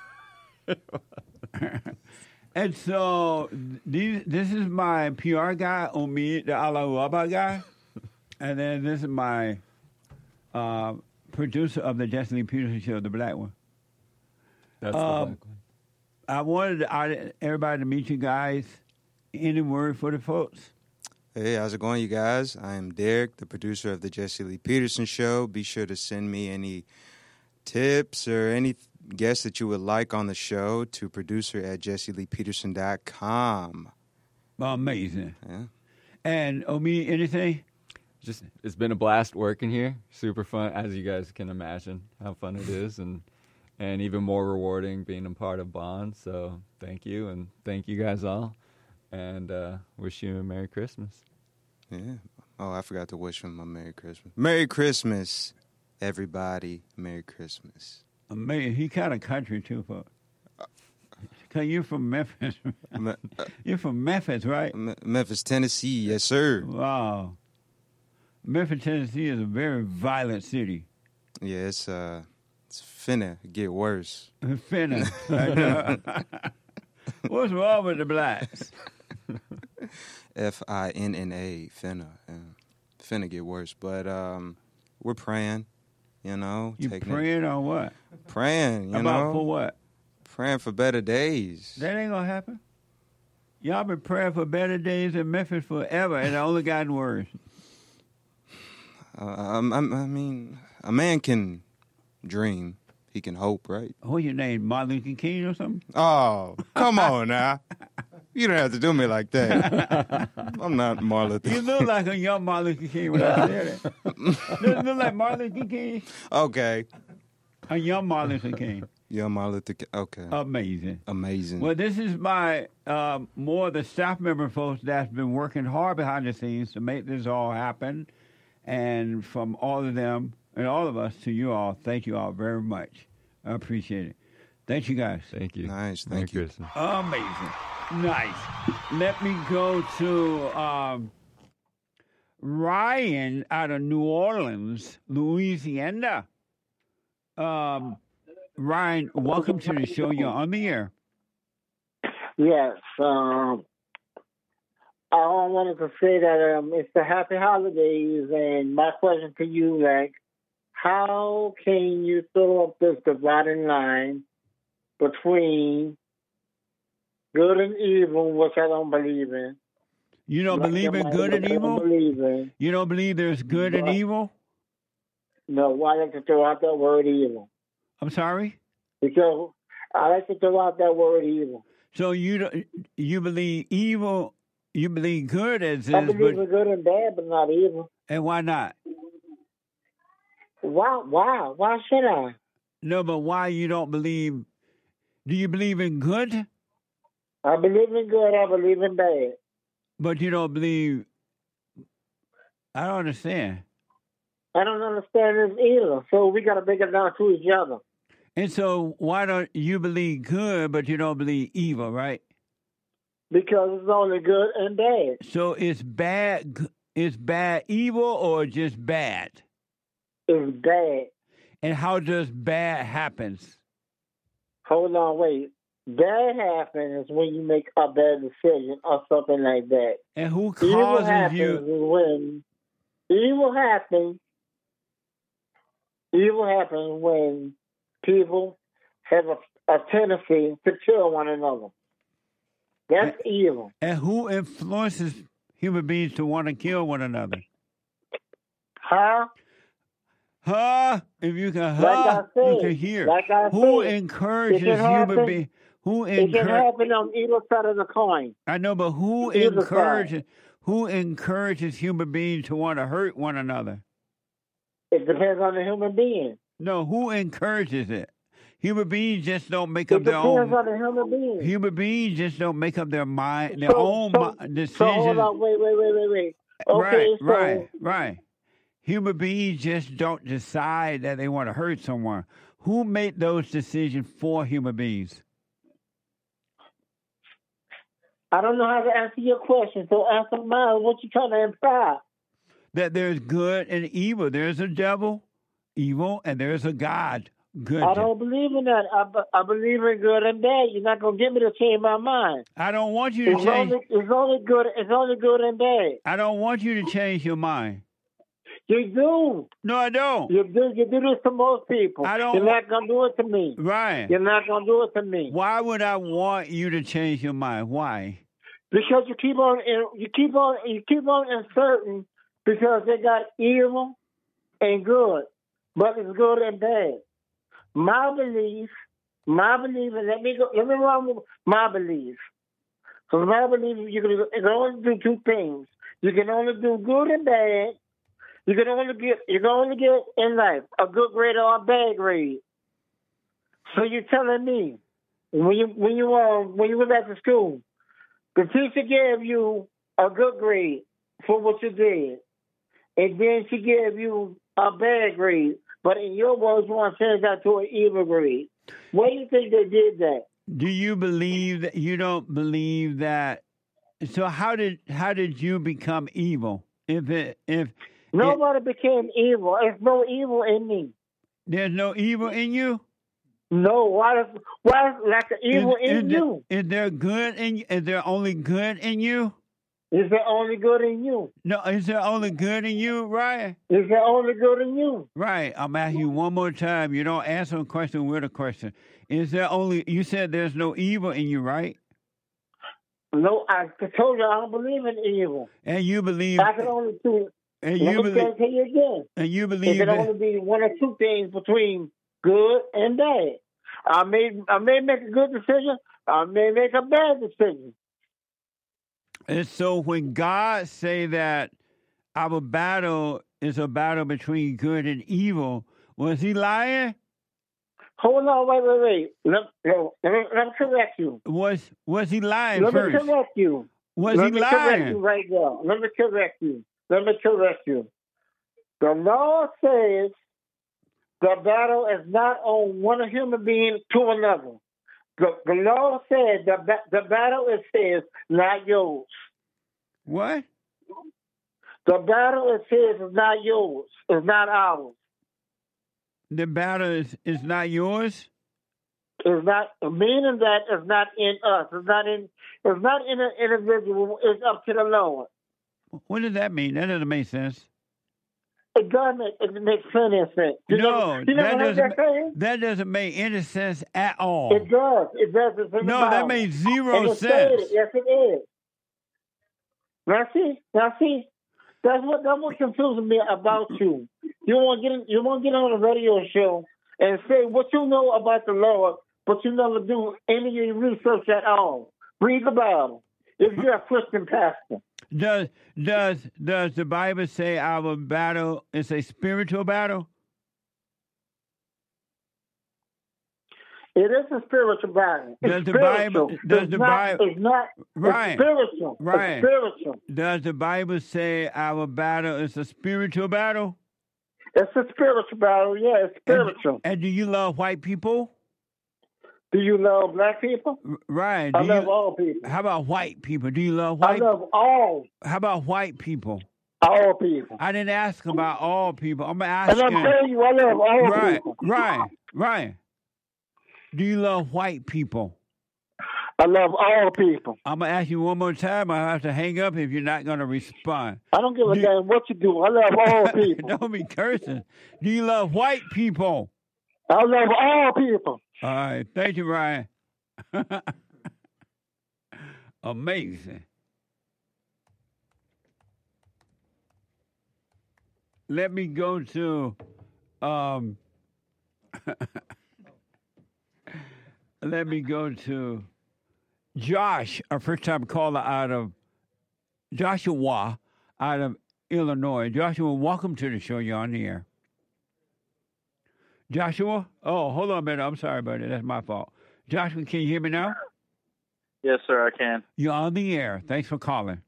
And so these, this is my P R guy, Omi, the Allah U'aba guy, and then this is my uh, producer of the Jesse Lee Peterson show, the black one. That's um, the black one. I wanted I, everybody to meet you guys. Any word for the folks? Hey, how's it going, you guys? I am Derek, the producer of the Jesse Lee Peterson Show. Be sure to send me any tips or any guests that you would like on the show to producer at jesse lee peterson dot com. Amazing. Yeah. And Omi, anything? Just it's been a blast working here. Super fun, as you guys can imagine how fun it is, and and even more rewarding being a part of Bond. So thank you, and thank you guys all, and uh, wish you a Merry Christmas. Yeah. Oh, I forgot to wish him a Merry Christmas. Merry Christmas, everybody. Merry Christmas. Amazing. He kind of country too, folks. Cause you're from Memphis. You're from Memphis, right? M- Memphis, Tennessee. Yes, sir. Wow. Memphis, Tennessee is a very violent city. Yeah, it's uh, it's finna get worse. Finna. What's wrong with the blacks? F I N N A, finna. Yeah. Finna get worse. But um, we're praying, you know. You taking praying it, on what? Praying, you About know. for what? Praying for better days. That ain't gonna happen. Y'all been praying for better days in Memphis forever, and it only gotten worse. Uh, I, I, I mean, a man can dream. He can hope, right? What your name, Martin Luther King or something? Oh, come on now. You don't have to do me like that. I'm not Martin Luther You look like a young Martin Luther King when I said it. You look like Martin Luther King. Okay. A young Martin Luther King. Young Martin Luther King. Okay. Amazing. Amazing. Well, this is my um, more of the staff member folks that's been working hard behind the scenes to make this all happen. And from all of them, and all of us to you all. Thank you all very much. I appreciate it. Thank you guys. Thank you. Nice. Merry Thank you. Christmas. Amazing. Nice. Let me go to um, Ryan out of New Orleans, Louisiana. Um, Ryan, welcome to the show. You're on the air. Yes. Um, I wanted to say that um, it's the happy holidays, and my question to you, like, how can you throw up this dividing line between good and evil, which I don't believe in? You don't Like believe in the good and Bible evil? don't believe in. You don't believe there's good and But- evil? No, why like to throw out that word evil? I'm sorry? Because I like to throw out that word evil. So you don't, you believe evil, you believe good as I is, believe but in good and bad, but not evil. and why not? Why? Why? Why should I? No, but why you don't believe? Do you believe in good, I believe in good. I believe in bad. but you don't believe? I don't understand. I don't understand this either. So we got to break it down to each other. And so why don't you believe good, but you don't believe evil, right? Because it's only good and bad. So it's bad. g- It's bad evil or just bad? It's bad. And how does bad happens? Hold on, wait. Bad happens when you make a bad decision or something like that. And who Evil causes happens you? is when evil happens. Evil happens when people have a, a tendency to kill one another. That's evil. And who influences human beings to want to kill one another? Huh? Huh? If you can, huh? Like I you said, can hear. like I Who said, encourages it can human happen- beings? Who It can encourages? happen on either side of the coin. I know, but who Either side. encourages? Who encourages human beings to want to hurt one another? It depends on the human being. No, who encourages it? Human beings just don't make It up their depends own. on the human being. Human beings just don't make up their mind, their So- own so- mi- decisions. So hold on, wait, wait, wait, wait, wait. Okay, right, so right, right. Human beings just don't decide that they want to hurt someone. Who made those decisions for human beings? I don't know how to answer your question. So answer mine. What you trying to imply? That there's good and evil. There's a devil, evil, and there's a God, good. I don't believe in that. I, be- I believe in good and bad. You're not gonna get me to change my mind. I don't want you to It's change. only, it's only good. It's only good and bad. I don't want you to change your mind. You do. No, I don't. You do. You do this to most people. I don't You're wa- not gonna do it to me. Right. You're not gonna do it to me. Why would I want you to change your mind? Why? Because you keep on. You keep on. You keep on inserting because they got evil and good, but it's good and bad. My belief, my belief, and let me go. Let me run with my belief. So my belief, is you can, you can only do two things. You can only do good and bad. You can only get. You can only get in life a good grade or a bad grade. So you're telling me when you when you uh, when you went back to school, the teacher gave you a good grade for what you did, and then she gave you a bad grade. But in your words, you want to change that to an evil grade. Why do you think they did that? Do you believe that you don't believe that? So how did how did you become evil? If it if Nobody became evil. There's no evil in me. there's no evil in you, No, why is why is like the evil is, in is you? There, is there good in? Is there only good in you? Is there only good in you? No, is there only good in you, Ryan? Is there only good in you? Right. I'm asking you one more time. You don't answer a question with a question. Is there only? You said there's no evil in you, right? No, I told you I don't believe in evil. And you believe. I can only do. And Let you me believe. tell you again. And you It believe can that. only be one or two things between good and bad. I may I may make a good decision. I may make a bad decision. And so when God say that our battle is a battle between good and evil, was he lying? Hold on, wait, wait, wait. Let, no, let, me, let me correct you. Was was he lying Let first? me correct you. Was let he me correct lying? you right now. Let me correct you. Let me correct you. The law says The battle is not on one human being to another. The, the Lord said the, ba- the battle is his, not yours. What? The battle is his, is not yours. It's not ours. The battle is, is not yours? It's not, meaning that it's not in us. It's not in, it's not in an individual. It's up to the Lord. What does that mean? That doesn't make sense. It does make, it makes plenty of sense. You No, never, you never that heard doesn't, that saying? that doesn't make any sense at all. It does. It does. It's in the No, that Bible. makes zero And it's sense. stated. Yes, it is. Now see, now see, that's what that's what confuses me about you. You want to get in, you want to get on a radio show and say what you know about the Lord, but you never do any of your research at all. Read the Bible. If you're a Christian pastor. Does does does the Bible say our battle is a spiritual battle? It is a spiritual battle. It's Does the spiritual. Bible? Does it's the not, Bible? It's not. Right. It's spiritual. Right. It's spiritual. Does the Bible say our battle is a spiritual battle? It's a spiritual battle. Yeah, it's spiritual. And, and do you love white people? Do you love black people? Right. I Do love you, all people. How about white people? Do you love I white? love all. How about white people? All people. I didn't ask about all people. I'm And asking. I'm telling you, I love all right, people. right, right. Do you love white people? I love all people. I'm gonna ask you one more time. I have to hang up if you're not gonna respond. I don't give a damn what you do. I love all people. Don't be cursing. Do you love white people? I love all people. All right. Thank you, Ryan. Amazing. Let me go to um let me go to Josh, our first time caller out of Joshua out of Illinois. Joshua, welcome to the show. You're on the air. Joshua? Oh, hold on a minute. I'm sorry, buddy. That's my fault. Joshua, can you hear me now? Yes, sir, I can. You're on the air. Thanks for calling.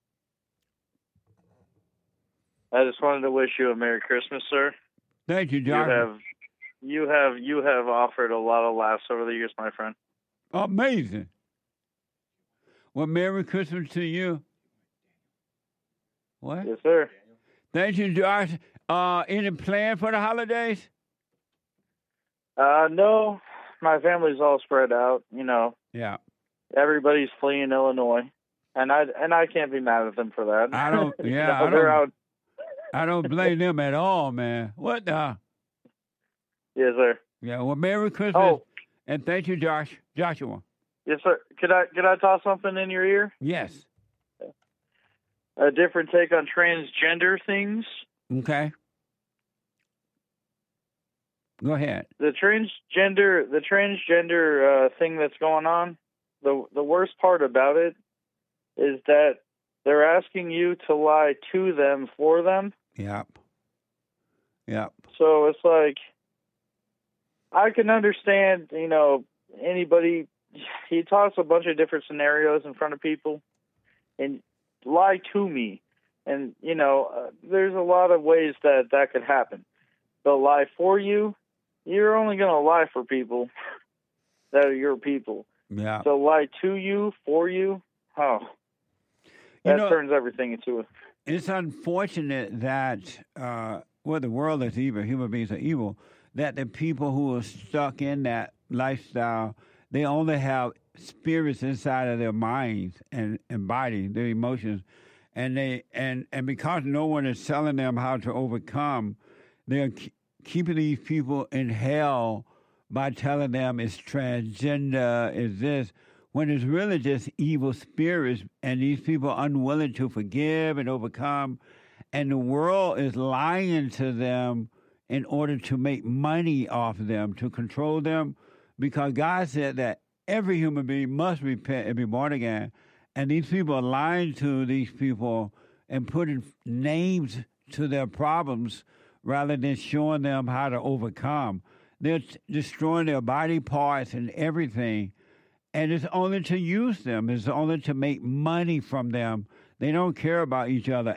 I just wanted to wish you a Merry Christmas, sir. Thank you, You Joshua. have, you have, you have offered a lot of laughs over the years, my friend. Amazing. Well, Merry Christmas to you. What? Yes, sir. Thank you, Josh. Uh, any plan for the holidays? Uh, no, my family's all spread out. You know, Yeah. everybody's fleeing Illinois, and I and I can't be mad at them for that. I don't. You Yeah, know, I they're don't. out. I don't blame them at all, man. What the? Yes, sir. Yeah. Well, Merry Christmas, Oh. and thank you, Josh. Joshua. Yes, sir. Could I could I toss something in your ear? Yes. A different take on transgender things. Okay. Go ahead. The transgender the transgender uh, thing that's going on. The the worst part about it is that they're asking you to lie to them for them. Yep. Yep. So it's like, I can understand, you know, anybody, he talks a bunch of different scenarios in front of people and lie to me. And, you know, uh, there's a lot of ways that that could happen. They'll lie for you. You're only going to lie for people that are your people. Yeah. So lie to you, for you, oh, You that know- turns everything into a... It's unfortunate that, uh, well, the world is evil, human beings are evil, that the people who are stuck in that lifestyle, they only have spirits inside of their minds and, and body, their emotions. And they and, and because no one is telling them how to overcome, they're k- keeping these people in hell by telling them it's transgender, is this, when it's really just evil spirits, and these people are unwilling to forgive and overcome, and the world is lying to them in order to make money off them, to control them, because God said that every human being must repent and be born again, and these people are lying to these people and putting names to their problems rather than showing them how to overcome. They're t- destroying their body parts and everything. And it's only to use them. It's only to make money from them. They don't care about each other at all. There's no love.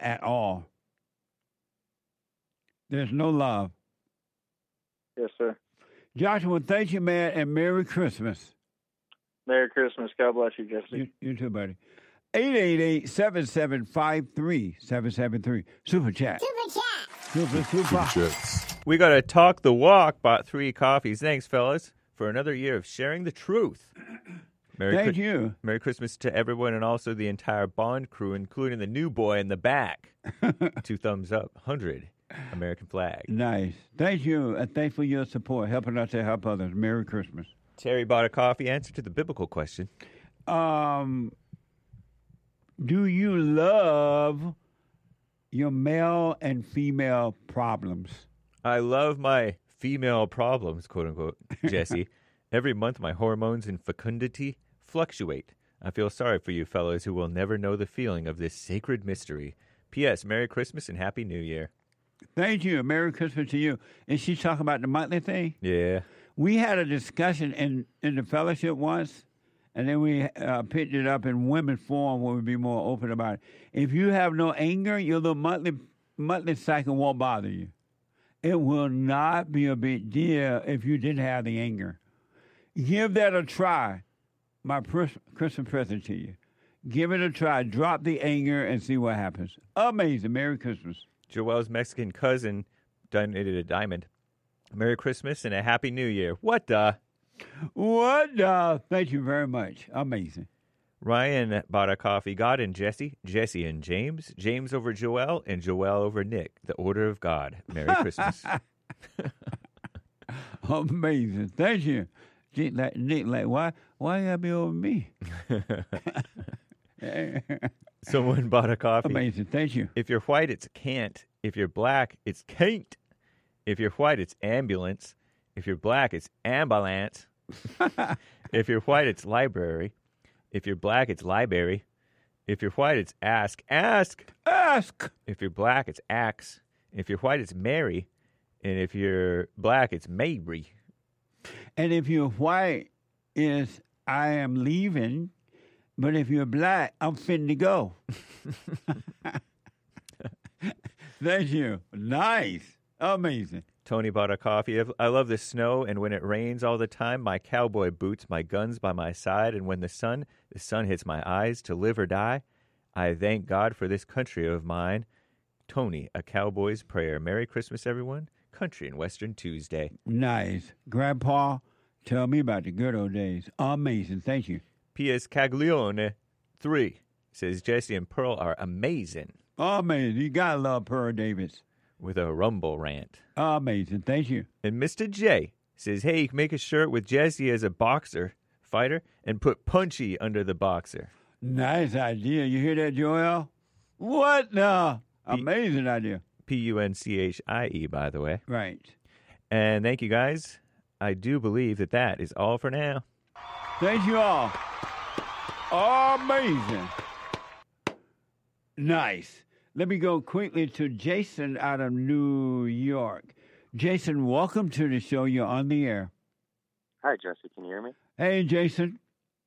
Yes, sir. Joshua, thank you, man, and Merry Christmas. Merry Christmas. God bless you, Jesse. You, you too, buddy. eight eight eight, seven seven five, three seven seven three. Super chat. Super chat. Super, super. Chats. We got to talk the walk. Bought three coffees. Thanks, fellas, for another year of sharing the truth. Merry Thank Chri- you. Merry Christmas to everyone and also the entire Bond crew, including the new boy in the back. Two thumbs up. one hundred. American flag. Nice. Thank you. And thanks for your support, helping us to help others. Merry Christmas. Terry bought a coffee. Answer to the biblical question. Um, do you love your male and female problems? I love my female problems, quote unquote, Jesse. Every month, my hormones and fecundity fluctuate. I feel sorry for you fellows who will never know the feeling of this sacred mystery. P S. Merry Christmas and Happy New Year. Thank you. Merry Christmas to you. And she's talking about the monthly thing? Yeah. We had a discussion in, in the fellowship once, and then we uh, picked it up in women's forum where we'd be more open about it. If you have no anger, your little monthly, monthly cycle won't bother you. It will not be a big deal if you didn't have the anger. Give that a try. My Christmas present to you. Give it a try. Drop the anger and see what happens. Amazing. Merry Christmas. Joelle's Mexican cousin donated a diamond. Merry Christmas and a Happy New Year. What the? What the? Thank you very much. Amazing. Ryan bought a coffee. God and Jesse. Jesse and James. James over Joelle and Joelle over Nick. The order of God. Merry Christmas. Amazing. Thank you. Nick, like, Nick, like, why, why you gotta be over me? Someone bought a coffee. Amazing. Thank you. If you're white, it's can't. If you're black, it's can't. If you're white, it's ambulance. If you're black, it's ambulance. If you're white, it's library. If you're black, it's library. If you're white, it's ask. Ask. Ask. If you're black, it's axe. If you're white, it's Mary. And if you're black, it's Mabry. And if you're white, is I am leaving. But if you're black, I'm finna to go. Thank you. Nice. Amazing. Tony bought a coffee. I love the snow, and when it rains all the time, my cowboy boots, my guns by my side, and when the sun, the sun hits my eyes to live or die, I thank God for this country of mine. Tony, A Cowboy's Prayer. Merry Christmas, everyone. Country and Western Tuesday. Nice. Grandpa, tell me about the good old days. Amazing. Thank you. P S. Caglione three says Jesse and Pearl are amazing. Amazing. You gotta love Pearl Davis. With a rumble rant. Amazing. Thank you. And Mister J says, hey, make a shirt with Jesse as a boxer fighter and put Punchy under the boxer. Nice idea. You hear that, Joel? What the? Amazing idea. P U N C H I E, by the way. Right. And thank you, guys. I do believe that that is all for now. Thank you all. Amazing. Nice. Let me go quickly to Jason out of New York. Jason, welcome to the show. You're on the air. Hi, Jesse. Can you hear me? Hey, Jason.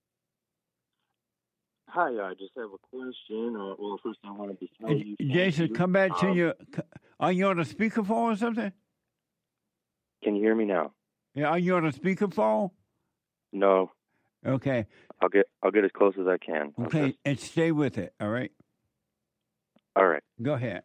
Hi, I just have a question. Uh, well, first I wanted to tell you. Jason, you. come back to um, your... Are you on a speakerphone or something? Can you hear me now? Yeah, are you on a speakerphone? No. Okay. I'll get I'll get as close as I can. Okay, and stay with it, all right? All right. Go ahead.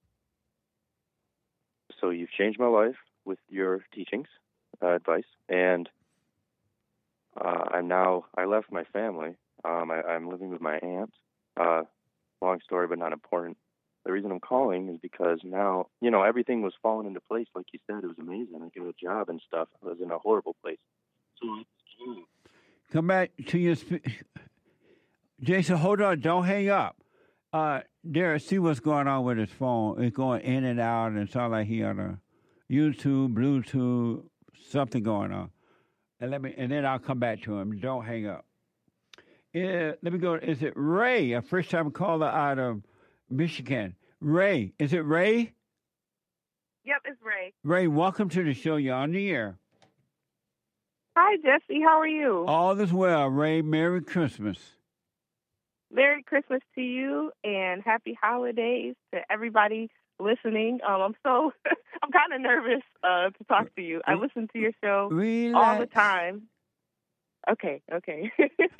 So you've changed my life with your teachings, uh, advice, and uh, I'm now, I left my family. Um, I, I'm living with my aunt. Uh, long story, but not important. The reason I'm calling is because now, you know, everything was falling into place. Like you said, it was amazing. I got a job and stuff. I was in a horrible place. So Come back to your... Spe- Jason, hold on. Don't hang up. Uh, Derek, see what's going on with his phone. It's going in and out, and it sounds like he on a YouTube, Bluetooth, something going on. And let me, and then I'll come back to him. Don't hang up. Uh, let me go. Is it Ray, a first-time caller out of Michigan? Ray, is it Ray? Yep, it's Ray. Ray, welcome to the show. You're on the air. Hi, Jesse. How are you? All is well, Ray. Merry Christmas. Merry Christmas to you and happy holidays to everybody listening. Um, I'm so I'm I'm kind of nervous uh, to talk to you. I listen to your show all the Relax. time. Okay, okay.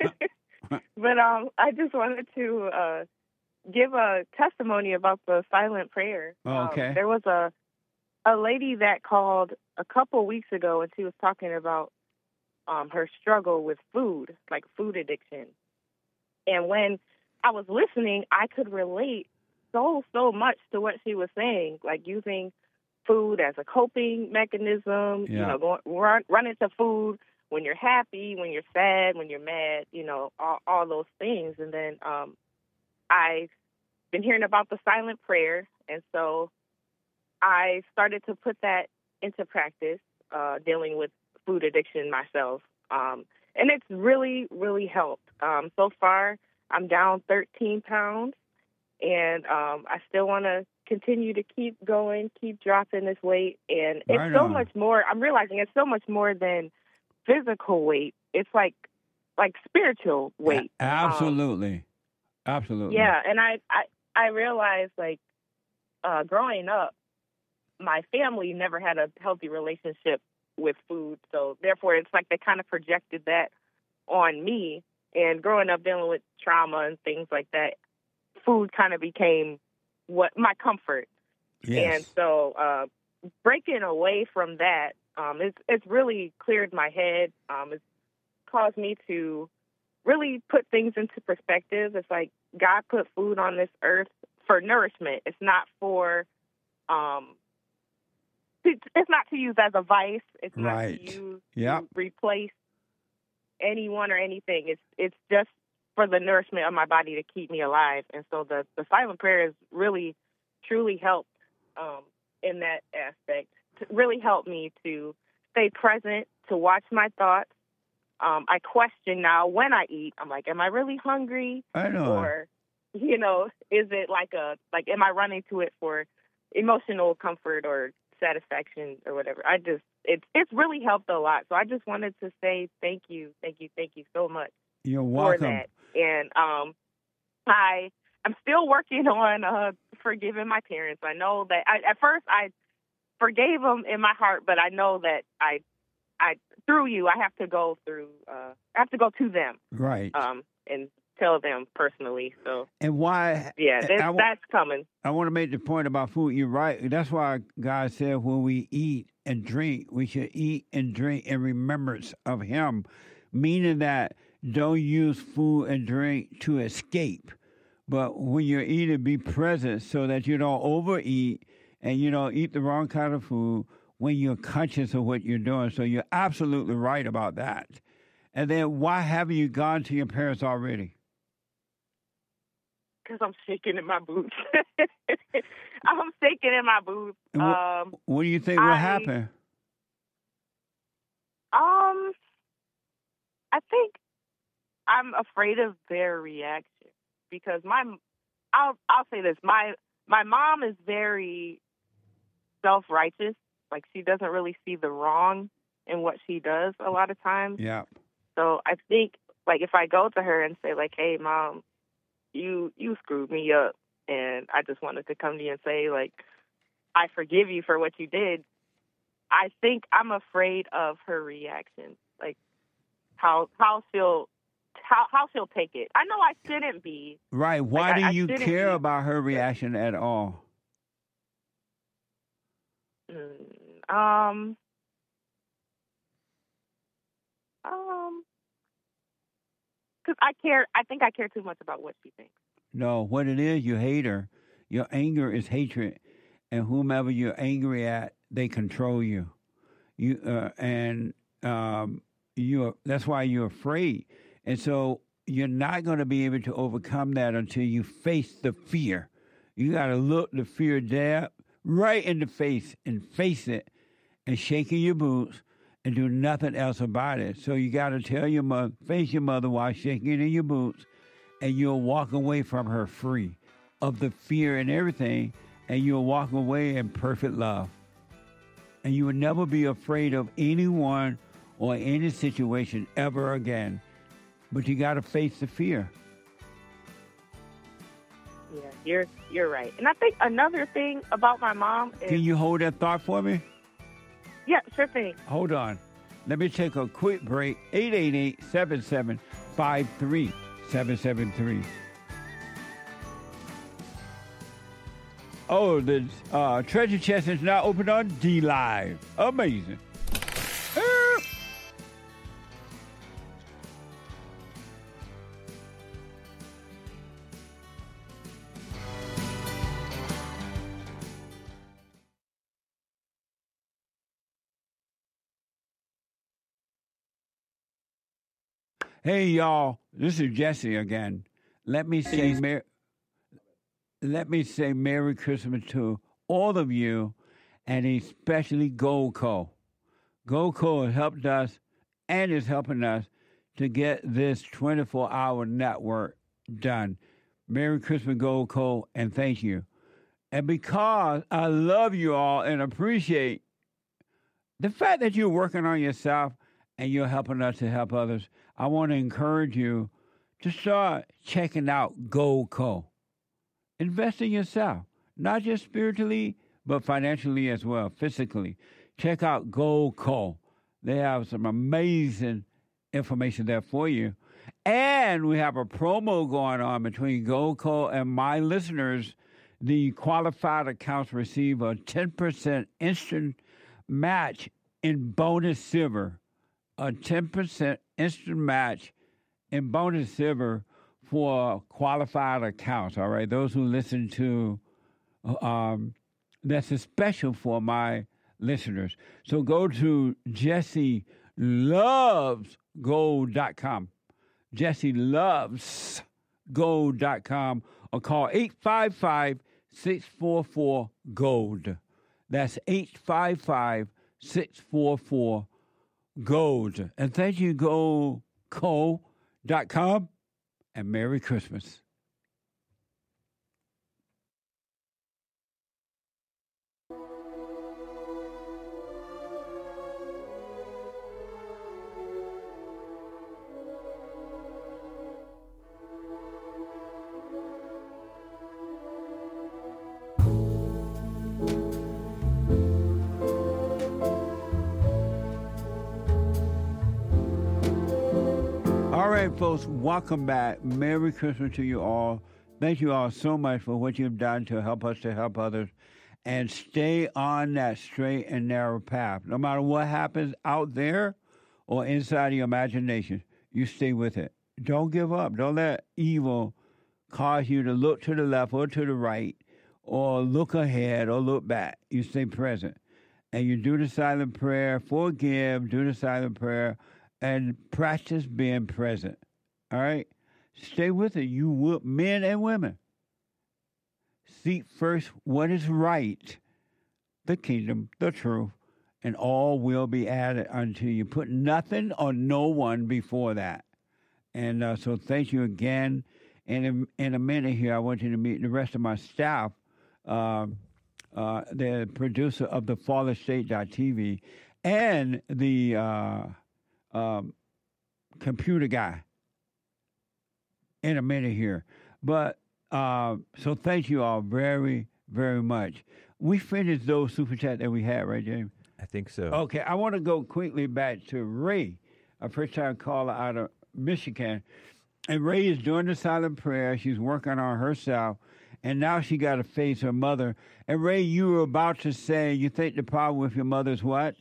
But um, I just wanted to uh, give a testimony about the silent prayer. Oh, okay. Um, there was a a lady that called a couple weeks ago, and she was talking about um, her struggle with food, like food addiction. And when I was listening, I could relate so, so much to what she was saying, like using food as a coping mechanism, you Yeah. know, going, run, running to food when you're happy, when you're sad, when you're mad, you know, all, all those things. And then um, I've been hearing about the silent prayer, and so I started to put that into practice, uh, dealing with food addiction myself. Um, and it's really, really helped. Um, so far, I'm down thirteen pounds, and um, I still want to continue to keep going, keep dropping this weight. And it's Right so on. much more. I'm realizing it's so much more than physical weight. It's like like spiritual weight. Um, Absolutely. Absolutely. yeah, and I, I, I realized, like, uh, growing up, my family never had a healthy relationship with food, so therefore it's like they kind of projected that on me. And growing up dealing with trauma and things like that, food kind of became what my comfort. Yes. And so uh, breaking away from that, um, it's, it's really cleared my head. Um, it's caused me to really put things into perspective. It's like God put food on this earth for nourishment. It's not for, um, it's it's not to use as a vice. It's not Right. to use Yep. to replace anyone or anything. It's it's just for the nourishment of my body to keep me alive. And so the, the silent prayer has really, truly helped um, in that aspect. To really helped me to stay present, to watch my thoughts. Um, I question now when I eat. I'm like, am I really hungry? I know. Or, you know, is it like a, like, am I running to it for emotional comfort or satisfaction or whatever? I just, it's, it's really helped a lot. So I just wanted to say thank you, thank you, thank you so much You're for welcome. that. And um, I, I'm still working on uh, forgiving my parents. I know that I, at first I forgave them in my heart, but I know that I, I through you, I have to go through, uh, I have to go to them, Right. um, and tell them personally. So And why? yeah, this, I wa- that's coming. I want to make the point about food. You're right. That's why God said when we eat and drink, we should eat and drink in remembrance of Him, meaning that don't use food and drink to escape. But when you're eating, be present so that you don't overeat and you don't eat the wrong kind of food when you're conscious of what you're doing. So you're absolutely right about that. And then why haven't you gone to your parents already? Because I'm shaking in my boots. I'm shaking in my boots. And what, Um, what do you think will I- happen? Um, I think I'm afraid of their reaction because my, I'll I'll say this, my my mom is very self-righteous. Like she doesn't really see the wrong in what she does a lot of times. Yeah. So I think like if I go to her and say like, "Hey, Mom, you you screwed me up," and I just wanted to come to you and say like, "I forgive you for what you did," I think I'm afraid of her reaction, like how how she'll how how she'll take it. I know I shouldn't be. Right. Why Like, I- do I you shouldn't care be- about her reaction at all? Mm, um. Um. Because I care. I think I care too much about what she thinks. No, what it is, you hate her. Your anger is hatred, and whomever you're angry at, they control you. You uh, and um, you. That's why you're afraid, and so you're not going to be able to overcome that until you face the fear. You got to look the fear there, right in the face, and face it, and shake in your boots, and do nothing else about it. So you got to tell your mother, face your mother while shaking in your boots, and you'll walk away from her free of the fear and everything, and you'll walk away in perfect love. And you will never be afraid of anyone or any situation ever again. But you got to face the fear. Yeah, you're you're right. And I think another thing about my mom is Can you hold that thought for me? yeah, sure thing. Hold on. Let me take a quick break. eight eight eight, seven seven five three seven seven three. Oh, the uh, treasure chest is now open on D Live. Amazing. Ah. Hey, y'all. This is Jesse again. Let me say, Mer- let me say Merry Christmas to all of you, and especially GoldCo. GoldCo has helped us and is helping us to get this twenty-four hour network done. Merry Christmas, GoldCo, and thank you. And because I love you all and appreciate the fact that you're working on yourself and you're helping us to help others, I want to encourage you to start checking out GoldCo. Invest in yourself, not just spiritually, but financially as well, physically. Check out GoldCo. They have some amazing information there for you. And we have a promo going on between GoldCo and my listeners. The qualified accounts receive a ten percent instant match in bonus silver. A ten percent instant match in bonus silver for qualified accounts, all right? Those who listen to, um, that's a special for my listeners. So go to Jesse Loves Gold dot com. Jesse Loves Gold dot com or call eight five five, six four four, GOLD. That's eight five five, six four four, GOLD. And thank you, Gold Co dot com, and Merry Christmas. All right, folks, welcome back. Merry Christmas to you all. Thank you all so much for what you've done to help us to help others. And stay on that straight and narrow path. No matter what happens out there or inside your imagination, you stay with it. Don't give up. Don't let evil cause you to look to the left or to the right or look ahead or look back. You stay present. And you do the silent prayer, forgive, do the silent prayer, and practice being present. All right? Stay with it, you will, men and women. Seek first what is right, the kingdom, the truth, and all will be added unto you. Put nothing or no one before that. And uh, so thank you again. And in, in a minute here, I want you to meet the rest of my staff, uh, uh, the producer of the Father State dot T V, and the uh, um, computer guy in a minute here. But uh, so thank you all very, very much. We finished those super chats that we had, right, James? I think so. Okay, I want to go quickly back to Ray, a first-time caller out of Michigan. And Ray is doing the silent prayer. She's working on herself. And now she got to face her mother. And Ray, you were about to say you think the problem with your mother is what?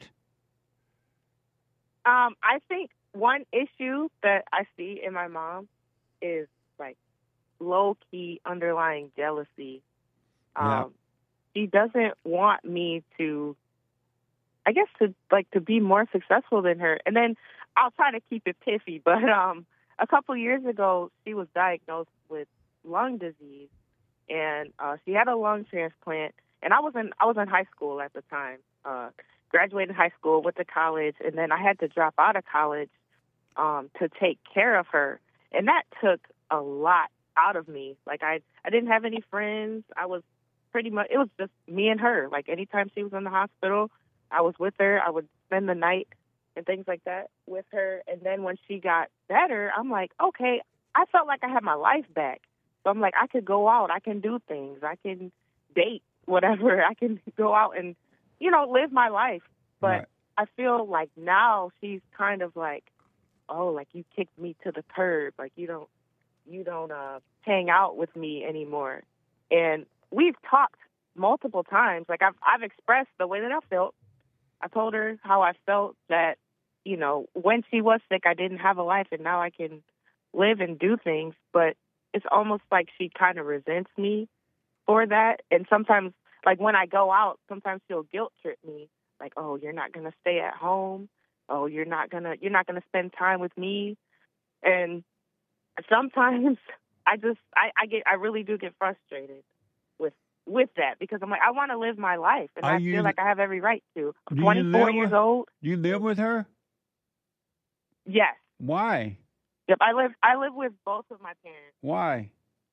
Um, I think one issue that I see in my mom is like low-key underlying jealousy. Um, Yeah. She doesn't want me to, I guess, to like to be more successful than her. And then I'll try to keep it pithy, but um, a couple years ago, she was diagnosed with lung disease, and uh, she had a lung transplant. And I was in I was in high school at the time. Uh, graduated high school, went to college, and then I had to drop out of college um, to take care of her. And that took a lot out of me. Like, I, I didn't have any friends. I was pretty much, it was just me and her. Like, anytime she was in the hospital, I was with her. I would spend the night and things like that with her. And then when she got better, I'm like, okay, I felt like I had my life back. So I'm like, I could go out, I can do things, I can date, whatever. I can go out and, you know, live my life. But Right. I feel like now she's kind of like, oh, like you kicked me to the curb. Like you don't, you don't uh, hang out with me anymore. And we've talked multiple times. Like I've, I've expressed the way that I felt. I told her how I felt that, you know, when she was sick, I didn't have a life and now I can live and do things. But it's almost like she kind of resents me for that. And sometimes, like when I go out, sometimes she'll guilt trip me. Like, oh, you're not going to stay at home. Oh, you're not going to, you're not going to spend time with me. And sometimes I just, I, I get, I really do get frustrated with, with that because I'm like, I want to live my life and Are I you- feel like I have every right to. I'm Do you twenty-four live years with- old. Do you live with her? Yes. Why? Yep. I live, I live with both of my parents. Why?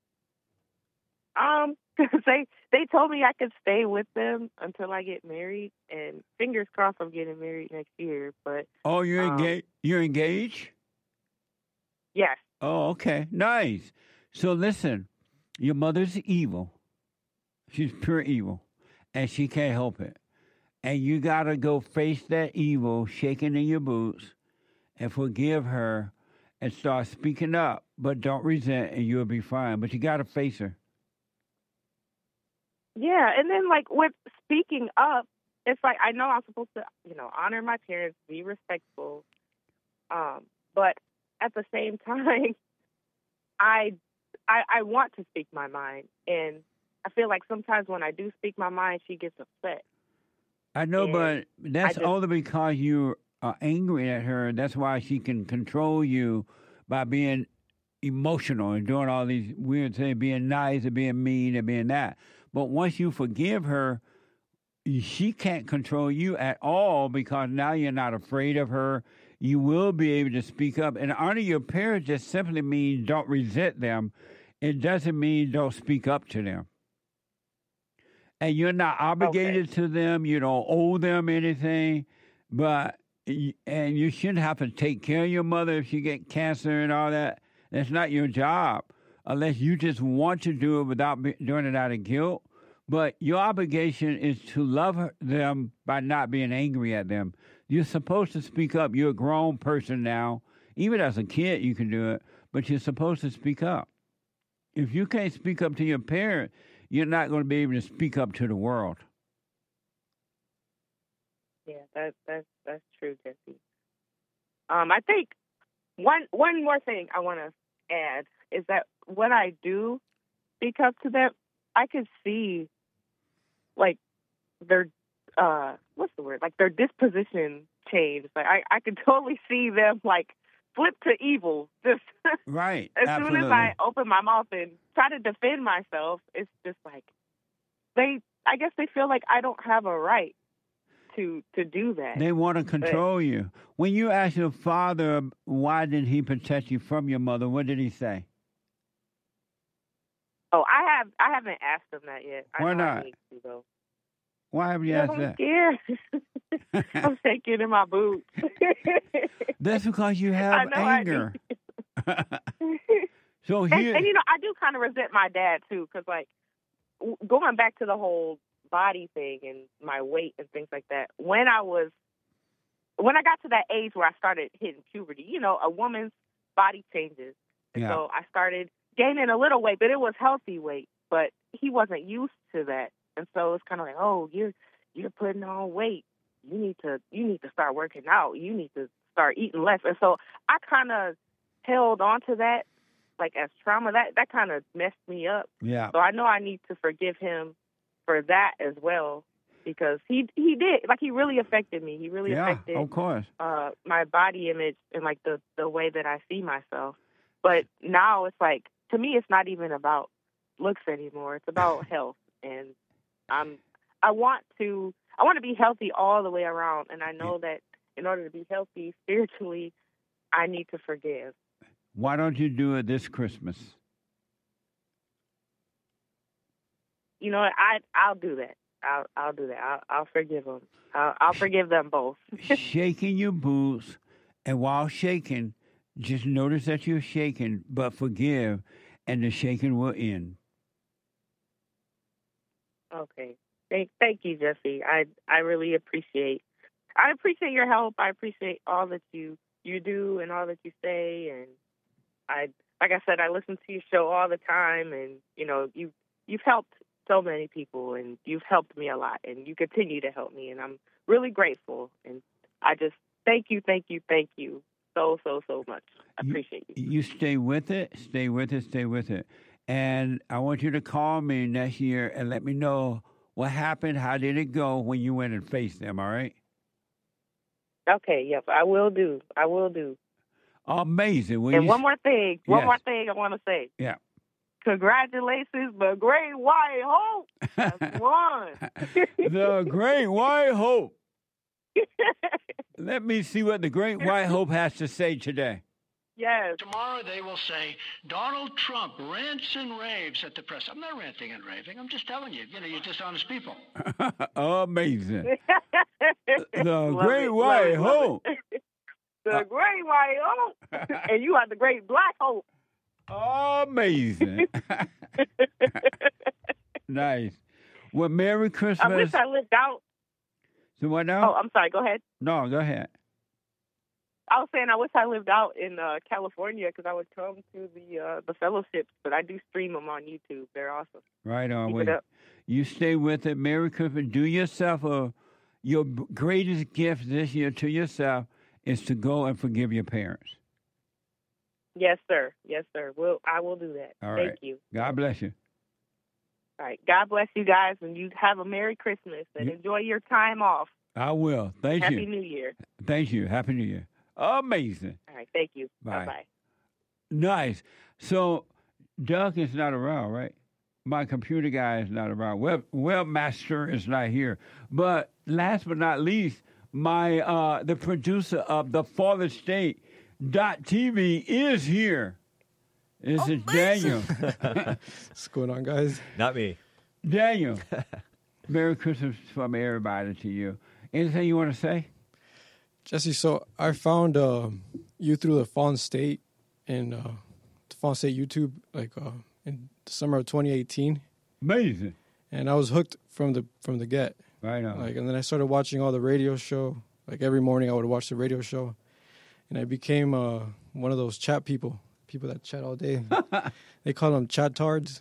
Um, 'cause they they told me I could stay with them until I get married, and fingers crossed I'm getting married next year. But Oh, you're um, engaged. You're engaged. yes, Oh, okay, nice. So listen, your mother's evil. She's pure evil, and she can't help it. And you gotta go face that evil, shaking in your boots, and forgive her, and start speaking up. But don't resent, and you'll be fine. But you gotta face her. yeah, and then like with speaking up, it's like I know I'm supposed to, you know, honor my parents, be respectful, um, but at the same time, I, I I want to speak my mind, and I feel like sometimes when I do speak my mind, she gets upset. I know, And but that's just- only because you are angry at her. That's why she can control you by being emotional and doing all these weird things, being nice and being mean and being that. But once you forgive her, she can't control you at all because now you're not afraid of her. You will be able to speak up. And honor your parents just simply means don't resent them. It doesn't mean don't speak up to them. And you're not obligated to them. You don't owe them anything. But y- and you shouldn't have to take care of your mother if she get cancer and all that. That's not your job unless you just want to do it without be, doing it out of guilt. But your obligation is to love her, them by not being angry at them. You're supposed to speak up. You're a grown person now. Even as a kid, you can do it. But you're supposed to speak up. If you can't speak up to your parent, you're not going to be able to speak up to the world. Yeah, that's that's that's true, Jesse. Um, I think one one more thing I want to add is that when I do speak up to them, I can see like their uh what's the word like their disposition change. Like I I can totally see them like flip to evil just Right. as absolutely. soon as I open my mouth and try to defend myself. It's just like they I guess they feel like I don't have a right to to do that. They want to control you. When you ask your father why did he protect you from your mother, what did he say? Oh, I have I haven't asked him that yet. I Why know I not? need to, though. Why have you Yeah, asked I'm that? scared. I'm shaking in my boots. That's because you I have know I anger. So and, here, and you know, I do kind of resent my dad too, because like w- going back to the whole body thing and my weight and things like that. When I was, when I got to that age where I started hitting puberty, you know, a woman's body changes, and Yeah. so I started gaining a little weight, but it was healthy weight. But he wasn't used to that, and so it's kind of like, oh, you're you're putting on weight. You need to you need to start working out. You need to start eating less. And so I kind of held on to that, like as trauma. That that kind of messed me up. yeah. So I know I need to forgive him for that as well, because he he did, like, he really affected me. He really Yeah, affected of course. uh, my body image and like the the way that I see myself. But now it's like, to me, it's not even about looks anymore. It's about health, and I'm I want to I want to be healthy all the way around, and I know that in order to be healthy spiritually, I need to forgive. Why don't you do it this Christmas? You know what? I I'll do that. I'll I'll do that. I'll I'll forgive them. I'll, I'll forgive them both. Shaking your boots, and while shaking, just notice that you're shaking, but forgive. and the shaking will end. Okay. Thank, thank you, Jesse. I I really appreciate. I appreciate your help. I appreciate all that you you do and all that you say. And I, like I said, I listen to your show all the time. And you know, you you've helped so many people, and you've helped me a lot, and you continue to help me, and I'm really grateful. And I just thank you, thank you, thank you so so so much. I appreciate you. You stay with it, stay with it, stay with it. And I want you to call me next year and let me know what happened, how did it go when you went and faced them, all right? Okay, yes, I will do. I will do. Amazing. Will and you... one more thing, one Yes. more thing I want to say. Yeah. Congratulations, the Great White Hope has won. The Great White Hope. Let me see what the Great White Hope has to say today. Yes. Tomorrow they will say Donald Trump rants and raves at the press. I'm not ranting and raving. I'm just telling you. You know, you're dishonest people. Amazing. The Love Great it, White love it, love Hope. it. The Great White Hope. And you are the Great Black Hope. Amazing. Nice. Well, Merry Christmas. I wish I lived out. So what now? Oh, I'm sorry. Go ahead. No, go ahead. I was saying I wish I lived out in uh, California because I would come to the uh, the fellowships, but I do stream them on YouTube. They're awesome. Right on. Keep Well, it up. you stay with it. Merry Christmas. Do yourself a your b- greatest gift this year to yourself is to go and forgive your parents. Yes, sir. Yes, sir. Will I will do that. All Thank right. you. God bless you. All right. God bless you guys, and you have a Merry Christmas and You- enjoy your time off. I will. Thank Happy you. New Year. Thank you. Happy New Year. Amazing. All right. Thank you. Bye. Bye-bye. Nice. So Doug is not around, right? My computer guy is not around. Web Webmaster is not here. But last but not least, my uh, the producer of the Father State dot T V is here. This is Daniel. What's going on, guys? Not me. Daniel. Merry Christmas from everybody to you. Anything you want to say? Jesse, so I found uh, you through the Fawn State and uh, the Fawn State YouTube, like uh, in the summer of twenty eighteen. Amazing. And I was hooked from the from the get. Right on. Like, and then I started watching all the radio show. Like every morning, I would watch the radio show, and I became uh, one of those chat people, people that chat all day. They call them chat tards.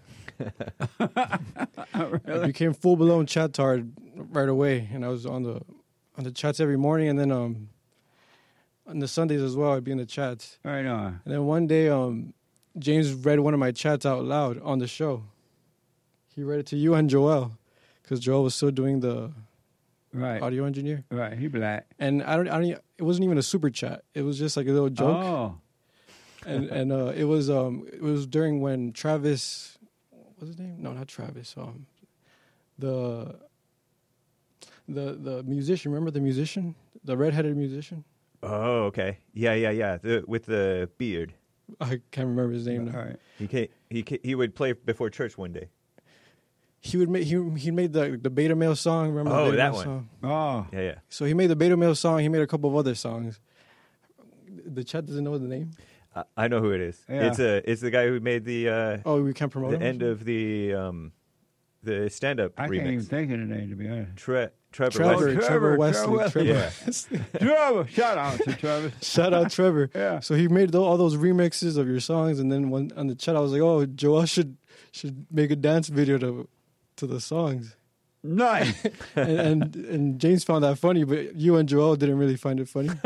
I became full blown chat tard right away, and I was on the on the chats every morning, and then um on the Sundays as well, I'd be in the chats. Right on. And then one day, um, James read one of my chats out loud on the show. He read it to you and Joel, because Joel was still doing the right audio engineer. Right, he black. And I don't, I don't. It wasn't even a super chat. It was just like a little joke. Oh. And and uh, it was um it was during when Travis, what's his name? No, not Travis. Um, the the the musician. Remember the musician, the redheaded musician? Oh, okay. Yeah, yeah, yeah. The, with the beard. I can't remember his name now. All right. He came, he ca- he would play before church one day. He would make he he made the the Beta Male song. Remember the Oh, Beta that Male one. song? Oh. Yeah, yeah. So he made the Beta Male song. He made a couple of other songs. The chat doesn't know the name. I, I know who it is. Yeah. It's a it's the guy who made the uh, Oh, we can't promote the him? end of the um the stand up I remix. can't even think of the name, to be honest. Tre- Trevor, Trevor, Wesley. Trevor Wesley, Trevor Yeah. Wesley. Trevor, shout out to Trevor. Shout out Trevor. Yeah. So he made tho- all those remixes of your songs, and then when, on the chat, I was like, "Oh, Joel should should make a dance video to to the songs." Nice. and, and and James found that funny, but you and Joel didn't really find it funny.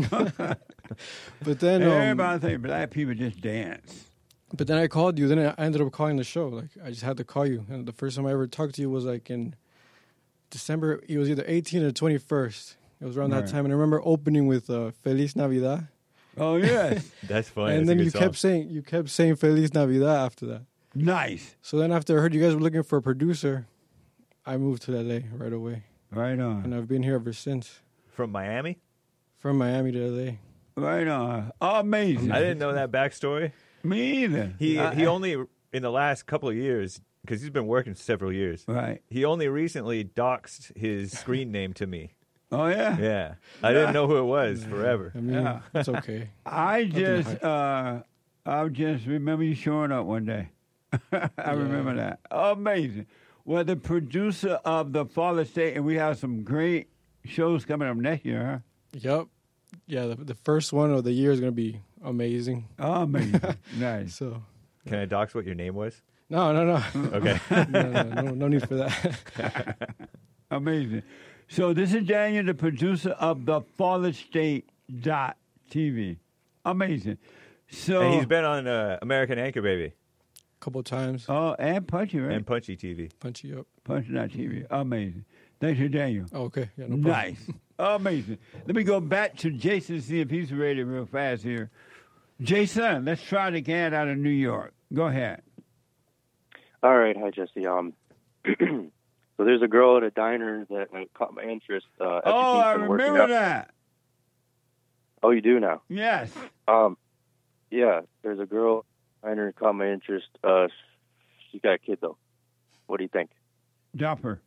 But then, um, Everybody think black people just dance. but then I called you. Then I ended up calling the show. Like I just had to call you, and the first time I ever talked to you was like in December. It was either eighteenth or twenty-first. It was around Right. that time, and I remember opening with uh, "Feliz Navidad." Oh yes. That's funny. And That's a then good you song. kept saying you kept saying Feliz Navidad after that. Nice. So then after I heard you guys were looking for a producer, I moved to L A right away. Right on. And I've been here ever since. From Miami? From Miami to L A. Right on. Amazing. I didn't know that backstory. Me either. He I- he only in the last couple of years, because he's been working several years. Right. He only recently doxed his screen name to me. Oh yeah. Yeah, I didn't know who it was forever. I mean, Yeah. it's okay. I Nothing to just hide. uh, I just remember you showing up one day. I remember that. Amazing. Well, the producer of The Fallen State, and we have some great shows coming up next year, huh? Yep. Yeah, the, the first one of the year is going to be amazing. Oh, amazing. Nice. So, Can I dox what your name was? no, no, no. Okay. no, no, no, no need for that. Amazing. So this is Daniel, the producer of The Fallen State dot T V. Amazing. So And he's been on uh, American Anchor Baby. Couple times. Oh, and Punchy, right? And Punchy T V. Punchy up. Punchy dot T V. Amazing. Thanks for Daniel. Oh, okay. Yeah, no problem. Nice. Amazing. Let me go back to Jason to see if he's ready real fast here. Jason, let's try the cat out of New York. Go ahead. All right, hi Jesse. Um, so there's a girl at a diner that uh, caught my interest. Uh, after Oh, she's I been working remember out. that. Oh, you do now? Yes. Um, yeah, there's a girl at a diner caught my interest. Uh, she's got a kid though. What do you think? Dump her.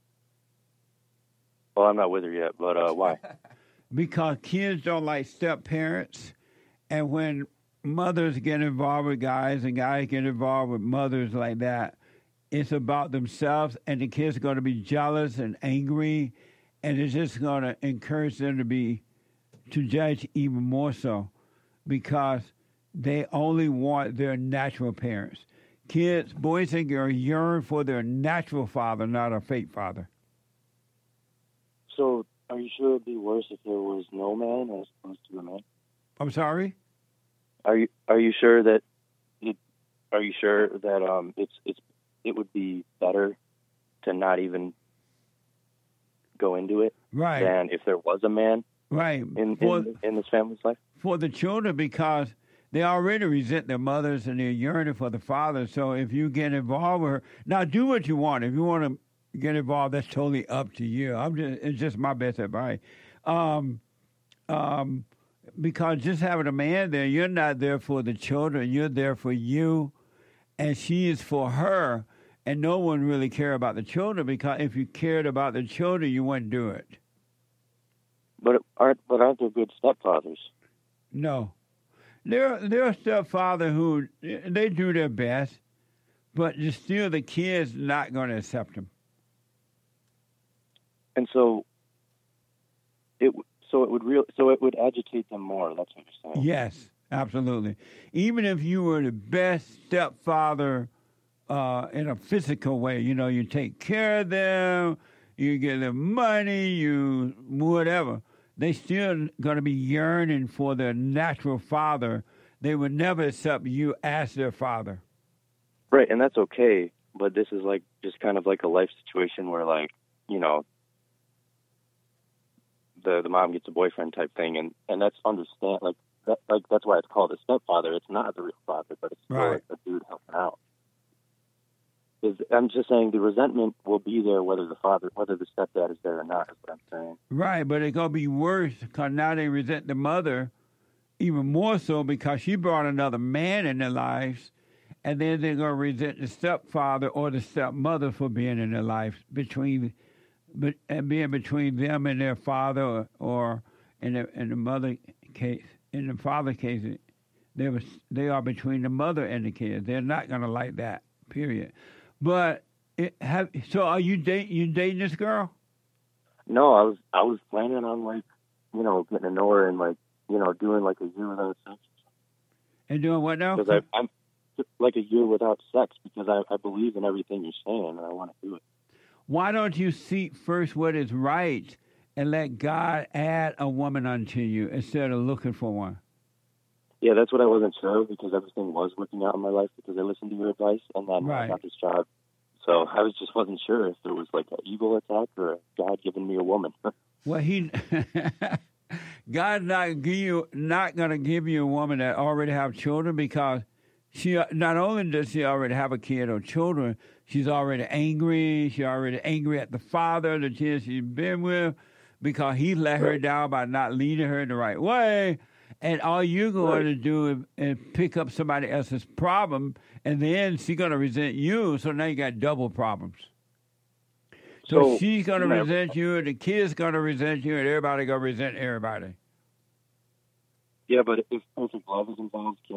Well, I'm not with her yet, but uh, why? Because kids don't like step parents, and when mothers get involved with guys and guys get involved with mothers like that, it's about themselves, and the kids are going to be jealous and angry, and it's just going to encourage them to be to judge even more so, because they only want their natural parents. Kids, boys and girls yearn for their natural father, not a fake father. So, are you sure it'd be worse if there was no man as opposed to a man? I'm sorry? Are you Are you sure that it? Are you sure that um it's it's it would be better to not even go into it Right. than if there was a man Right. in For- in, in this family's life? for the children, because they already resent their mothers and they're yearning for the father. So if you get involved with her, now do what you want. If you want to get involved, that's totally up to you. I'm just it's just my best advice. Um, um, because just having a man there, you're not there for the children. You're there for you, and she is for her. And no one really care about the children, because if you cared about the children, you wouldn't do it. But aren't but aren't there good stepfathers? No. They're, they're a stepfather who, they do their best, but just still the kid's not going to accept them. And so it w- so it would real so it would agitate them more. That's what you're saying. Yes, absolutely. Even if you were the best stepfather uh, in a physical way, you know, you take care of them, you give them money, you whatever, they still going to be yearning for their natural father. They would never accept you as their father. Right, and that's okay. But this is like just kind of like a life situation where, like, you know, the the mom gets a boyfriend type thing, and, and that's understand like that like that's why it's called a stepfather. It's not the real father, but it's still Right. like a dude helping out. Is I'm just saying the resentment will be there whether the father whether the stepdad is there or not. Is what I'm saying. Right, but it's going to be worse because now they resent the mother even more so because she brought another man in their lives, and then they're going to resent the stepfather or the stepmother for being in their life between, but and being between them and their father, or, or in the in the mother case, in the father case, they was they are between the mother and the kids. They're not going to like that. Period. But it have so are you date you dating this girl? No, I was I was planning on like you know getting to know her and like you know doing like a year without sex. And doing what now? Because I, I'm like a year without sex because I, I believe in everything you're saying and I want to do it. Why don't you seek first what is right and let God add a woman unto you instead of looking for one? Yeah, that's what I wasn't sure of because everything was working out in my life because I listened to your advice and then Right. I got this job. So I was just wasn't sure if there was like an evil attack or a God giving me a woman. Well, he God's not give you not going to give you a woman that already have children because she not only does she already have a kid or children, she's already angry. She's already angry at the father, the kids she's been with, because he let her down by not leading her in the right way. And all you're going to do is, is pick up somebody else's problem, and then she's going to resent you. So now you got double problems. So, So, she's going to yeah. resent you, and the kid's going to resent you, and everybody going to resent everybody. Yeah, but if perfect love is involved, can't that be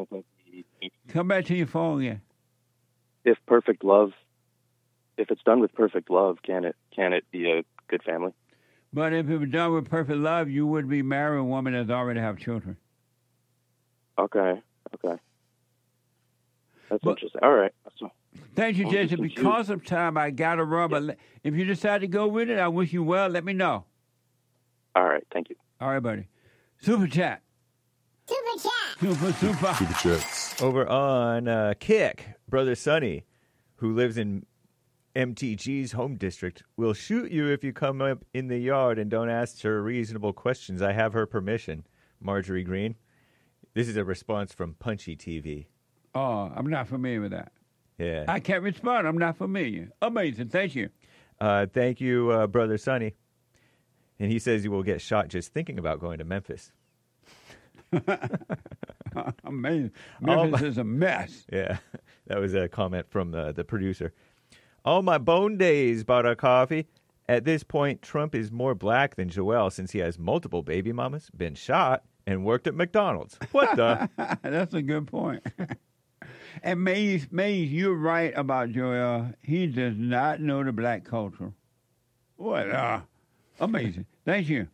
Come back to your phone again. If perfect love, if it's done with perfect love, can it can it be a good family? But if it was done with perfect love, you would be marrying a woman that already have children. Okay, okay. That's interesting. All right. So, Thank you, I'm Jason. just confused. Because of time, I got to run. But le- if you decide to go with it, I wish you well. Let me know. All right. Thank you. All right, buddy. Super chat. Super chat. Super, super. Super chats. Over on uh, Kick, Brother Sonny, who lives in M T G's home district, will shoot you if you come up in the yard and don't ask her reasonable questions. I have her permission. Marjorie Green. This is a response from Punchy T V. Oh, I'm not familiar with that. Yeah. I can't respond. I'm not familiar. Amazing. Thank you. Uh, thank you, uh, Brother Sonny. And he says he will get shot just thinking about going to Memphis. Amazing. All Memphis my- is a mess. Yeah, that was a comment from the, the producer. All my bone days bought a coffee. At this point, Trump is more black than Joel since he has multiple baby mamas, been shot, and worked at McDonald's. What the? That's a good point. And Mays, Mays, you're right about Joel. He does not know the black culture. What? Uh, amazing. Thank you.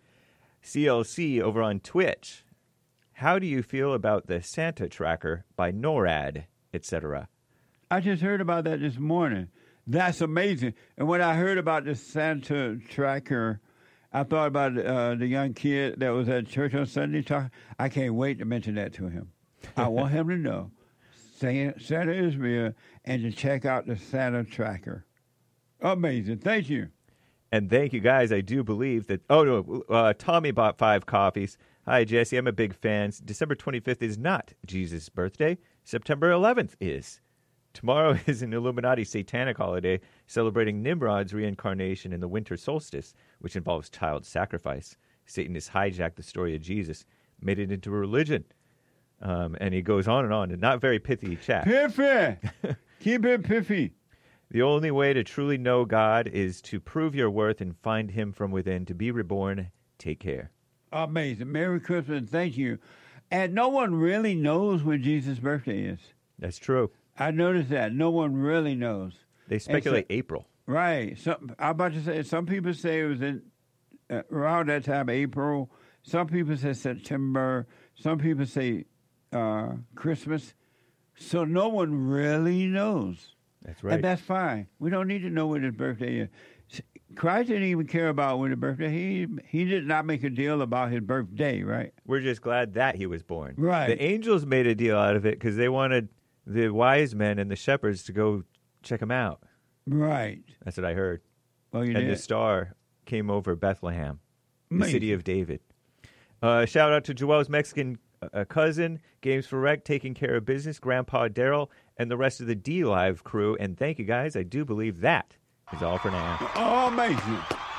C L C over on Twitch. How do you feel about the Santa tracker by NORAD, et cetera? I just heard about that this morning. That's amazing. And when I heard about the Santa tracker, I thought about uh, the young kid that was at church on Sunday talking. I can't wait to mention that to him. I want him to know Santa Santa is real and to check out the Santa tracker. Amazing. Thank you. And thank you, guys. I do believe that. Oh, no. Uh, Tommy bought five coffees. Hi, Jesse. I'm a big fan. December twenty-fifth is not Jesus' birthday. September eleventh is. Tomorrow is an Illuminati satanic holiday celebrating Nimrod's reincarnation in the winter solstice, which involves child sacrifice. Satan has hijacked the story of Jesus, made it into a religion. Um, and he goes on and on. And not very pithy chat. Piffy. Keep it piffy. The only way to truly know God is to prove your worth and find him from within. To be reborn, take care. Amazing. Merry Christmas. Thank you. And no one really knows when Jesus' birthday is. That's true. I noticed that. No one really knows. They speculate so, April. Right. Some, I'm about to say, some people say it was in uh, around that time, April. Some people say September. Some people say uh, Christmas. So no one really knows. That's right. And that's fine. We don't need to know when his birthday is. Christ didn't even care about when his birthday. He he did not make a deal about his birthday, right? We're just glad that he was born. Right. The angels made a deal out of it because they wanted the wise men and the shepherds to go check him out. Right. That's what I heard. Oh, you and did? the star came over Bethlehem, the Amazing. city of David. Uh, shout out to Joel's Mexican uh, cousin, Games for Rec, taking care of business, Grandpa Daryl, and the rest of the D Live crew. And thank you, guys. I do believe that is all for now. Oh, amazing.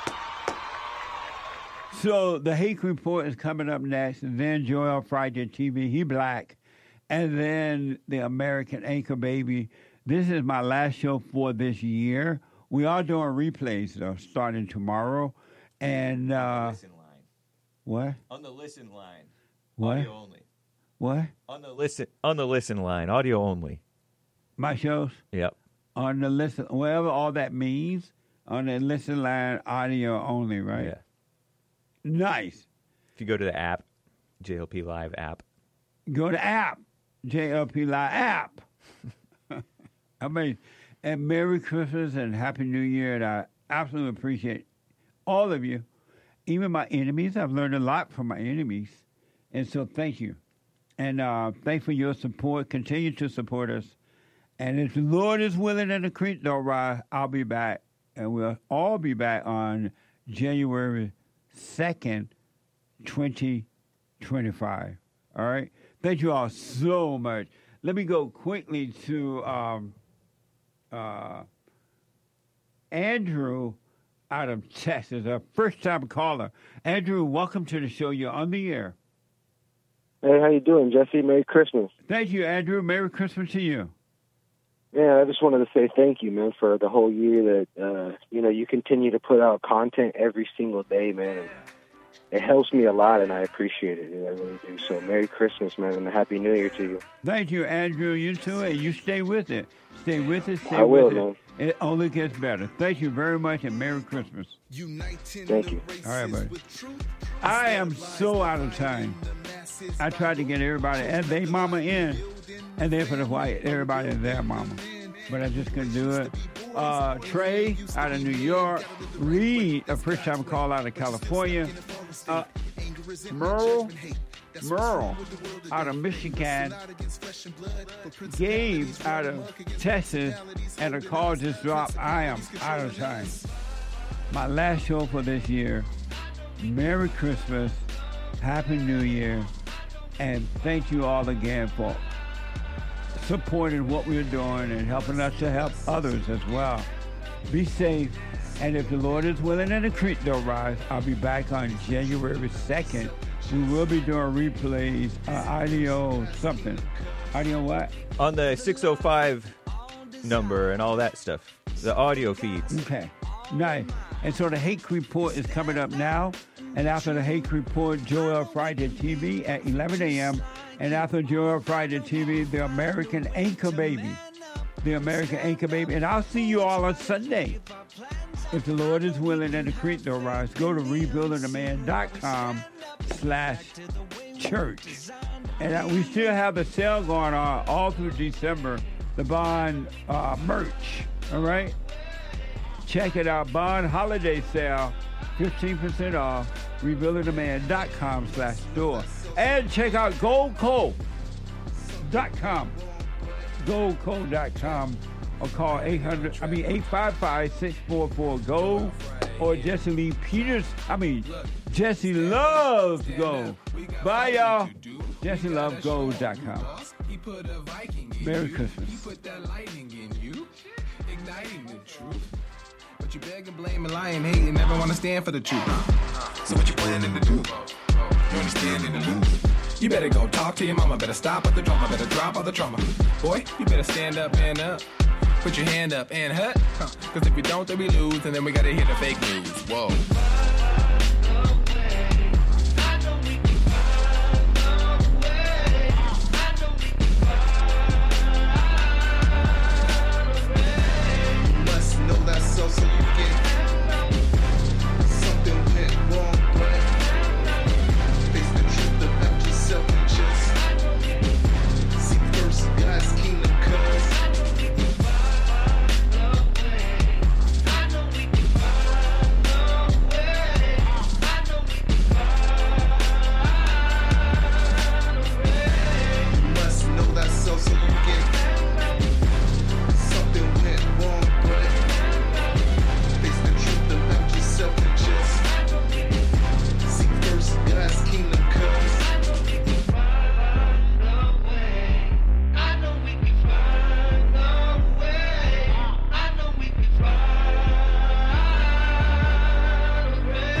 So the Hake Report is coming up next, and then Joel Friday T V, he black, and then the American Anchor Baby. This is my last show for this year. We are doing replays, though, starting tomorrow. And, uh... Listen line. What? On the listen line. What? Audio only. What? On the listen on the listen line, audio only. My shows? Yep. On the listen, whatever all that means, on the listen line, audio only, right? Yeah. Nice. If you go to the app, J L P Live app. Go to app, J L P Live app. I mean, and Merry Christmas and Happy New Year. And I absolutely appreciate all of you, even my enemies. I've learned a lot from my enemies. And so thank you. And uh, thanks for your support. Continue to support us. And if the Lord is willing and the creek don't rise, I'll be back. And we'll all be back on January second, twenty twenty-five. All right? Thank you all so much. Let me go quickly to um, uh, Andrew out of Texas, a first-time caller. Andrew, welcome to the show. You're on the air. Hey, how you doing, Jesse? Merry Christmas. Thank you, Andrew. Merry Christmas to you. Yeah, I just wanted to say thank you, man, for the whole year that, uh, you know, you continue to put out content every single day, man. it helps me a lot, and I appreciate it. I really do. So Merry Christmas, man, and a Happy New Year to you. Thank you, Andrew. You too, and you stay with it. Stay with it. Stay I will, with man. it. It only gets better. Thank you very much, and Merry Christmas. Thank you. All right, buddy. I am so out of time. I tried to get everybody and their mama in, and then for the white, everybody and their mama. But I just couldn't do it. Uh, Trey out of New York. Reed, a first-time call out of California. Uh, Merle, Merle out of Michigan. Gabe out of Texas. And a call just dropped. I am out of time. My last show for this year. Merry Christmas. Happy New Year. And thank you all again for supporting what we're doing and helping us to help others as well. Be safe. And if the Lord is willing and the creek don't rise, I'll be back on January second. We will be doing replays, uh, audio something. Audio what? On the six oh five number and all that stuff. The audio feeds. Okay. Nice. And so the Hake Report is coming up now. And after the Hake Report, Joel Friday T V at eleven a.m. And after Joel Friday T V, the American Anchor Baby. The American Anchor Baby. And I'll see you all on Sunday. If the Lord is willing and the creek don't rise, go to rebuilding the man dot com slash church. And uh, we still have the sale going on all through December, the Bond uh, merch. All right? Check it out. Bond Holiday Sale, fifteen percent off, rebuilding the man dot com slash store. And check out goldco dot com. goldco dot com. Or call eight hundred, I mean eight five five, six four four, G O or Jesse Lee Peters. I mean, Jesse Loves Gold. Bye, y'all. Jesse Loves Gold dot com. Merry Christmas. But you beg and blame and lie and hate and never want to stand for the truth. So what you planning to do? You understand in the lose. You better go talk to your mama. Better stop at the drama. Better drop all the trauma. Boy, you better stand up and up. Put your hand up and hut. Huh. Cause if we don't, then we lose. And then we gotta hear the fake news. Whoa. You must know that so so you get something went wrong, but face the truth about yourself and just seek first God's kingdom, cause so so you get something went wrong, but face the truth about yourself and just seek first God's kingdom, cause I know we can find a way. I know we can find a way.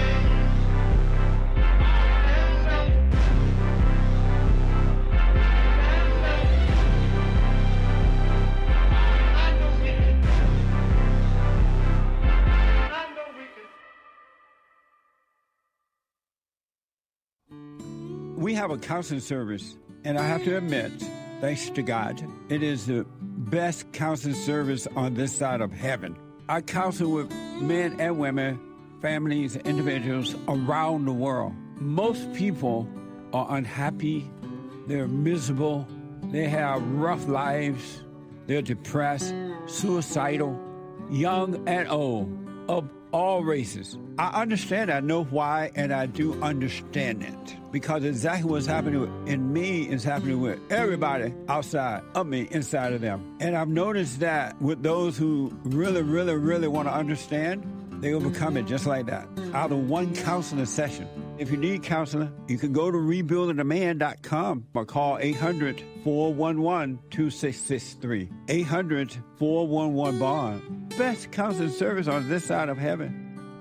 We have a counseling service, and I have to admit, thanks to God, it is the best counseling service on this side of heaven. I counsel with men and women, families, individuals around the world. Most people are unhappy, they're miserable, they have rough lives, they're depressed, suicidal, young and old, of all races. I understand, I know why, and I do understand it. Because exactly what's happening in me is happening with everybody outside of me, inside of them. And I've noticed that with those who really, really, really want to understand, they overcome it just like that, out of one counseling session. If you need counseling, you can go to rebuilding the man dot com or call eight hundred, four one one, two six six three. eight hundred, four one one, bond. Best counseling service on this side of heaven.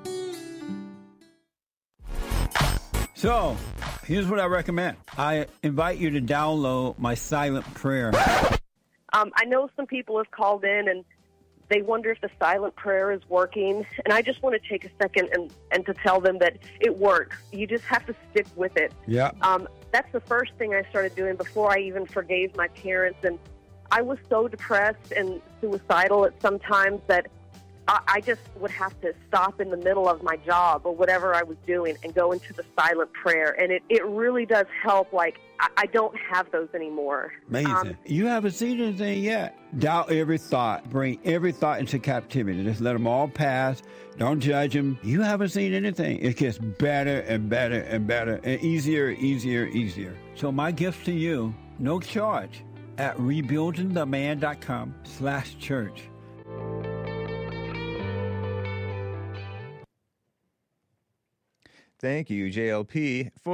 So, here's what I recommend. I invite you to download my silent prayer. Um, I know some people have called in and they wonder if the silent prayer is working. And I just want to take a second and, and to tell them that it works. You just have to stick with it. Yeah. Um, that's the first thing I started doing before I even forgave my parents. And I was so depressed and suicidal at some times that I, I just would have to stop in the middle of my job or whatever I was doing and go into the silent prayer. And it, it really does help. Like, I, I don't have those anymore. Amazing. Um, You haven't seen anything yet. Doubt every thought. Bring every thought into captivity. Just let them all pass. Don't judge them. You haven't seen anything. It gets better and better and better and easier, easier, easier. So my gift to you, no charge, at rebuildingtheman.com slash church. Thank you, J L P, for